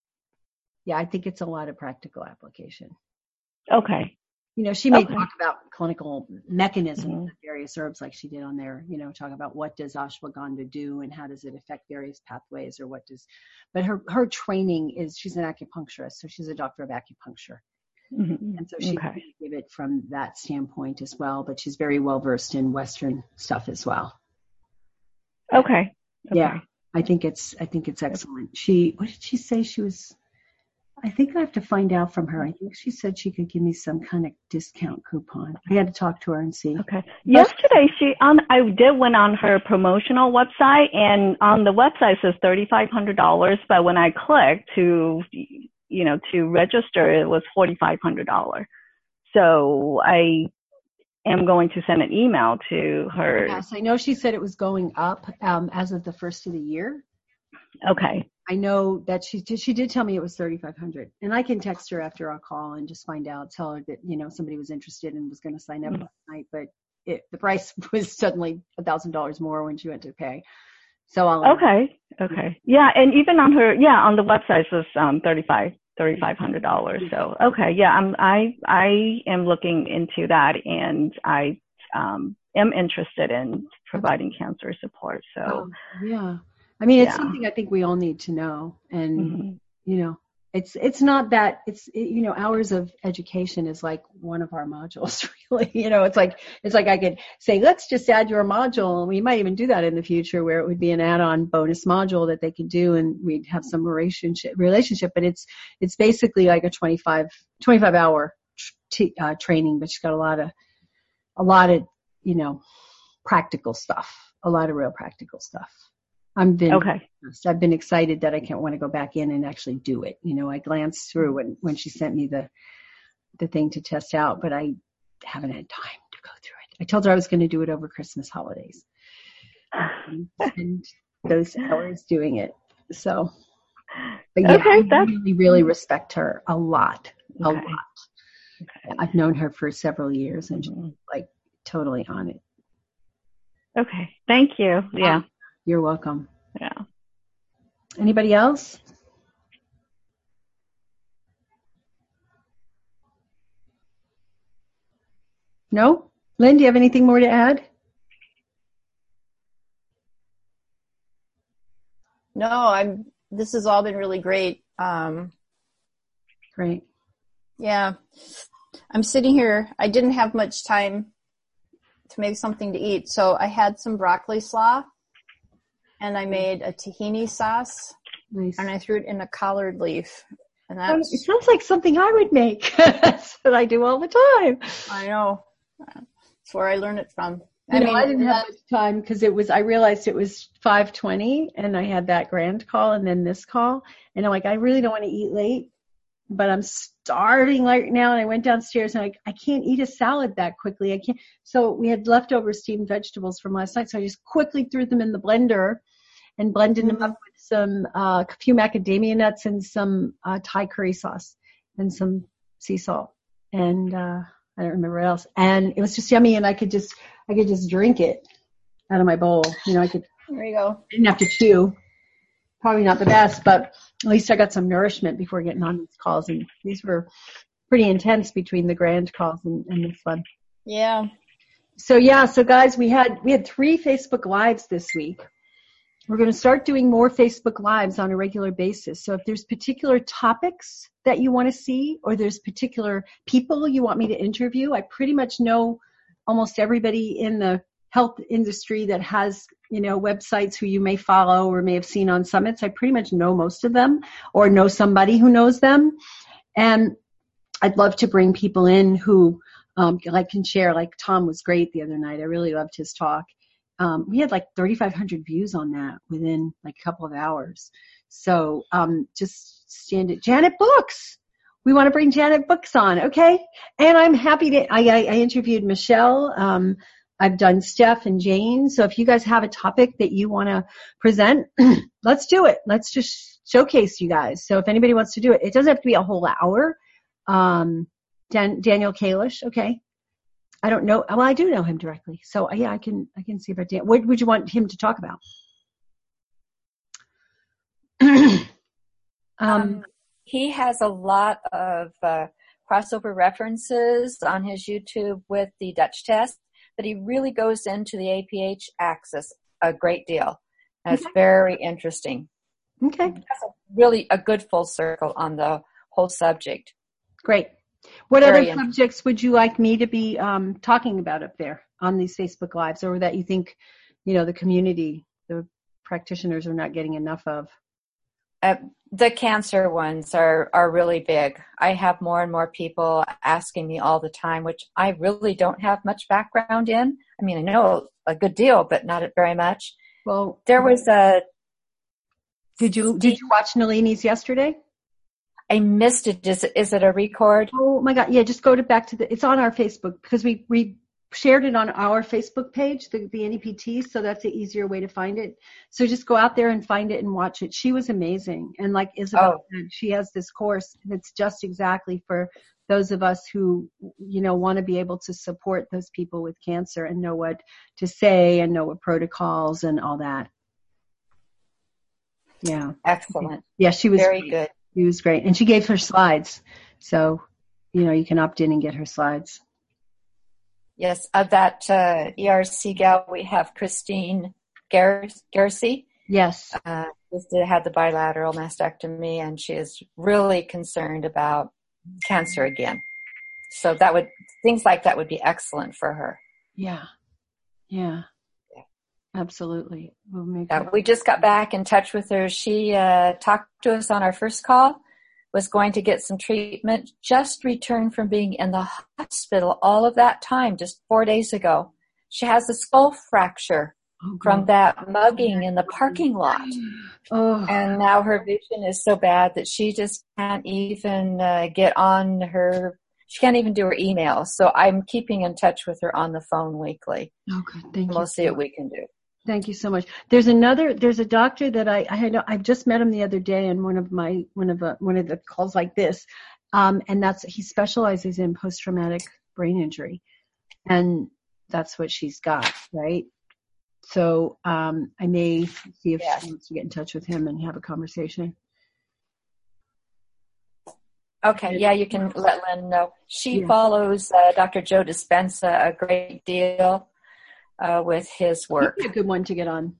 yeah, I think it's a lot of practical application.
Okay.
You know, she may
Okay.
talk about clinical mechanisms
Mhm.
of various herbs like she did on there, you know, talk about what does ashwagandha do and how does it affect various pathways, or what does, but her, her training is, she's an acupuncturist, so she's a doctor of acupuncture.
Mhm.
And so she
Okay.
can give it from that standpoint as well, but she's very well versed in Western stuff as well.
Okay. Okay.
Yeah, I think it's, I think it's excellent. She, what did she say? She was, I think I have to find out from her. I think she said she could give me some kind of discount coupon. I had to talk to her and see.
Okay. Yesterday, she on I did went on her promotional website, and on the website it says thirty-five hundred dollars, but when I clicked to, you know, to register, it was forty-five hundred dollars. So I am going to send an email to her.
Yes, I know she said it was going up um, as of the first of the year.
Okay.
I know that she did, she did tell me it was thirty-five hundred, and I can text her after our call and just find out, tell her that, you know, somebody was interested and was going to sign up
Mhm.
last night, but it, the price was suddenly a thousand dollars more when she went to pay. So I'll,
Okay. Okay. Yeah, and even on her, yeah, on the website it was um thirty-five thirty-five hundred dollars. So okay, yeah, I'm I I am looking into that, and I um am interested in providing cancer support. So
um, yeah, I mean, it's
Yeah.
something I think we all need to know, and
mhm.
you know, It's it's not that it's you know hours of education is like one of our modules really. You know, it's like it's like I could say let's just add your module, and we might even do that in the future where it would be an add-on bonus module that they could do, and we'd have some relationship relationship. But it's it's basically like a twenty-five hour t- uh, training, but she's got a lot of a lot of you know practical stuff, a lot of real practical stuff. I've been
Okay.
I've been excited that I can't want to go back in and actually do it. You know, I glanced through when, when she sent me the the thing to test out, but I haven't had time to go through it. I told her I was going to do it over Christmas holidays. Um, and those hours doing it. So, but yeah,
Okay,
I
that's-
really, really respect her a lot, a
Okay.
lot. Okay. I've known her for several years and she's like totally on it.
Okay. Thank you. Yeah.
You're welcome.
Yeah.
Anybody else? No? Lynn, do you have anything more to add?
No, I'm, this has all been really great. Um,
Great.
yeah. I'm sitting here. I didn't have much time to make something to eat, so I had some broccoli slaw, and I made a tahini sauce,
Nice.
and I threw it in a collard leaf. And
Um,
that's,
it sounds like something I would make. That's what I do all the time.
I know. That's where I learned it from.
You
I
know,
mean,
I didn't have
that-
much time because it was, I realized it was five twenty and I had that grand call and then this call. And I'm like, I really don't want to eat late, but I'm starving right now. And I went downstairs and I, I can't eat a salad that quickly. I can't. So we had leftover steamed vegetables from last night. So I just quickly threw them in the blender and blended
Mm-hmm.
them up with some, uh, a few macadamia nuts and some, uh, Thai curry sauce and some sea salt. And, uh, I don't remember what else. And it was just yummy. And I could just, I could just drink it out of my bowl. You know, I could,
there you go.
I didn't have to chew. Probably not the best, but at least I got some nourishment before getting on these calls. And these were pretty intense between the grand calls and, and this one.
Yeah.
So yeah, so guys, we had, we had three Facebook Lives this week. We're going to start doing more Facebook Lives on a regular basis. So if there's particular topics that you want to see, or there's particular people you want me to interview, I pretty much know almost everybody in the health industry that has, you know, websites who you may follow or may have seen on summits. I pretty much know most of them or know somebody who knows them. And I'd love to bring people in who um, like can share, like Tom was great the other night. I really loved his talk. Um, we had like thirty-five hundred views on that within like a couple of hours. So um, just stand it. Janet Books. We want to bring Janet Books on. Okay. And I'm happy to, I, I, I interviewed Michelle. Um, I've done Steph and Jane. So if you guys have a topic that you want to present, let's do it. Let's just showcase you guys. So if anybody wants to do it, it doesn't have to be a whole hour. Um, Dan, Daniel Kalish. Okay. I don't know. Well, I do know him directly. So yeah, I can, I can see about Dan. What would you want him to talk about? um,
Um, he has a lot of uh, crossover references on his YouTube with the Dutch test, but he really goes into the A P H axis a great deal. And it's
Okay.
very interesting.
okay.
That's a, really a good full circle on the whole subject.
Great. What
Very
other
interesting.
subjects would you like me to be um, talking about up there on these Facebook Lives, or that you think, you know, the community, the practitioners are not getting enough of?
Uh, the cancer ones are, are really big. I have more and more people asking me all the time, which I really don't have much background in. I mean, I know a good deal, but not very much.
Well,
There was a,
did you did you watch Nalini's yesterday?
I missed it. Is it, is it a record?
Oh my God! Yeah, just go to back to the. It's on our Facebook because we we shared it on our Facebook page, the the N E P T. So that's an easier way to find it. So just go out there and find it and watch it. She was amazing, and like Isabel
Oh.
said, she has this course that's just exactly for those of us who, you know, want to be able to support those people with cancer and know what to say and know what protocols and all that. Yeah.
Excellent.
Yeah, she was
Very
great.
good.
She was great. And she gave her slides. So, you know, you can opt in and get her slides.
Yes, of that uh, E R C gal, we have Christine Gar- Garcy.
Yes.
Uh, just had the bilateral mastectomy, and she is really concerned about cancer again. So that would, things like that would be excellent for her.
Yeah. Yeah.
Yeah.
Absolutely. We'll make
Yeah,
her-
we just got back in touch with her. She uh, talked to us on our first call, was going to get some treatment, just returned from being in the hospital all of that time, just four days ago. She has a skull fracture
oh,
from
God.
that mugging in the parking lot.
Oh.
And now her vision is so bad that she just can't even uh, get on her, she can't even do her email. So I'm keeping in touch with her on the phone weekly.
Oh, good. Thank
And
you.
we'll see what we can do.
Thank you so much. There's another, there's a doctor that I, I had, I just met him the other day in one of my, one of the, one of the calls like this. Um, and that's, he specializes in post-traumatic brain injury. And that's what she's got, right? So, um, I may see if
Yes.
she wants to get in touch with him and have a conversation.
Okay, yeah, you can let Lynn know. She
Yeah.
follows uh, Doctor Joe Dispenza a great deal uh, with his work.
He'd be a good one to get on.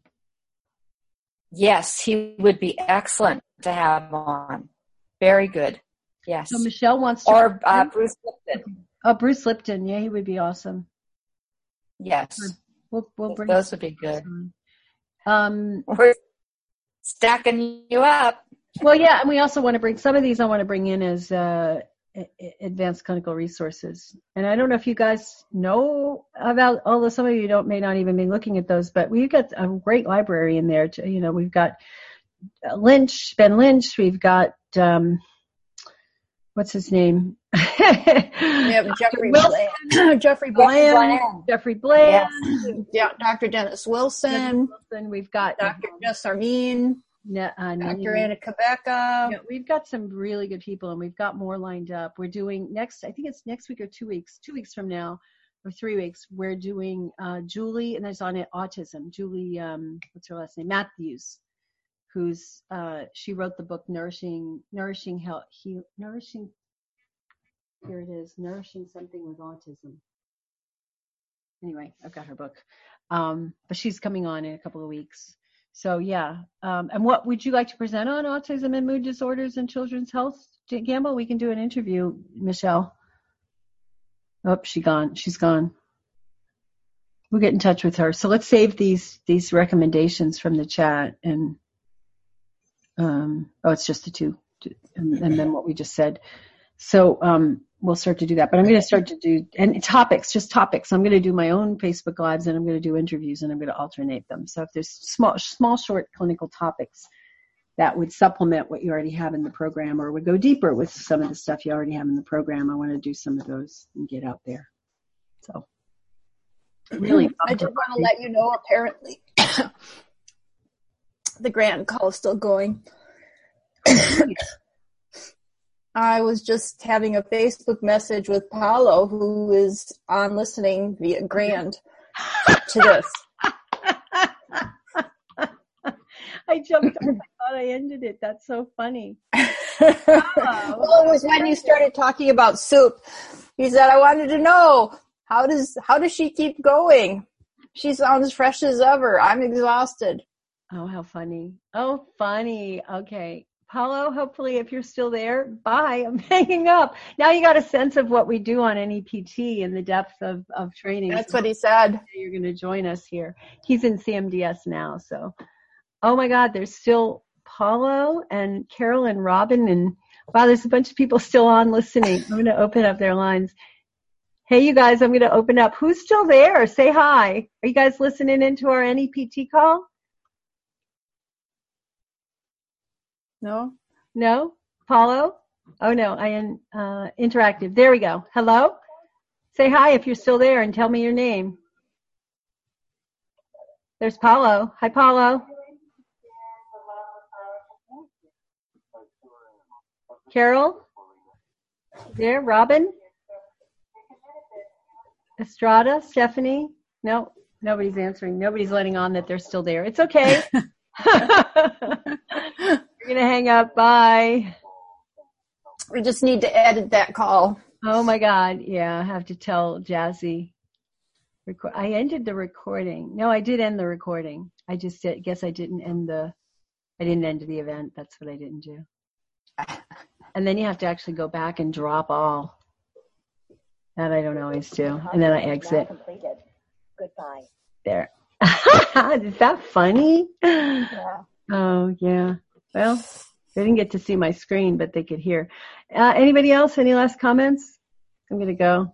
Yes, he would be excellent to have on. Very good. Yes.
So Michelle wants to.
Or uh, Bruce Lipton.
Oh, Bruce Lipton. Yeah, he would be awesome.
Yes.
We'll, we'll bring
Those would be good.
Um,
We're stacking you up.
well, yeah, and we also want to bring some of these. I want to bring in as uh, advanced clinical resources. And I don't know if you guys know about, although some of you don't may not even be looking at those, but we've got a great library in there. To, you know, we've got Lynch, Ben Lynch. We've got um, what's his name?
We have Jeffrey
Wilson.
Bland. Jeffrey Bland.
Bland.
Jeffrey Bland.
Yes.
Yeah, Doctor Dennis Wilson.
Wilson. We've got
Doctor Jess Armin.
Ne- uh,
Doctor
Nani-
Anna Quebeca.
Yeah, we've got some really good people, and we've got more lined up. We're doing next, I think it's next week or two weeks, two weeks from now, or three weeks. We're doing uh, Julie, and there's on it autism. Julie, um, what's her last name? Matthews, who's uh, she wrote the book Nourishing, Nourishing Health, he, Nourishing. Here it is, Nourishing Something with Autism. Anyway, I've got her book, um, but she's coming on in a couple of weeks. So yeah, um, and what would you like to present on autism and mood disorders and children's health, Gamble? We can do an interview, Michelle. Oh, she gone. She's gone. We'll get in touch with her. So let's save these these recommendations from the chat, and um, oh, it's just the two, and, and then what we just said. So um, we'll start to do that. But I'm going to start to do and topics, just topics. I'm going to do my own Facebook Lives, and I'm going to do interviews, and I'm going to alternate them. So if there's small, small, short clinical topics that would supplement what you already have in the program, or would go deeper with some of the stuff you already have in the program, I want to do some of those and get out there. So really,
I did want to let you know, apparently, the grant call is still going. I was just having a Facebook message with Paolo, who is on listening via Grand to this.
I jumped up. I thought I ended it. That's so funny.
Well, it was when you started talking about soup. He said, I wanted to know, how does how does she keep going? She sounds fresh as ever. I'm exhausted.
Oh, how funny. Oh, funny. Okay. Paulo, hopefully if you're still there, bye. I'm hanging up. Now you got a sense of what we do on N E P T and the depth of, of training.
That's
so
what he said.
You're going to join us here. He's in C M D S now. So, oh my God, there's still Paulo and Carol and Robin. And wow, there's a bunch of people still on listening. I'm going to open up their lines. Hey, you guys, I'm going to open up. Who's still there? Say hi. Are you guys listening into our N E P T call?
No?
No? Paulo? Oh, no. I am uh, interactive. There we go. Hello? Say hi if you're still there and tell me your name. There's Paulo. Hi, Paulo. Carol? There? Robin? Estrada? Stephanie? No, nobody's answering. Nobody's letting on that they're still there. It's okay. We're going to hang up. Bye.
We just need to edit that call.
Oh, my God. Yeah, I have to tell Jazzy. Record- I ended the recording. No, I did end the recording. I just did, guess I didn't end the I didn't end the event. That's what I didn't do. And then you have to actually go back and drop all. That I don't always do. And then I exit.
Completed. Goodbye.
There. Is that funny?
Yeah.
Oh, yeah. Well, they didn't get to see my screen, but they could hear. Uh, anybody else? Any last comments? I'm going to go.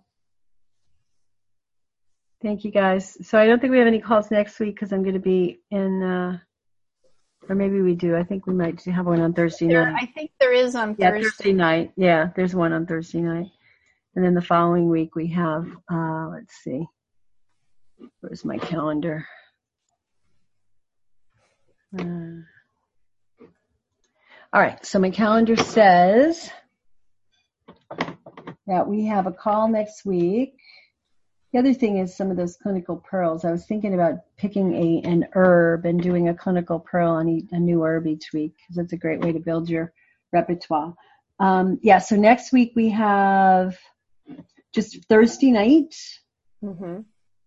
Thank you, guys. So I don't think we have any calls next week because I'm going to be in, uh, or maybe we do. I think we might have one on Thursday
There,
night.
I think there is on
Yeah,
Thursday.
Thursday night. Yeah, there's one on Thursday night. And then the following week we have, uh, let's see. Where's my calendar? Uh, all right, so my calendar says that we have a call next week. The other thing is some of those clinical pearls. I was thinking about picking a an herb and doing a clinical pearl on each, a new herb each week because that's a great way to build your repertoire. Um, yeah, so next week we have just Thursday night.
Mm-hmm.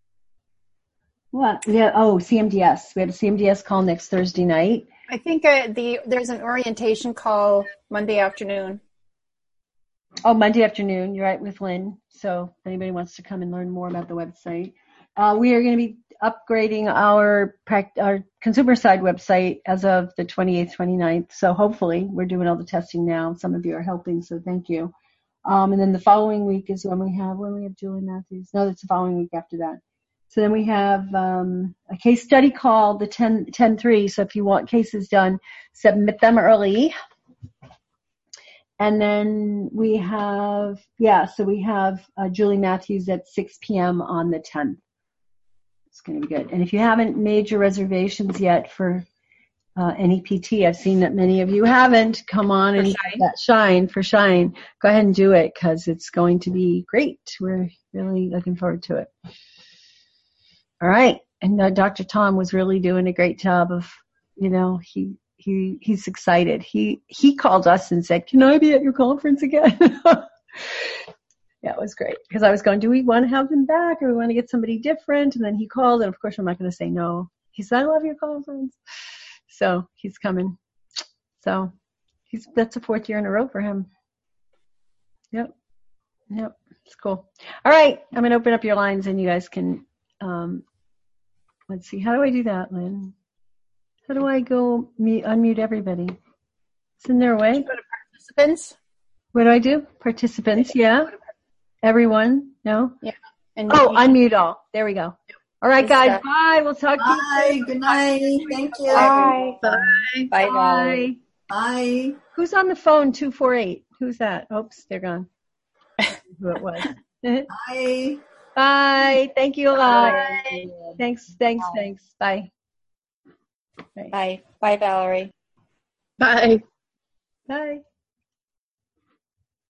What? Yeah. Oh, C M D S. We have a C M D S call next Thursday night.
I think uh, the there's an orientation call Monday afternoon.
Oh, Monday afternoon. You're right, with Lynn. So if anybody wants to come and learn more about the website, uh, we are going to be upgrading our our consumer side website as of the twenty-eighth, twenty-ninth. So hopefully we're doing all the testing now. Some of you are helping, so thank you. Um, and then the following week is when we have when we have Julie Matthews. No, that's the following week after that. So then we have um, a case study called the ten three. So if you want cases done, submit them early. And then we have, yeah, so we have uh, Julie Matthews at six p.m. on the tenth. It's going to be good. And if you haven't made your reservations yet for uh, N E P T, I've seen that many of you haven't. Come on and get that shine for shine. Go ahead and do it because it's going to be great. We're really looking forward to it. All right. And uh, Doctor Tom was really doing a great job of, you know, he he he's excited. He he called us and said, "Can I be at your conference again?" Yeah, it was great because I was going, "Do we want to have him back or we want to get somebody different?" And then he called, and of course I'm not going to say no. He said, "I love your conference." So he's coming. So he's that's the fourth year in a row for him. Yep. Yep. It's cool. All right. I'm going to open up your lines and you guys can, um, let's see. How do I do that, Lynn? How do I go mute, unmute everybody? Isn't there a way?
Go to participants.
What do I do? Participants, yeah. Everyone, no?
Yeah. And
oh,
you,
unmute all. There we go. All right, guys.
Stuff.
Bye. We'll talk to you
Bye.
soon.
Good night. Thank you.
Bye.
Bye.
Bye, Valerie.
Bye.
Who's on the phone? two four eight. Who's that? Oops, they're gone. Who it was.
Bye.
Bye. Thank you a lot.
Bye.
Thanks, thanks,
Bye.
thanks. Bye. Bye.
Bye. Bye, Valerie.
Bye.
Bye.